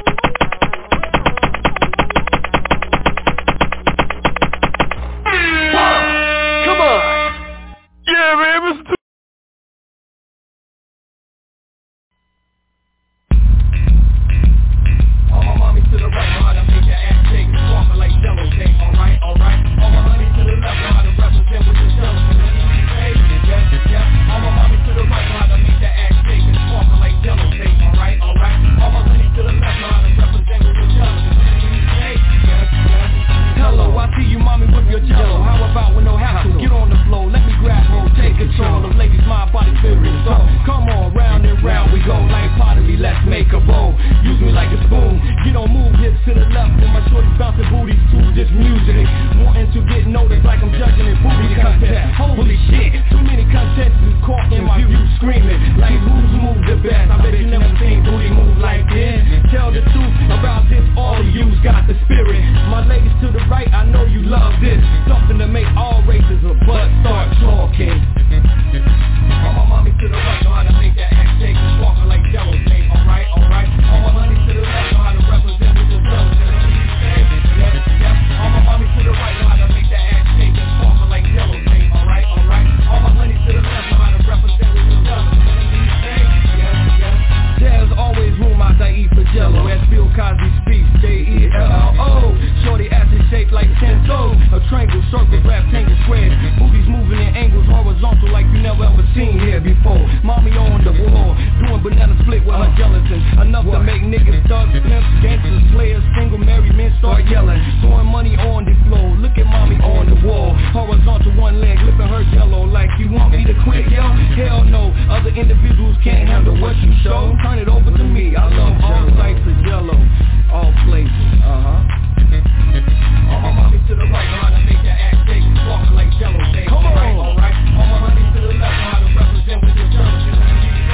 Come on. Yeah, man, Mister All my mommy to the right, know how to make your ass shake, sparkle like jello cake. Alright, alright. All my honey to the left, know how to represent with the jello. Yes, yes. All my mommy to the right, know how to make your ass shake and sparkle like jello cake. Alright, alright. All my honey to the left, know how to represent with the jello. Yes, yes. Hello, I see you, mommy, with your jello. How about with no hassle? Get on the floor, let me grab hold, take control of ladies' mind, body, spirit, and soul. Come on, round and round we go like pottery. Let's make a bowl. Use me like a spoon. You don't move hips to the left, and my shorty's bouncing booties to this music. Wanting to get noticed like I'm judging in booty contest. Holy shit, too many contestants caught in my view screaming like who's moved the best. I bet you never seen booty move like this. Tell the truth about this, all of you's got the spirit. My ladies to the right, I know you love this. Something to make all races of butt start talking. All my mommy to the right know how to make that ass shake and sparkle like jello cake. Alright, alright. All my honey to the left know how to represent with the jello. Yes, yes. All my mommy to the right know how to make that ass shake and sparkle like jello cake. Alright, alright. All my honey to the left know how to represent with the jello. Yes, yes. There's always room out there eat for jello. As Bill Cosby speaks, J E L L O. Shorty ass is shaped like ten toes. A triangle, circle, rectangle, square. Booties moving in angles horizontal like you never ever seen here before. Mommy on the wall, doing banana split with her gelatin. Enough to make niggas thugs, pimps, gangsters, players, single, married men start yelling. Throwing money on the floor, look at mommy on the wall. Horizontal, one leg, flipping her jello like you want me to quit, yo? Hell no, other individuals can't handle what you show. Turn it over to me, I love all types of jello, all places, uh-huh. All my mommy to the right know how to make that ass shake and sparkle like jello cake. Come on, alright. All my honey to the left know how to represent with the jello.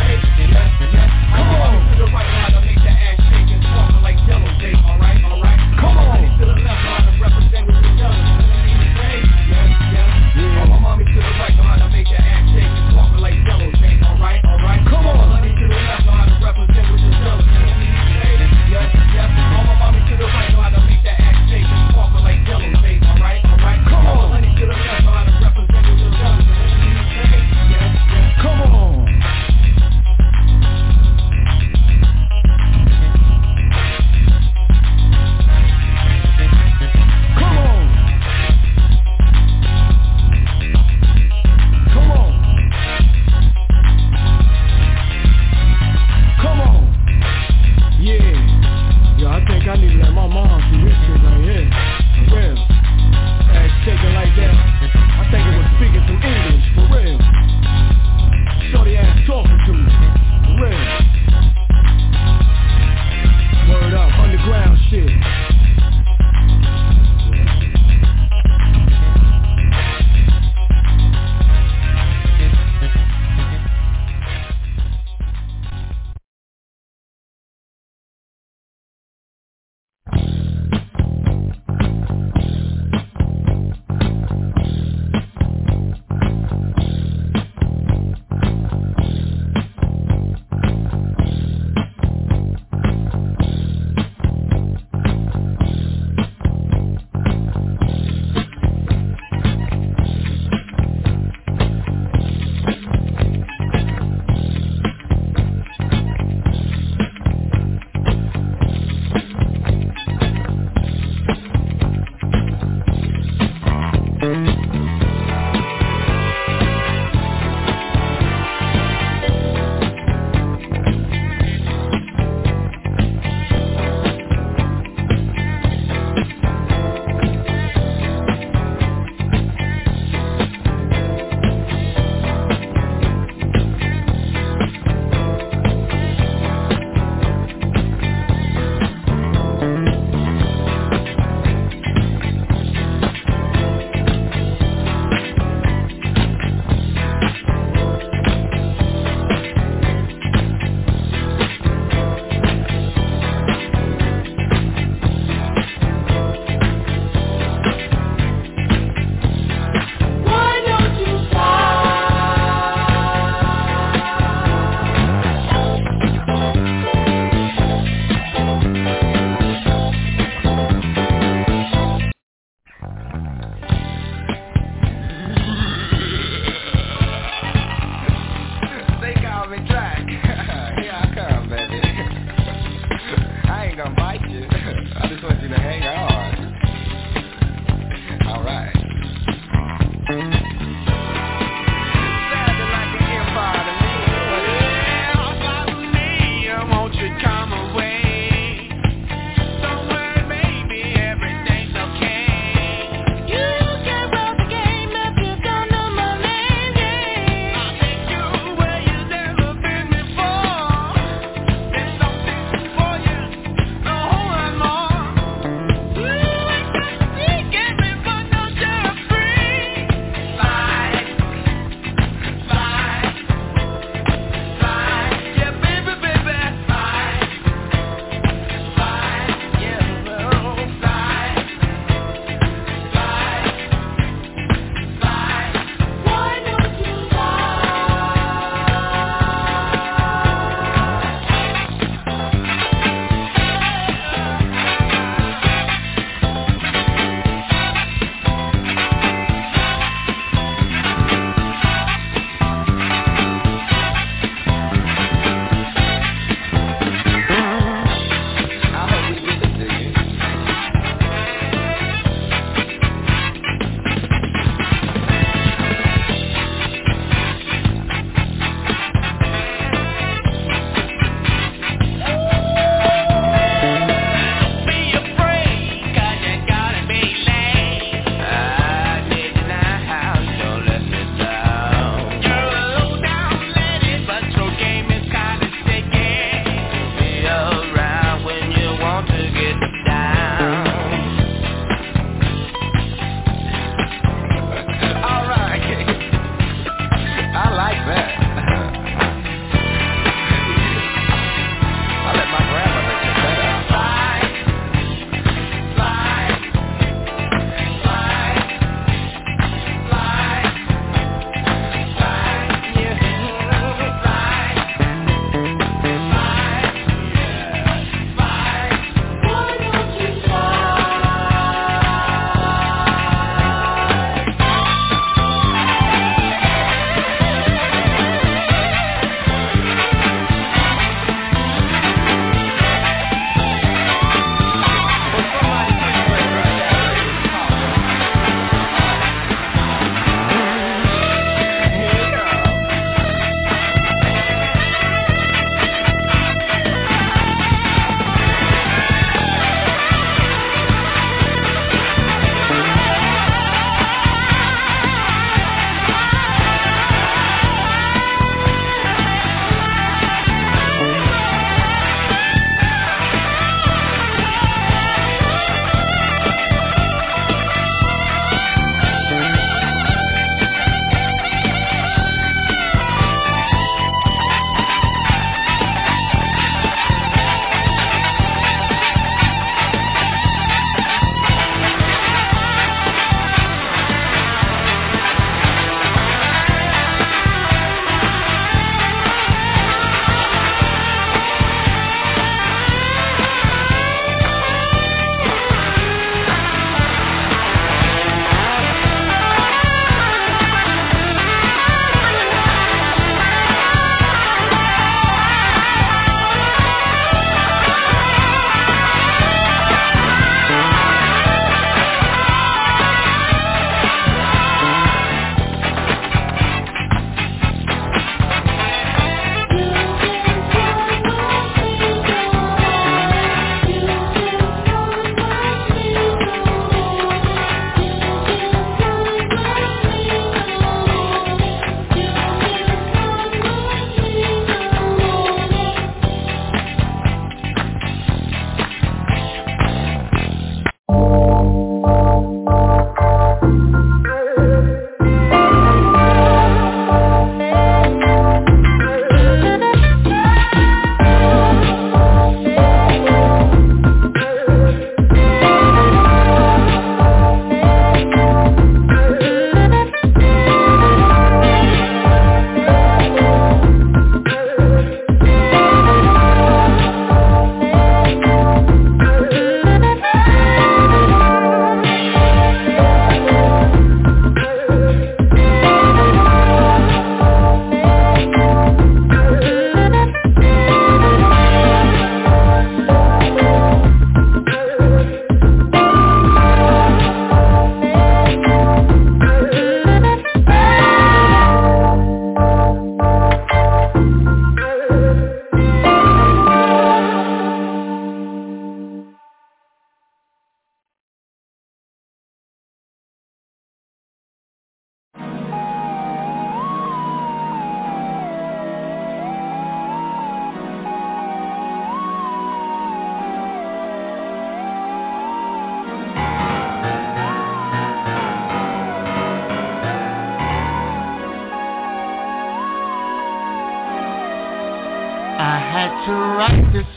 like to write this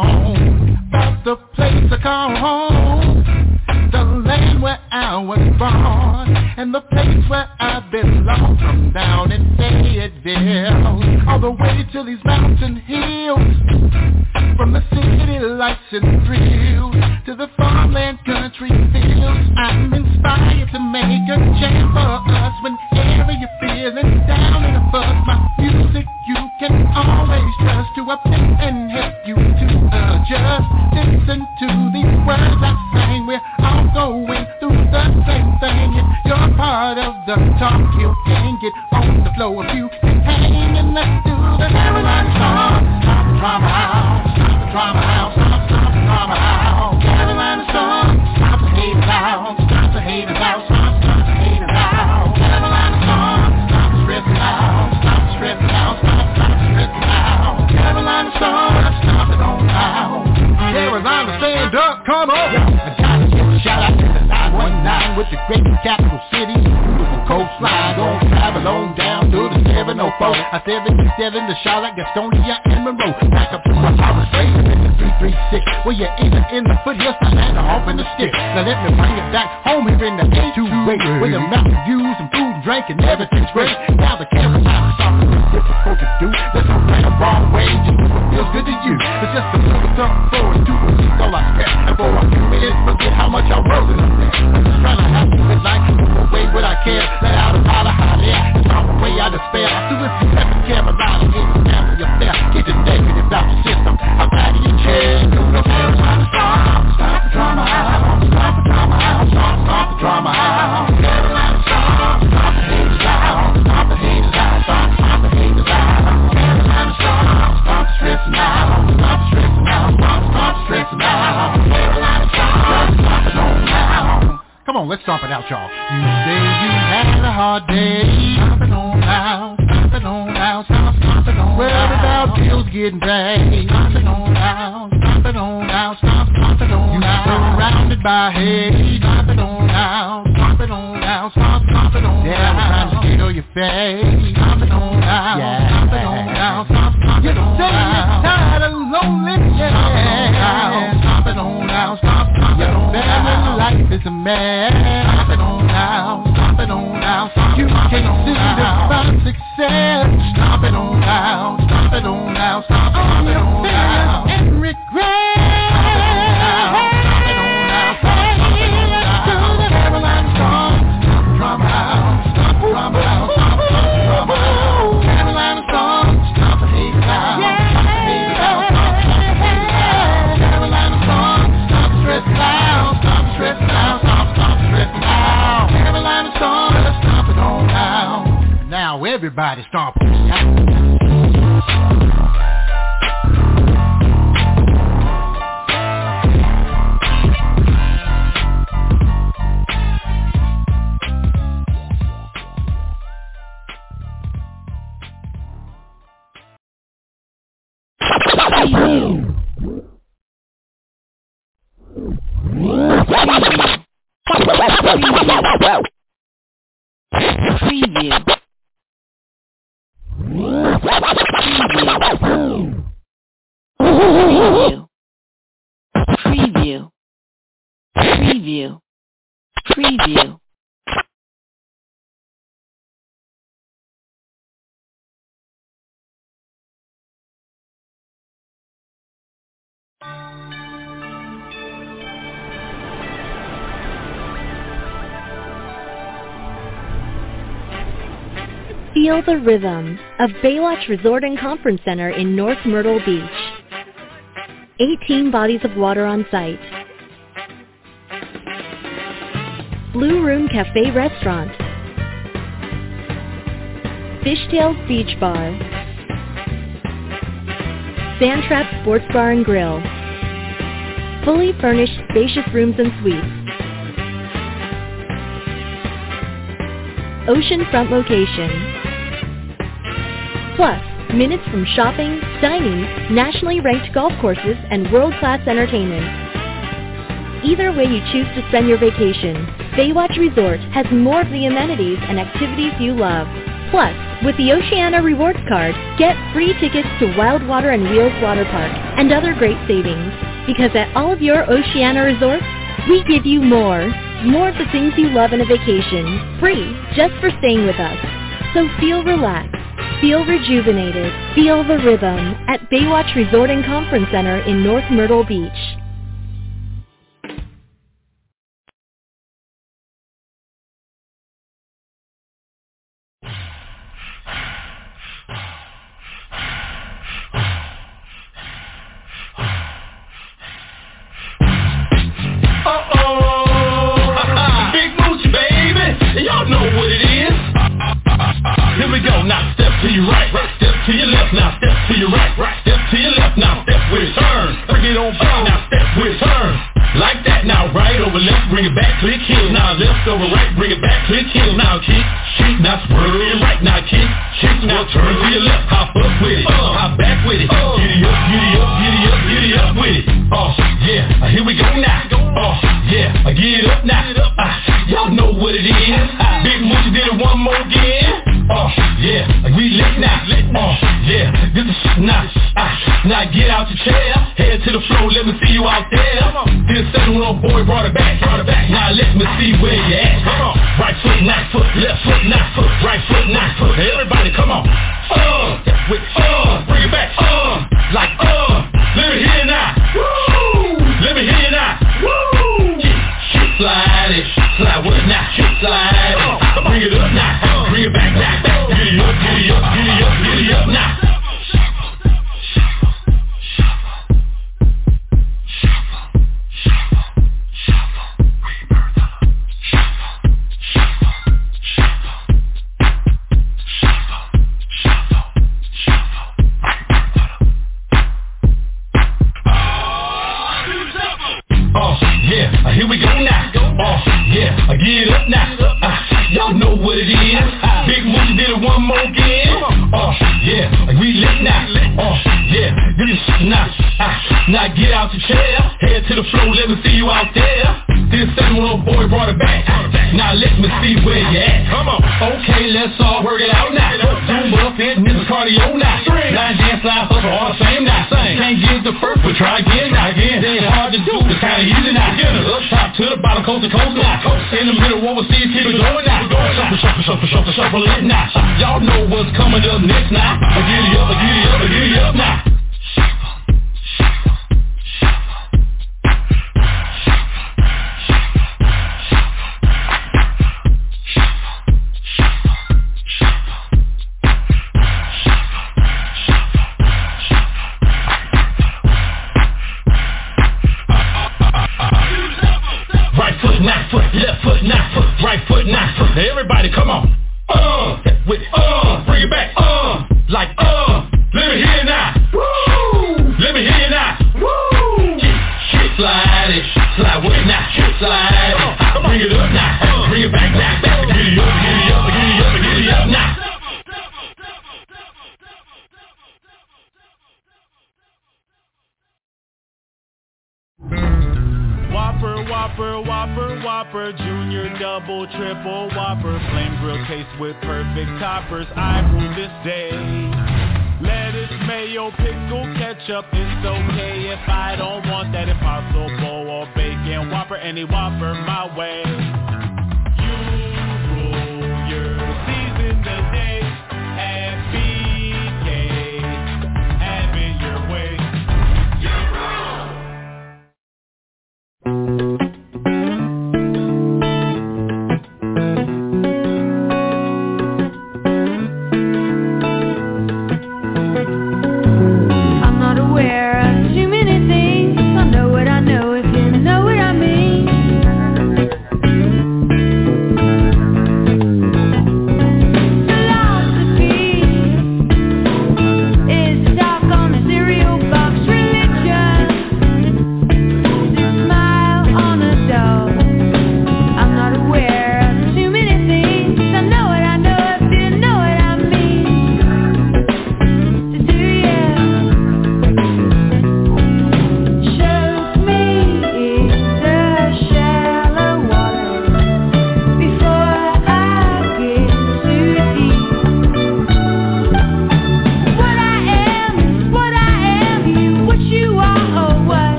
song about the place I call home, the land where I was born, and the place where I belong. From down in Fayetteville, all the way to these mountain hills, from the city lights and thrills to the farmland country fields. I'm inspired to make a chant for us whenever you're feeling down in a fuzz. My music you can always trust to uplift and help you to adjust. Listen to these words I sing. We're all going through the same thing. If you're part of the talk, you can get on the floor if you can hang, and let's do the Caroline song. Stop the drama out, stop the drama out, stop, stop the drama out. Carolina song, stop the haters out, stop the haters out, stop, stop the haters out. Carolina song, stop the stressing out, stop the stressing out, stop, stop the stressing out. Carolina song, stop it on out. Carolina, stand up, come on. I gotta give a shout out to the nine one nine with the great capital city. Beautiful coastline, gon' travel on down to the seven oh four. I seventy-seven to Charlotte, Gastonia, and Monroe. Back up to my Harvard Straight in the three three six. Well, you're either in the foothills, I land off in the stick. Now let me bring it back home here in the eight two way, where the mountain views and food and drink and everything's great. Now the Carolina song is difficult to do. There's no right or wrong way, just do what feels good to you. It's just a little something forward to a week, all I spare. And for a few minutes, forget how much I wrote it up there. I'm just trying to have you at night, move away what I care. Let out a holler, holler, yeah, it's all the way I despair. So if you ever Carolina, it's a family affair. Get the negative out your system, I'm out of your chair. Do the Carolina song, stop the drama out, stop the drama out, stop, stop the drama out. Carolina song, stop the haters out, stop the haters out, stop, stop the haters out. Carolina song, stop the stressing out, stop the stressing out, stop, stop the stressing out. Carolina song, stop it on now. Come on, let's stomp it out, y'all. You say you had a hard day, stop it on out, stop it on out, stop, stop it on. Well, without bills getting paid, stop it on out, stop it on out, stop, stop it on. You surrounded by hate, stop it on out, stop it on out, stop, stop it on. Yeah, I'm trying to steal your face, stop it on out, yeah, stop it on out, stop, stop it on. You say you're tired of lonely, yeah, stop it on out, stop it on out, stop, stop it on. Family life is a mess, stop it on out, stop it on out, stop, you can't seem to find success, stop it on out, stop it on out, stop, stop it on out, and regret. Now everybody stomp it out. Preview. Preview. Preview. Preview. Preview. Feel the rhythm of Baywatch Resort and Conference Center in North Myrtle Beach. eighteen bodies of water on site. Blue Room Cafe Restaurant. Fishtails Beach Bar. Sandtrap Sports Bar and Grill. Fully furnished spacious rooms and suites. Oceanfront location. Plus, minutes from shopping, dining, nationally ranked golf courses, and world-class entertainment. Either way you choose to spend your vacation, Baywatch Resort has more of the amenities and activities you love. Plus, with the Oceana Rewards Card, get free tickets to Wildwater and Wheels Water Park and other great savings. Because at all of your Oceana resorts, we give you more. More of the things you love in a vacation, free, just for staying with us. So feel relaxed, feel rejuvenated, feel the rhythm at Baywatch Resort and Conference Center in North Myrtle Beach. Y'all know what it is. Here we go, now step to your right, right, step to your left, now step to your right, right, step to your left, now step with it, turn, bring it on back, now step with it, turn, like that, now right over left, bring it back, click heel, now left over right, bring it back, click heel, now kick, kick, now swerve to your right, now kick, kick, now turn to your left, hop up with it, uh, hop back with it, uh, giddy up, giddy up, giddy up, giddy up with it, oh, yeah, uh, here we go now, oh, yeah, uh, get it up now, uh, y'all know what it is, Big Moochie did it one more again. Oh, yeah, we lit now. Oh, yeah, this is now. Ah, now get out your chair, head to the floor, let me see you out there. This second little boy brought it back, brought it back. Now let me see where you at. Come on, right foot, left foot, left foot, left foot, right foot, left foot. Everybody, come on. Uh, with uh, bring it back. Uh, like uh, let me hear you now. Woo, let me hear you now. Woo, yeah, slide it, slide with it now, slide it. Uh, bring it up now, bring it back now. Giddy up, giddy up, giddy up, giddy up now. Oh, yeah, here we go now. Oh, yeah, get up now. Uh, y'all know what it is. Big Moochie did it one more again. Oh, yeah, we lit now. Oh, yeah, this is now. Uh, now get out your chair, head to the floor, let me see you out there. This second little boy brought it back. Now let me see where you at. Come on. Okay, let's all work it out now. Zumba, fitness, cardio now. Line dance, slide, hustle, all the same now. Can't get the first, but try again now. Again, it ain't hard to do, it's kinda easy now. Up top to the bottom, coast to coast now. In the middle, overseas, keep it going now. Shuffle, shuffle, shuffle, shuffle, shuffle it now. Y'all know what's coming up next now. Giddy up, giddy up, giddy up now. Left foot, now foot, right foot, now foot. Everybody, come on. Uh, with it. Uh, bring it back. Uh, like uh, let me hear you now. Woo! Let me hear you now. Woo! Shit, slide it, slide with it now. Slide it. Uh, bring it up now. Uh, bring it back now. Giddy up, giddy up, giddy up, giddy up now. Whopper, Whopper, Whopper, Whopper, Junior, Double, Triple, Whopper, Flame Grill taste with perfect toppers. I rule this day. Lettuce, mayo, pickle, ketchup, it's okay if I don't want that Impossible or bacon Whopper, any Whopper my way. You rule your season today at B K. Have it your way. You rule.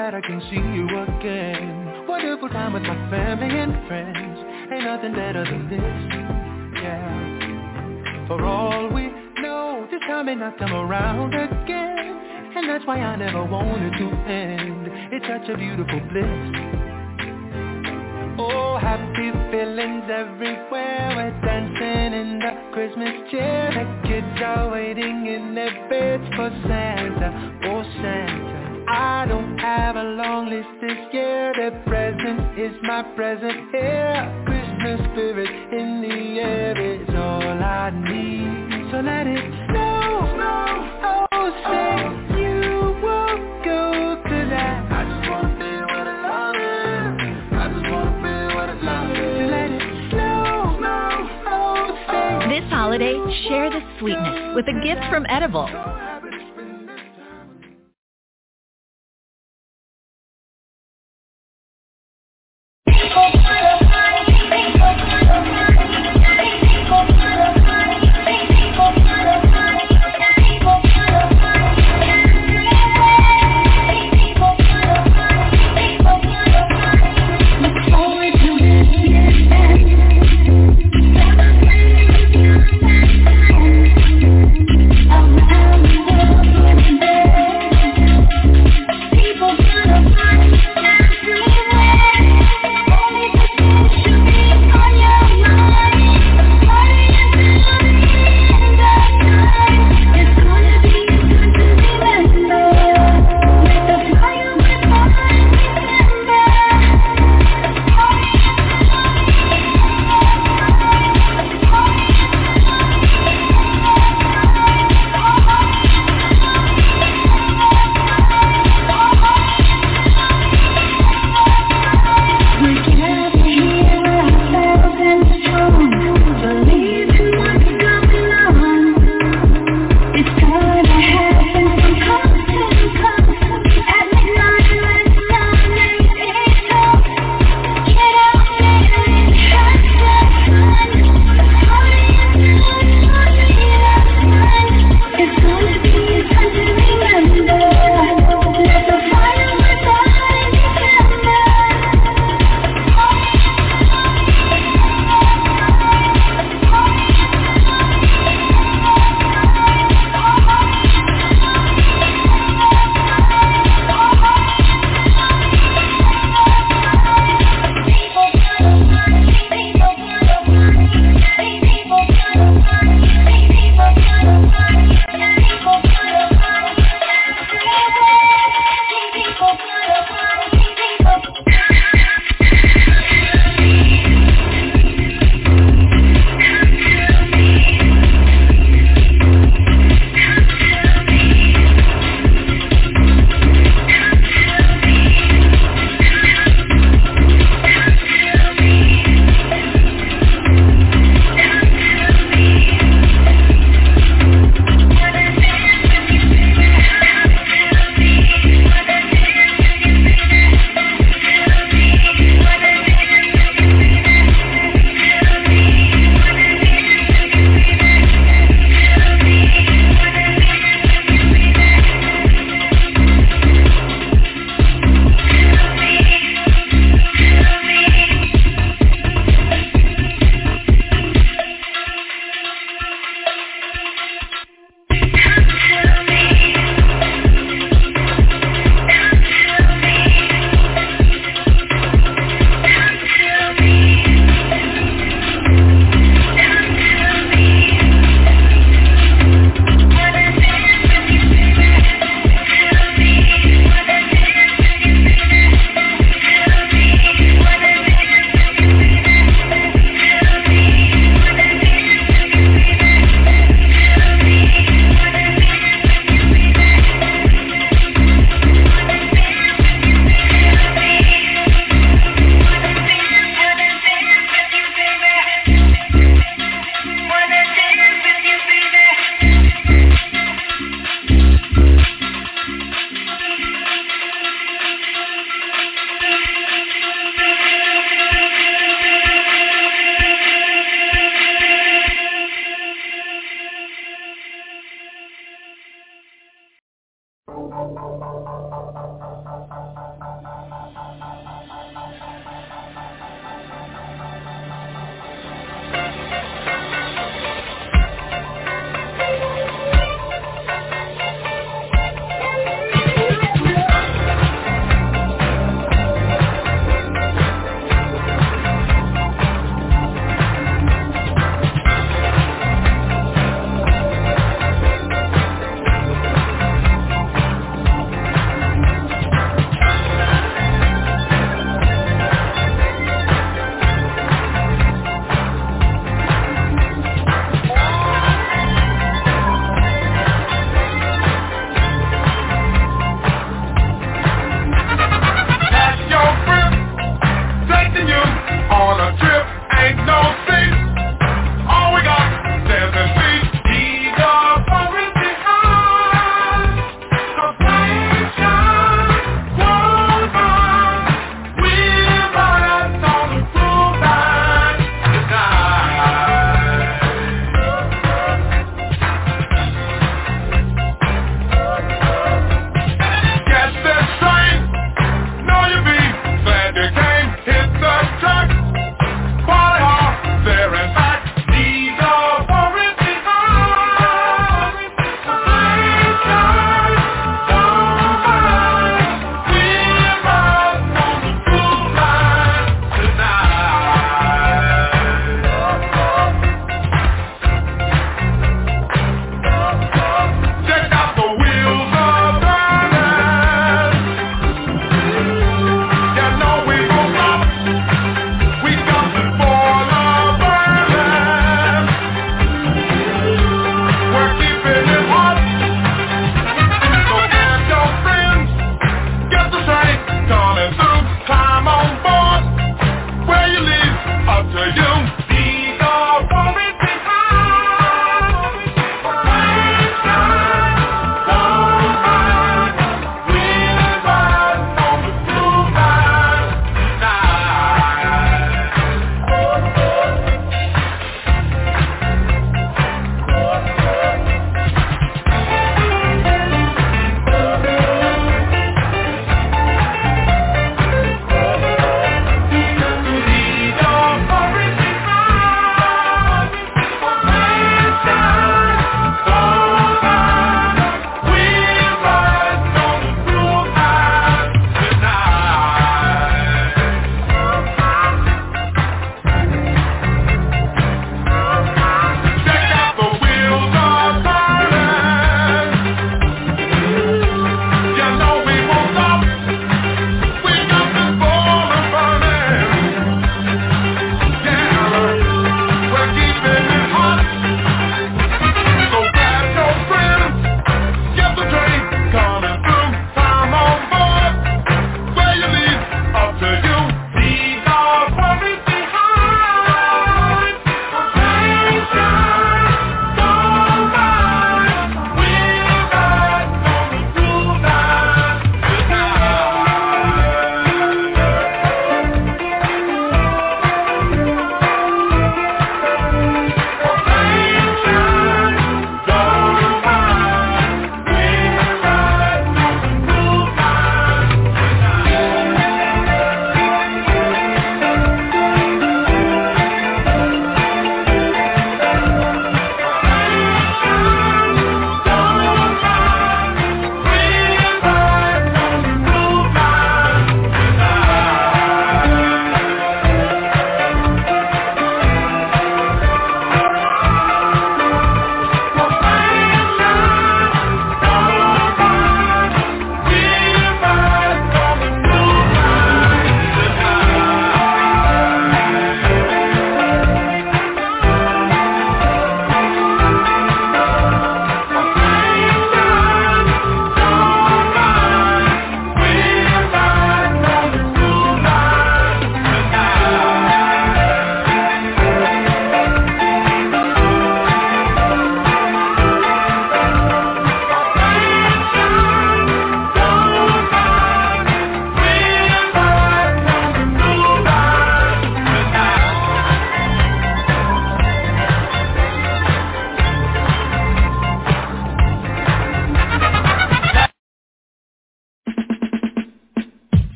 that I can see you again. Wonderful time with my family and friends. Ain't nothing better than this, yeah. For all we know, this time may not come around again, and that's why I never wanted to end. It's such a beautiful bliss. Oh, happy feelings everywhere. We're dancing in the Christmas cheer. The kids are waiting in their beds for Santa. Oh, Santa. I don't have a long list this year. The present is my present here. Christmas spirit in the air is all I need. So let it snow, snow. Oh, say you won't go, 'cause I, I just wanna be with a lover. I just wanna be with a lover. So let it snow, snow. Oh, say. This holiday, share the sweetness with a gift from Edible. Around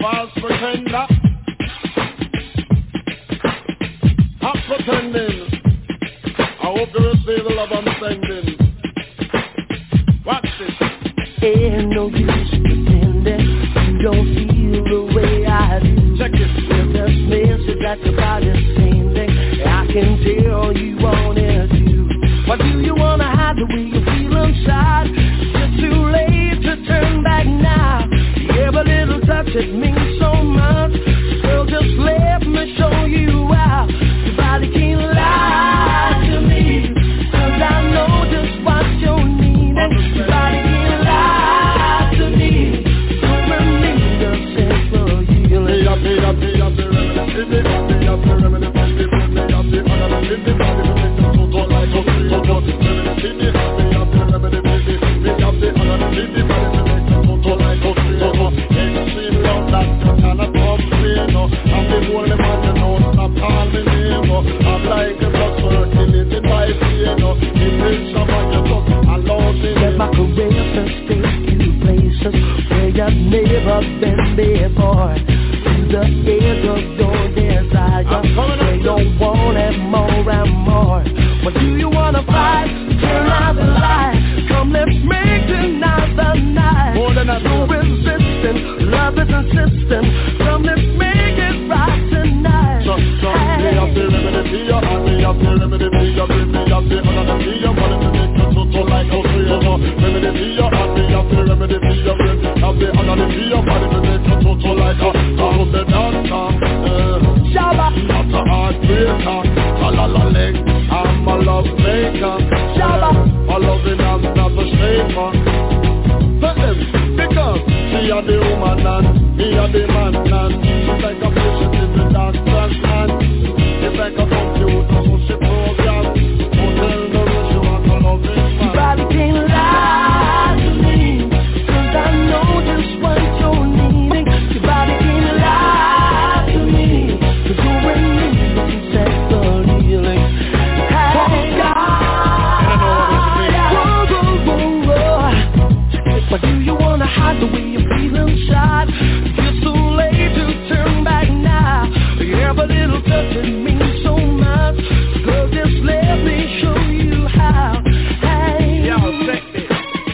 false pretender. Stop pretending. I hope you receive the love I'm sending. Watch this. Ain't no use pretending you don't feel the way I do. Check it. With this message that your body's sending, I can tell you want it too. Why do you wanna hide the way you feel inside? It's too late to turn back now. Every little touch, it means so much. Girl, just let me show you how. Your body can't lie to me, 'cause I know just what you're needing. Your body can't lie to me. Don't bring the sense of healing. Me up, me up, me up, the remedy. Me up, me up, the remedy. Me up, me up, the other. Me up, the body, me make the total like a free. Me up, me up, the remedy. Me up, the other. Me up, the body, me make the total like a free. Extreme love that you cannot complain. I'm the only man you know, stop calling me name. I'm like the blood circulating my vein. It is someone you just allow me. Let my career first take you places where you've never been before. To the edge of your desire, they don't want it more and more. What do you wanna fight? Turn out the light. Come, let's make tonight the night. More than no resistance, love is insistent. Come, let's make it right tonight. So, so, hey. Me have the remedy for you, and me have the remedy for you. Bring me have the other for you. Wanna to make you total like a free. Remedy for you, and me have the remedy for you. Bring me have the other for you. Wanna to make you total like a I'm the dancer. Shabba. Not a heartbreaker. Talala leg. I'm a love maker. Shabba. A loving I'm not a shaker. Tell them, because she a the woman and me a the man and she's like a patient in the doctor's hand. It's like a computer, so she program. So tell the way she want a loving man. Your body can't lie to me, 'cause I know just what you're needing. Your body can't lie to me, 'cause you're bring me some sexual healing. Hey, God, whoa, whoa, whoa, whoa. Why do you wanna hide the way you feel inside? It's too late to turn back now. Every little touch, it means so much. Girl, just let me show you how. Hey, yo, check this.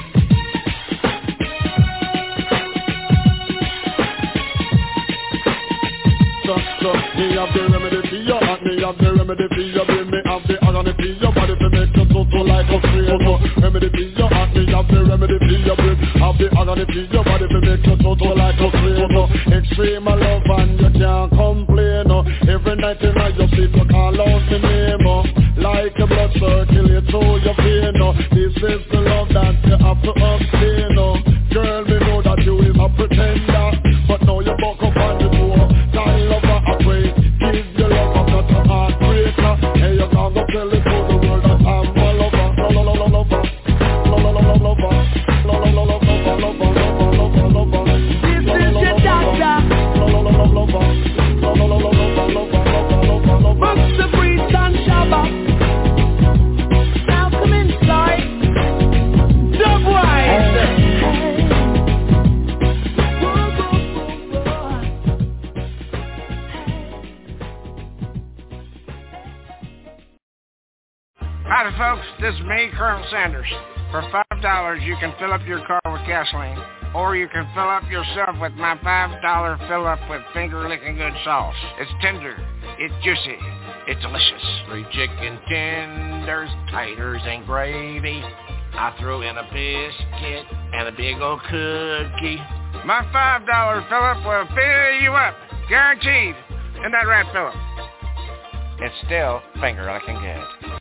So, so, me have the remedy for you, and me have the remedy for you. Bring me have the agony for you, body to make you total like a free. Remedy for you, and me have the remedy for you. Bring have the agony for you, body to make you total like a free. Extreme love and you can't complain. Every night in your sleep you call out the name. Like a blood circulate through your vein. This is the love that you have to obtain. Girl, me know that you is a pretender, but now you buck up on the door. Tell lover I pray, give your love, I'm not a heartbreaker. And you can't go tell it to the world that I'm a lover. Lo lo lo lo lover, lo lo lo lo lover, lo lo lo lo lover, lover, lover, lover, lover. This is your doctor. Lo lo lo lo lover, lo lo lo lo lover, lover, lover, lover, lover. Books the breeze and Shabba. Now come inside. Dub Wise. Howdy folks, this is me, Colonel Sanders. For five dollars you can fill up your car with gasoline, or you can fill up yourself with my five dollar fill up with finger licking good sauce. It's tender, it's juicy, it's delicious. Three chicken tenders, taters and gravy. I throw in a biscuit and a big old cookie. My five dollar fill up will fill you up, guaranteed. Isn't that right, Philip? It's still finger licking good.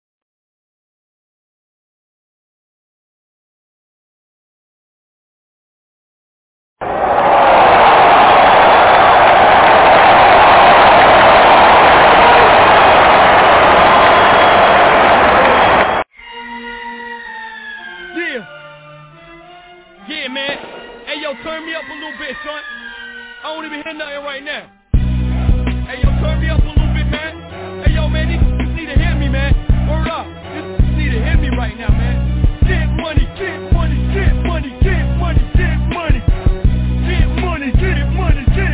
Yeah, man. Hey, yo, turn me up a little bit, son. I don't even hear nothing right now. Hey, yo, turn me up a little bit, man. Hey, yo, man, these you need to hear me, man. Word up. You need to hear me right now, man. Get money, get money, get money, get money, get money. Get money, get money, get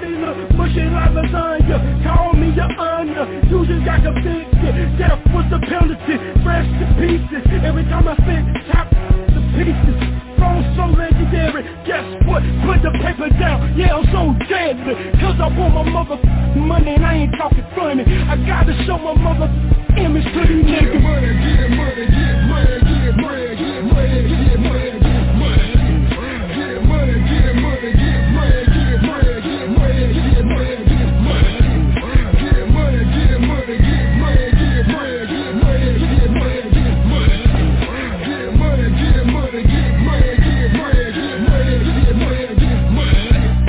body look mushy like lasagna. Call me your honor, you just got convicted. Death was the penalty, fresh to pieces. Every time I spit, chop the pieces. Phone so legendary, guess what? Put the paper down, yeah, I'm so deadly. Cause I want my mother money and I ain't talking funny. I gotta show my mother image to these niggas. Get money, get money, get money, get money, get money, get money, get money. Get money, get money, get money, get money, get money, get money, get money. Get money, get money, get money, get money, get money, get money, get money. Get money, get money, get money, get money, get money, get money, get money.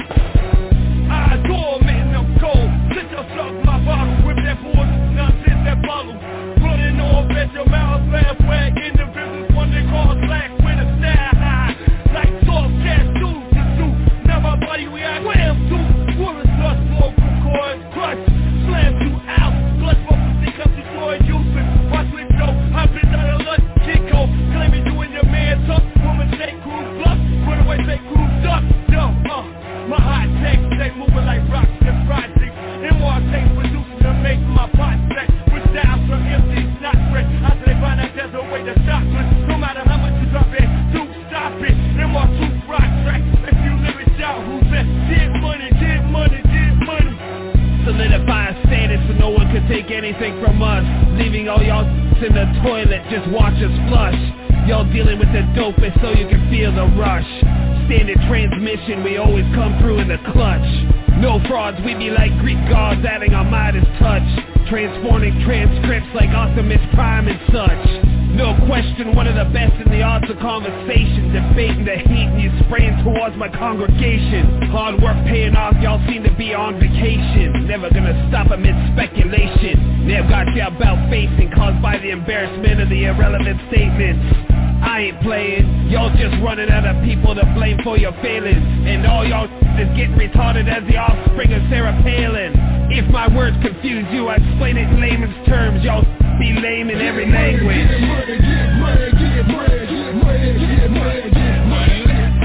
I adore man, I'm cold. Sit your suck my bottle with that boy, nonsense that bottle. Running off at your mouth, laugh, wag in the business, one they call slack with a style high. Like soft gas, do to do. Now my body react, wham, do. Full of dust, smoke, record, crush, slam you out. Blood for pussy, come destroy you. Watch me go, I've been down a lunch, Chico. Claiming you and your man tough. Woman, take crew bluff. Run away, take crew duck. Yo, uh, my hot takes, they moving like rocks and projects. M R takes producing to make my pot set. With styles from empty, not fresh. After they find out there's a way to stop it. No matter how much you drop it, do stop it. M R two rock track. If you live it out, who said, get money, get money, get money. Solidifying status so no one can take anything from us. Leaving all y'all in the toilet, just watch us flush. Y'all dealing with the dopest so you can feel the rush. Standard transmission, we always come through in the clutch. No frauds, we be like Greek gods adding our Midas touch. Transforming transcripts like Optimus Prime and such. No question, one of the best in the arts of conversation. Debating the heat and you spraying towards my congregation. Hard work paying off, y'all seem to be on vacation. Never gonna stop amid speculation. Never got you about facing, caused by the embarrassment of the irrelevant statements. I ain't playing, y'all just running out of people to blame for your failings. And all y'all is getting retarded as the offspring of Sarah Palin. If my words confuse you, I explain it in layman's terms. Y'all be lame in every language. Get money, get money, get money, get money, get money, get money.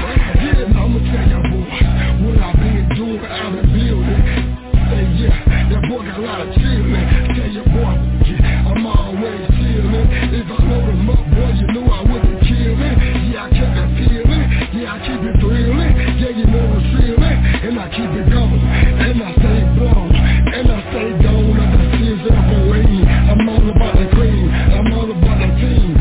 Yeah, I'ma tell y'all boys what I've been doing, I've been building. Say yeah, that boy got a lot of chillin'. Tell your boy, yeah, I'm always chillin'. If I load him up, boy, you know I wouldn't kill it. Yeah, I kept it feeling, yeah, I keep it thrilling. Yeah, you know I'm feeling, and I keep it going, and I stay blown, and I stay gone. Like the seas of a rain. I'm all about the cream, I'm all about the team.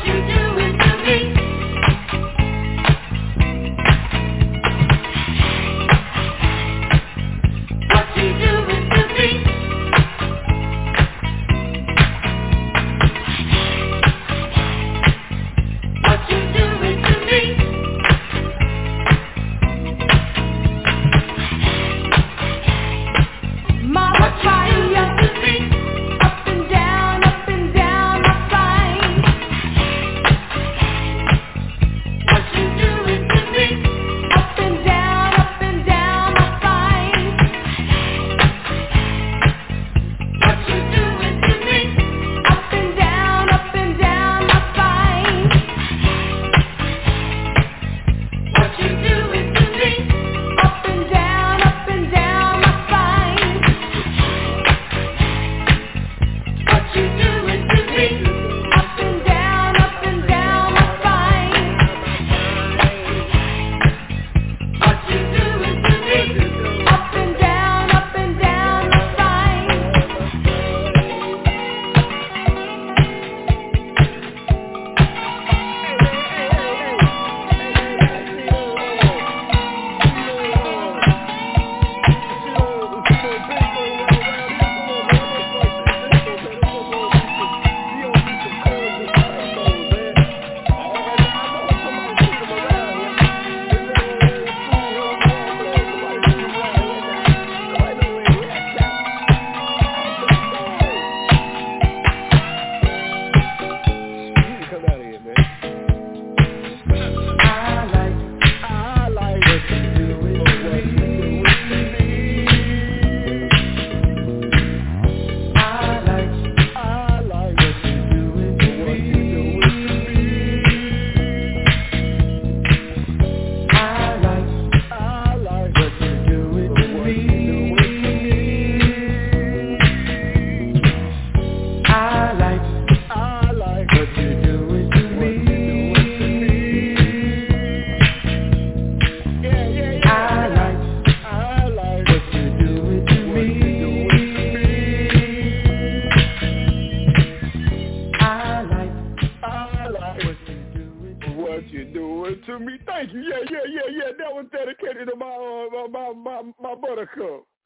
to me. Thank you. Yeah, yeah, yeah, yeah. That was dedicated to my uh, my, my my my buttercup.